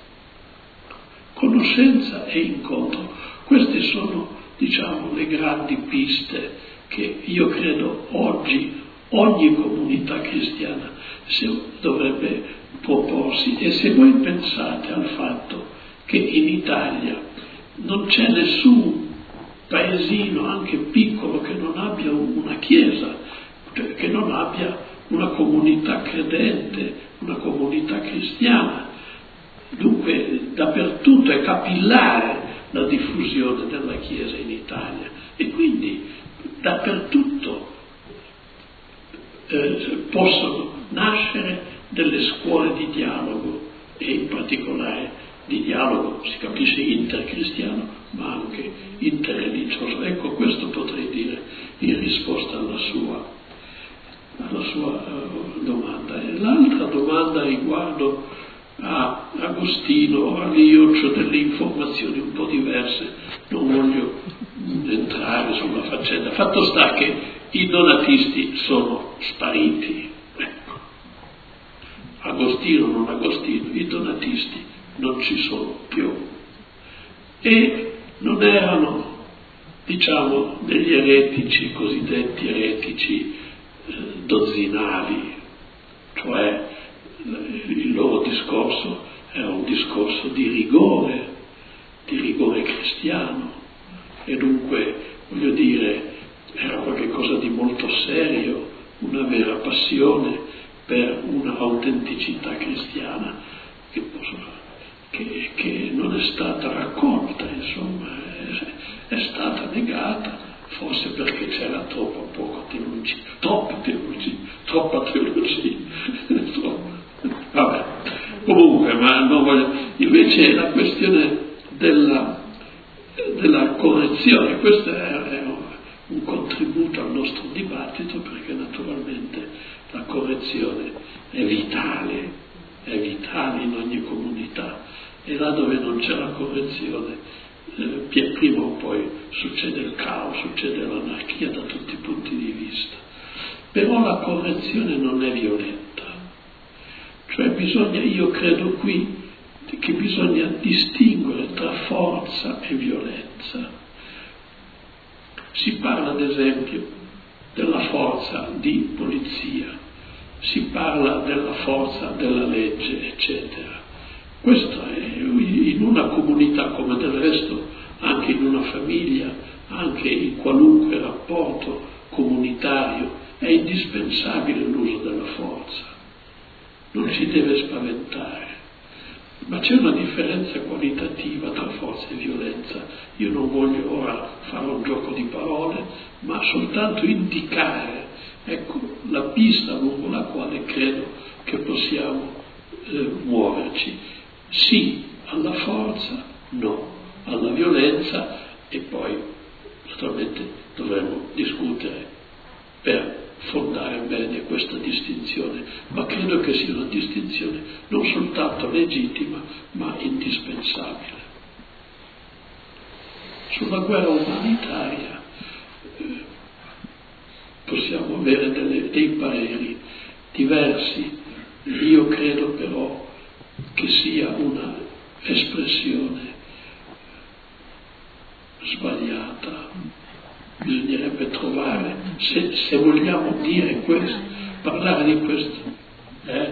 Conoscenza e incontro, queste sono, diciamo, le grandi piste che io credo oggi ogni comunità cristiana dovrebbe proporsi. E se voi pensate al fatto che in Italia non c'è nessun paesino, anche piccolo, che non abbia una chiesa, cioè che non abbia una comunità credente, una comunità cristiana. Dunque dappertutto è capillare la diffusione della Chiesa in Italia e quindi dappertutto eh, possono nascere delle scuole di dialogo e in particolare di dialogo, si capisce, intercristiano ma anche interreligioso. Ecco, questo potrei dire in risposta alla sua, alla sua uh, domanda. E l'altra domanda riguardo a Agostino, lì io ho delle informazioni un po' diverse, non voglio entrare sulla faccenda. Fatto sta che i donatisti sono spariti, ecco. Agostino, non Agostino, i donatisti non ci sono più e non erano, diciamo, degli eretici, cosiddetti eretici eh, dozzinali, cioè il loro discorso era un discorso di rigore, di rigore cristiano, e dunque, voglio dire, era qualcosa di molto serio, una vera passione per una autenticità cristiana che, che, che non è stata raccolta, insomma, è, è stata negata, forse perché c'era troppo poco teologia, troppa teologia, troppa teologia, troppa. Vabbè, comunque, ma non voglio. Invece la questione della, della correzione, questo è, è un contributo al nostro dibattito, perché naturalmente la correzione è vitale, è vitale in ogni comunità, e là dove non c'è la correzione eh, prima o poi succede il caos, succede l'anarchia da tutti i punti di vista. Però la correzione non è violenta. Cioè bisogna, io credo qui che bisogna distinguere tra forza e violenza. Si parla ad esempio della forza di polizia, si parla della forza della legge, eccetera. Questo è in una comunità come del resto, anche in una famiglia, anche in qualunque rapporto comunitario è indispensabile l'uso della forza, non ci deve spaventare, ma c'è una differenza qualitativa tra forza e violenza. Io non voglio ora fare un gioco di parole, ma soltanto indicare, ecco, la pista lungo la quale credo che possiamo eh, muoverci. Sì alla forza, no alla violenza, e poi naturalmente dovremo discutere per fondare bene questa distinzione, ma credo che sia una distinzione non soltanto legittima, ma indispensabile. Sulla guerra umanitaria eh, possiamo avere delle, dei pareri diversi. Io credo però che sia una espressione sbagliata. Bisognerebbe trovare, se, se vogliamo dire questo, parlare di questo, eh?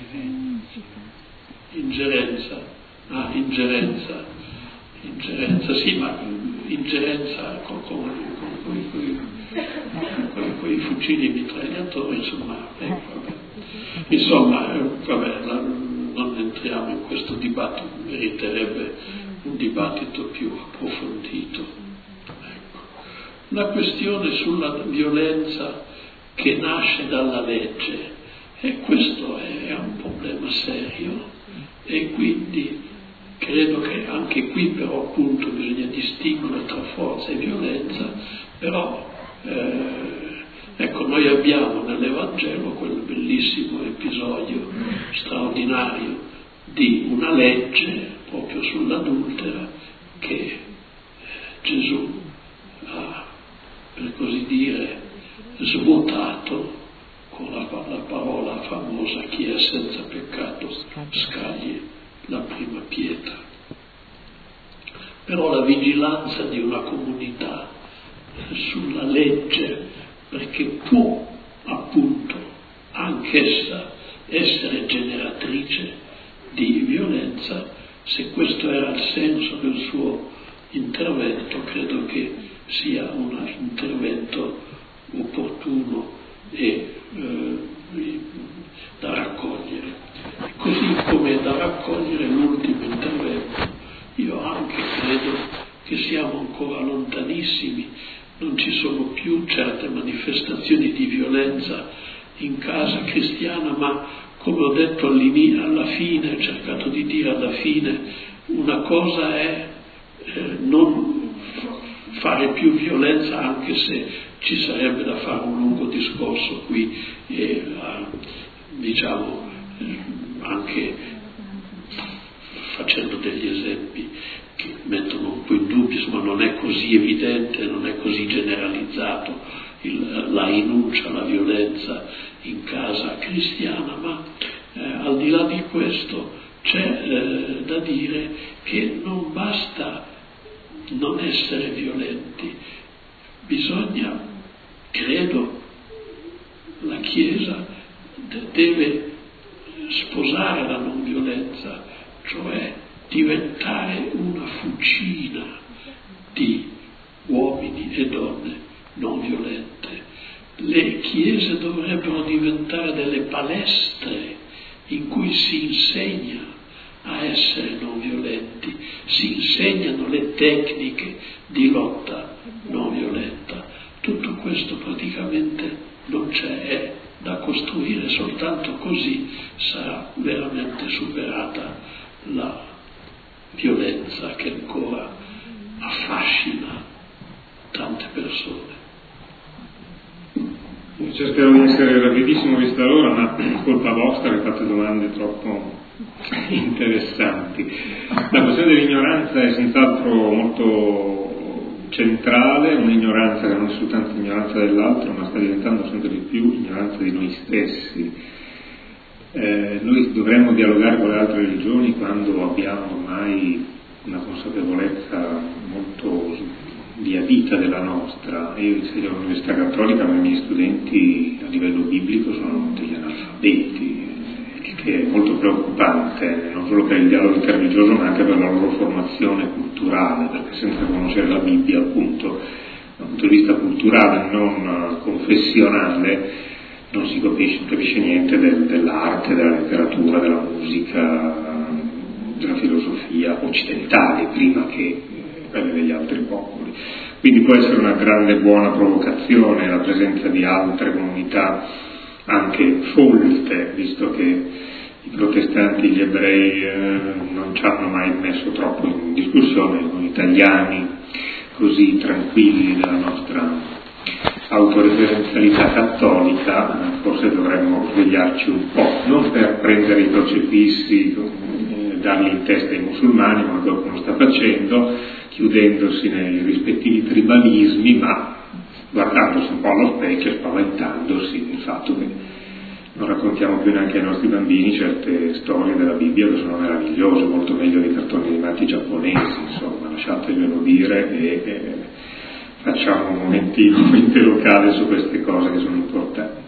Ingerenza, ah, ingerenza, ingerenza, sì, ma ingerenza con, con, con, con, con, con i fucili mitragliatori, insomma, eh, vabbè. Insomma, eh, vabbè, la, non entriamo in questo dibattito, meriterebbe un dibattito più approfondito. La questione sulla violenza che nasce dalla legge, e questo è un problema serio, e quindi credo che anche qui però appunto bisogna distinguere tra forza e violenza, però eh, ecco, noi abbiamo nell'Evangelo quel bellissimo episodio straordinario di una legge proprio sull'adultera che eh, Gesù ha, per così dire, svuotato con la, la parola famosa: chi è senza peccato scagli la prima pietra. Però la vigilanza di una comunità sulla legge, perché può appunto anch'essa essere generatrice di violenza, se questo era il senso del suo intervento, credo che sia un intervento opportuno e eh, da raccogliere. Così come da raccogliere l'ultimo intervento, io anche credo che siamo ancora lontanissimi, non ci sono più certe manifestazioni di violenza in casa cristiana, ma come ho detto alla fine, ho cercato di dire alla fine, una cosa è eh, non fare più violenza, anche se ci sarebbe da fare un lungo discorso qui, e diciamo anche facendo degli esempi che mettono un po' in dubbio, insomma non è così evidente, non è così generalizzato il, la rinuncia alla violenza in casa cristiana, ma eh, al di là di questo c'è eh, da dire che non basta non essere violenti, bisogna, credo, la Chiesa deve sposare la non violenza, cioè diventare una fucina di uomini e donne non violente. Le chiese dovrebbero diventare delle palestre in cui si insegna a essere non violenti, si insegnano le tecniche di lotta non violenta. Tutto questo praticamente non c'è, è da costruire, soltanto così sarà veramente superata la violenza che ancora affascina tante persone. Io cercherò di essere rapidissimo vista l'ora, ma colpa vostra che fate domande troppo interessanti. La questione dell'ignoranza è senz'altro molto centrale, un'ignoranza che non è soltanto ignoranza dell'altro, ma sta diventando sempre di più ignoranza di noi stessi. Eh, noi dovremmo dialogare con le altre religioni quando abbiamo ormai una consapevolezza molto via vita della nostra. Io insegno all'Università Cattolica, ma i miei studenti a livello biblico sono degli analfabeti, il che è molto preoccupante, non solo per il dialogo interreligioso ma anche per la loro formazione culturale, perché senza conoscere la Bibbia appunto dal punto di vista culturale, non confessionale, non si capisce, non capisce niente del, dell'arte, della letteratura, della musica, della filosofia occidentale, prima che quelle degli altri popoli. Quindi può essere una grande buona provocazione la presenza di altre comunità anche folte, visto che i protestanti, gli ebrei eh, non ci hanno mai messo troppo in discussione, con gli italiani così tranquilli della nostra autoreferenzialità cattolica, forse dovremmo svegliarci un po', non per prendere i crocefissi, eh, darli in testa ai musulmani, come qualcuno sta facendo, chiudendosi nei rispettivi tribalismi, ma guardandosi un po' allo specchio e spaventandosi del fatto che non raccontiamo più neanche ai nostri bambini certe storie della Bibbia che sono meravigliose, molto meglio dei cartoni animati giapponesi, insomma, lasciateglielo dire e, e facciamo un momentino interlocale su queste cose che sono importanti.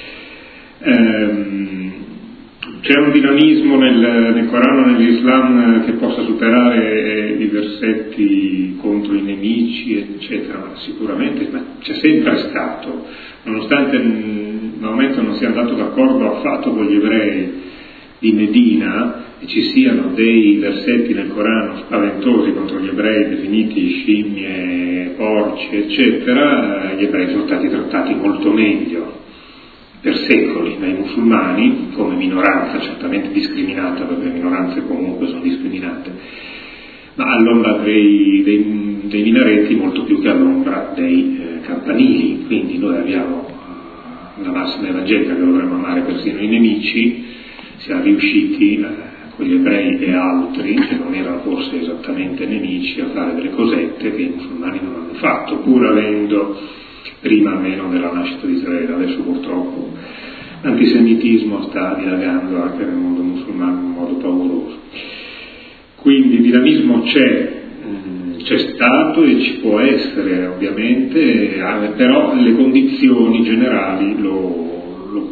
Ehm, c'è un dinamismo nel, nel Corano, nell'Islam, che possa superare i versetti contro i nemici, eccetera, ma sicuramente ma c'è sempre stato, nonostante al momento non sia andato d'accordo affatto con gli ebrei di Medina e ci siano dei versetti nel Corano spaventosi contro gli ebrei definiti scimmie, porci, eccetera, gli ebrei sono stati trattati molto meglio per secoli dai musulmani come minoranza, certamente discriminata, perché le minoranze comunque sono discriminate, ma all'ombra dei, dei, dei minaretti molto più che all'ombra dei eh, campanili. Quindi noi abbiamo uh, la massima evangelica che dovremmo amare persino i nemici, siamo riusciti eh, con gli ebrei e altri, che non erano forse esattamente nemici, a fare delle cosette che i musulmani non hanno fatto, pur avendo prima almeno della nascita di Israele. Adesso purtroppo l'antisemitismo sta dilagando anche nel mondo musulmano in un modo pauroso. Quindi il dinamismo c'è, c'è stato e ci può essere ovviamente, però le condizioni generali lo, lo,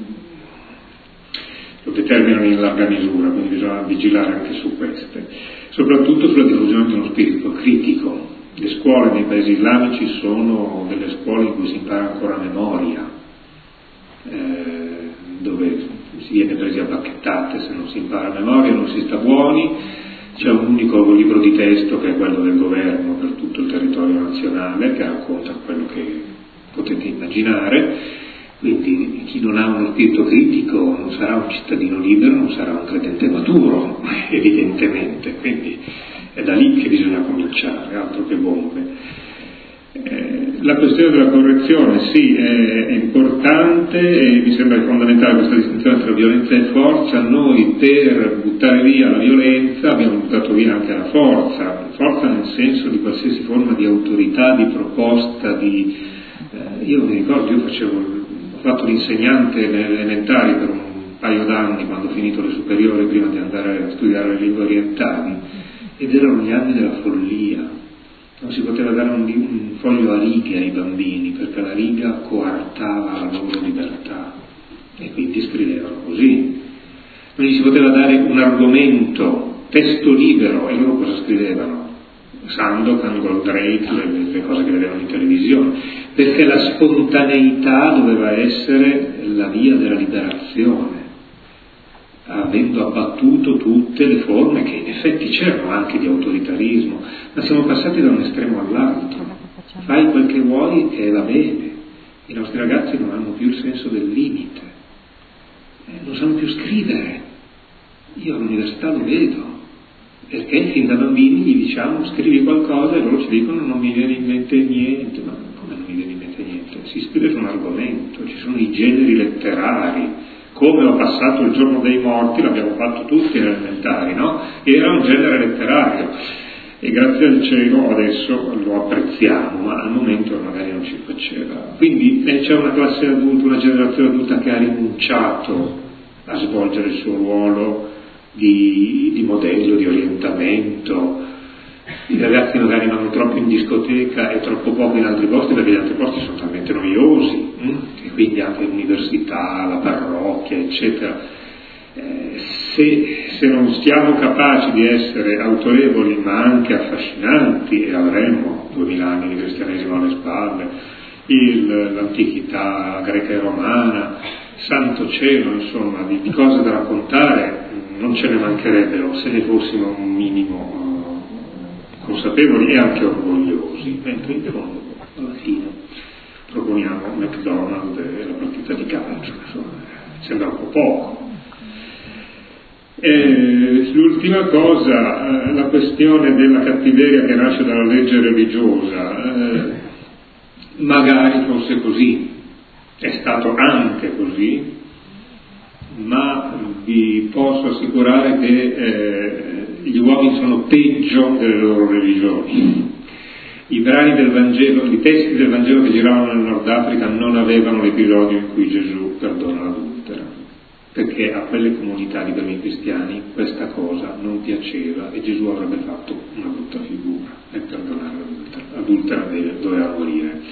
lo determinano in larga misura, quindi bisogna vigilare anche su queste, soprattutto sulla diffusione di uno spirito critico. Le scuole nei paesi islamici sono delle scuole in cui si impara ancora a memoria, eh, dove si viene presi a bacchettate se non si impara a memoria, non si sta buoni. C'è un unico libro di testo che è quello del governo per tutto il territorio nazionale, che racconta quello che potete immaginare. Quindi chi non ha uno spirito critico non sarà un cittadino libero, non sarà un credente maturo, evidentemente. Quindi è da lì che bisogna cominciare, altro che bombe. Eh, la questione della correzione, sì, è, è importante e mi sembra fondamentale questa distinzione tra violenza e forza. Noi per buttare via la violenza abbiamo buttato via anche la forza, forza nel senso di qualsiasi forma di autorità, di proposta, di... Eh, io mi ricordo, io facevo, ho fatto l'insegnante nelle elementari per un paio d'anni quando ho finito le superiori prima di andare a studiare le lingue orientali. Ed erano gli anni della follia, non si poteva dare un, un foglio a righe ai bambini perché la riga coartava la loro libertà e quindi scrivevano così. Non gli si poteva dare un argomento, testo libero, e loro cosa scrivevano? Sandokan, Goldrake, le, le cose che vedevano in televisione, perché la spontaneità doveva essere la via della liberazione, avendo abbattuto tutte le forme che in effetti c'erano anche di autoritarismo, ma siamo passati da un estremo all'altro. Fai quel che vuoi e va bene. I nostri ragazzi non hanno più il senso del limite, eh, non sanno più scrivere. Io all'università lo vedo, perché fin da bambini gli diciamo scrivi qualcosa e loro ci dicono non mi viene in mente niente. Ma come non mi viene in mente niente? Si scrive su un argomento, ci sono i generi letterari. Come ho passato il giorno dei morti, l'abbiamo fatto tutti alle elementari, no? Era un genere letterario e grazie al cielo adesso lo apprezziamo, ma al momento magari non ci faceva. Quindi eh, c'è una classe adulta, una generazione adulta che ha rinunciato a svolgere il suo ruolo di, di modello, di orientamento. I ragazzi magari vanno troppo in discoteca e troppo poco in altri posti perché gli altri posti sono talmente noiosi, hm? E quindi anche l'università, la parrocchia, eccetera. Eh, se, se non siamo capaci di essere autorevoli ma anche affascinanti, e avremo duemila anni di cristianesimo alle spalle, il, l'antichità greca e romana, santo cielo, insomma, di, di cose da raccontare non ce ne mancherebbero se ne fossimo un minimo uh, consapevoli e anche orgogliosi, mentre in fondo alla fine proponiamo McDonald's e la partita di calcio, insomma, sembra un po' poco. E l'ultima cosa, eh, la questione della cattiveria che nasce dalla legge religiosa, eh, magari fosse così, è stato anche così, ma vi posso assicurare che eh, gli uomini sono peggio delle loro religioni. I brani del Vangelo, i testi del Vangelo che giravano nel Nord Africa non avevano l'episodio in cui Gesù perdona l'adultera, perché a quelle comunità di bambini cristiani questa cosa non piaceva e Gesù avrebbe fatto una brutta figura nel perdonare l'adultera. L'adultera deve, doveva morire.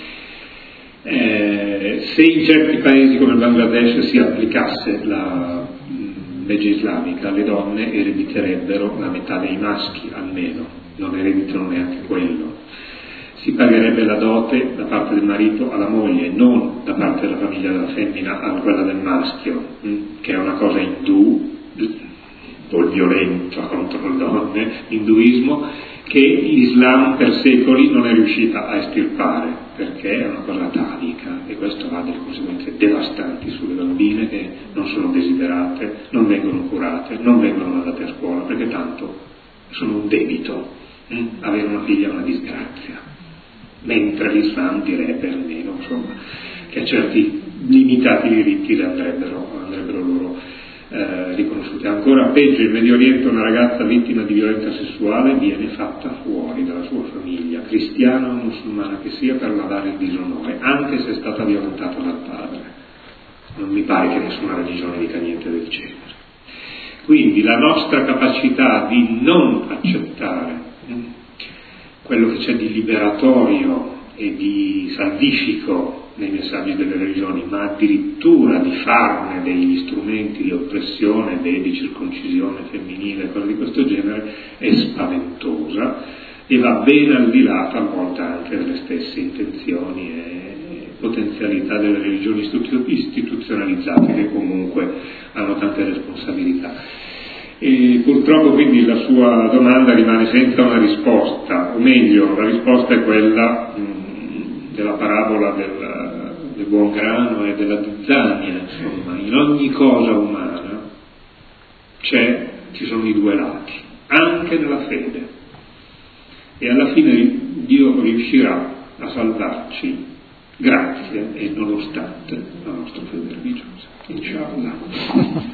Eh, se in certi paesi come il Bangladesh si applicasse la mh, legge islamica, le donne erediterebbero la metà dei maschi almeno, non ereditano neanche quello. Si pagherebbe la dote da parte del marito alla moglie, non da parte della famiglia della femmina a quella del maschio, mh, che è una cosa indù, o violenta contro le donne, l'induismo, che l'Islam per secoli non è riuscita a estirpare, perché è una cosa atavica e questo ha delle conseguenze devastanti sulle bambine che non sono desiderate, non vengono curate, non vengono mandate a scuola, perché tanto sono un debito, hm? Avere una figlia è una disgrazia, mentre l'Islam direbbe almeno, insomma, che a certi limitati diritti le andrebbero, andrebbero loro Eh, riconosciute. Ancora peggio, in Medio Oriente una ragazza vittima di violenza sessuale viene fatta fuori dalla sua famiglia, cristiana o musulmana che sia, per lavare il disonore, anche se è stata violentata dal padre. Non mi pare che nessuna religione dica niente del genere. Quindi la nostra capacità di non accettare hm, quello che c'è di liberatorio e di salvifico nei messaggi delle religioni, ma addirittura di farne degli strumenti di oppressione, di circoncisione femminile, cose di questo genere, è spaventosa e va ben al di là talvolta anche delle stesse intenzioni e potenzialità delle religioni istituzionalizzate, che comunque hanno tante responsabilità. E purtroppo quindi la sua domanda rimane senza una risposta, o meglio, la risposta è quella mh, della parabola del del buon grano e della zizzania, insomma, in ogni cosa umana c'è, ci sono i due lati, anche nella fede, e alla fine Dio riuscirà a salvarci grazie e nonostante la nostra fede religiosa. Inshallah.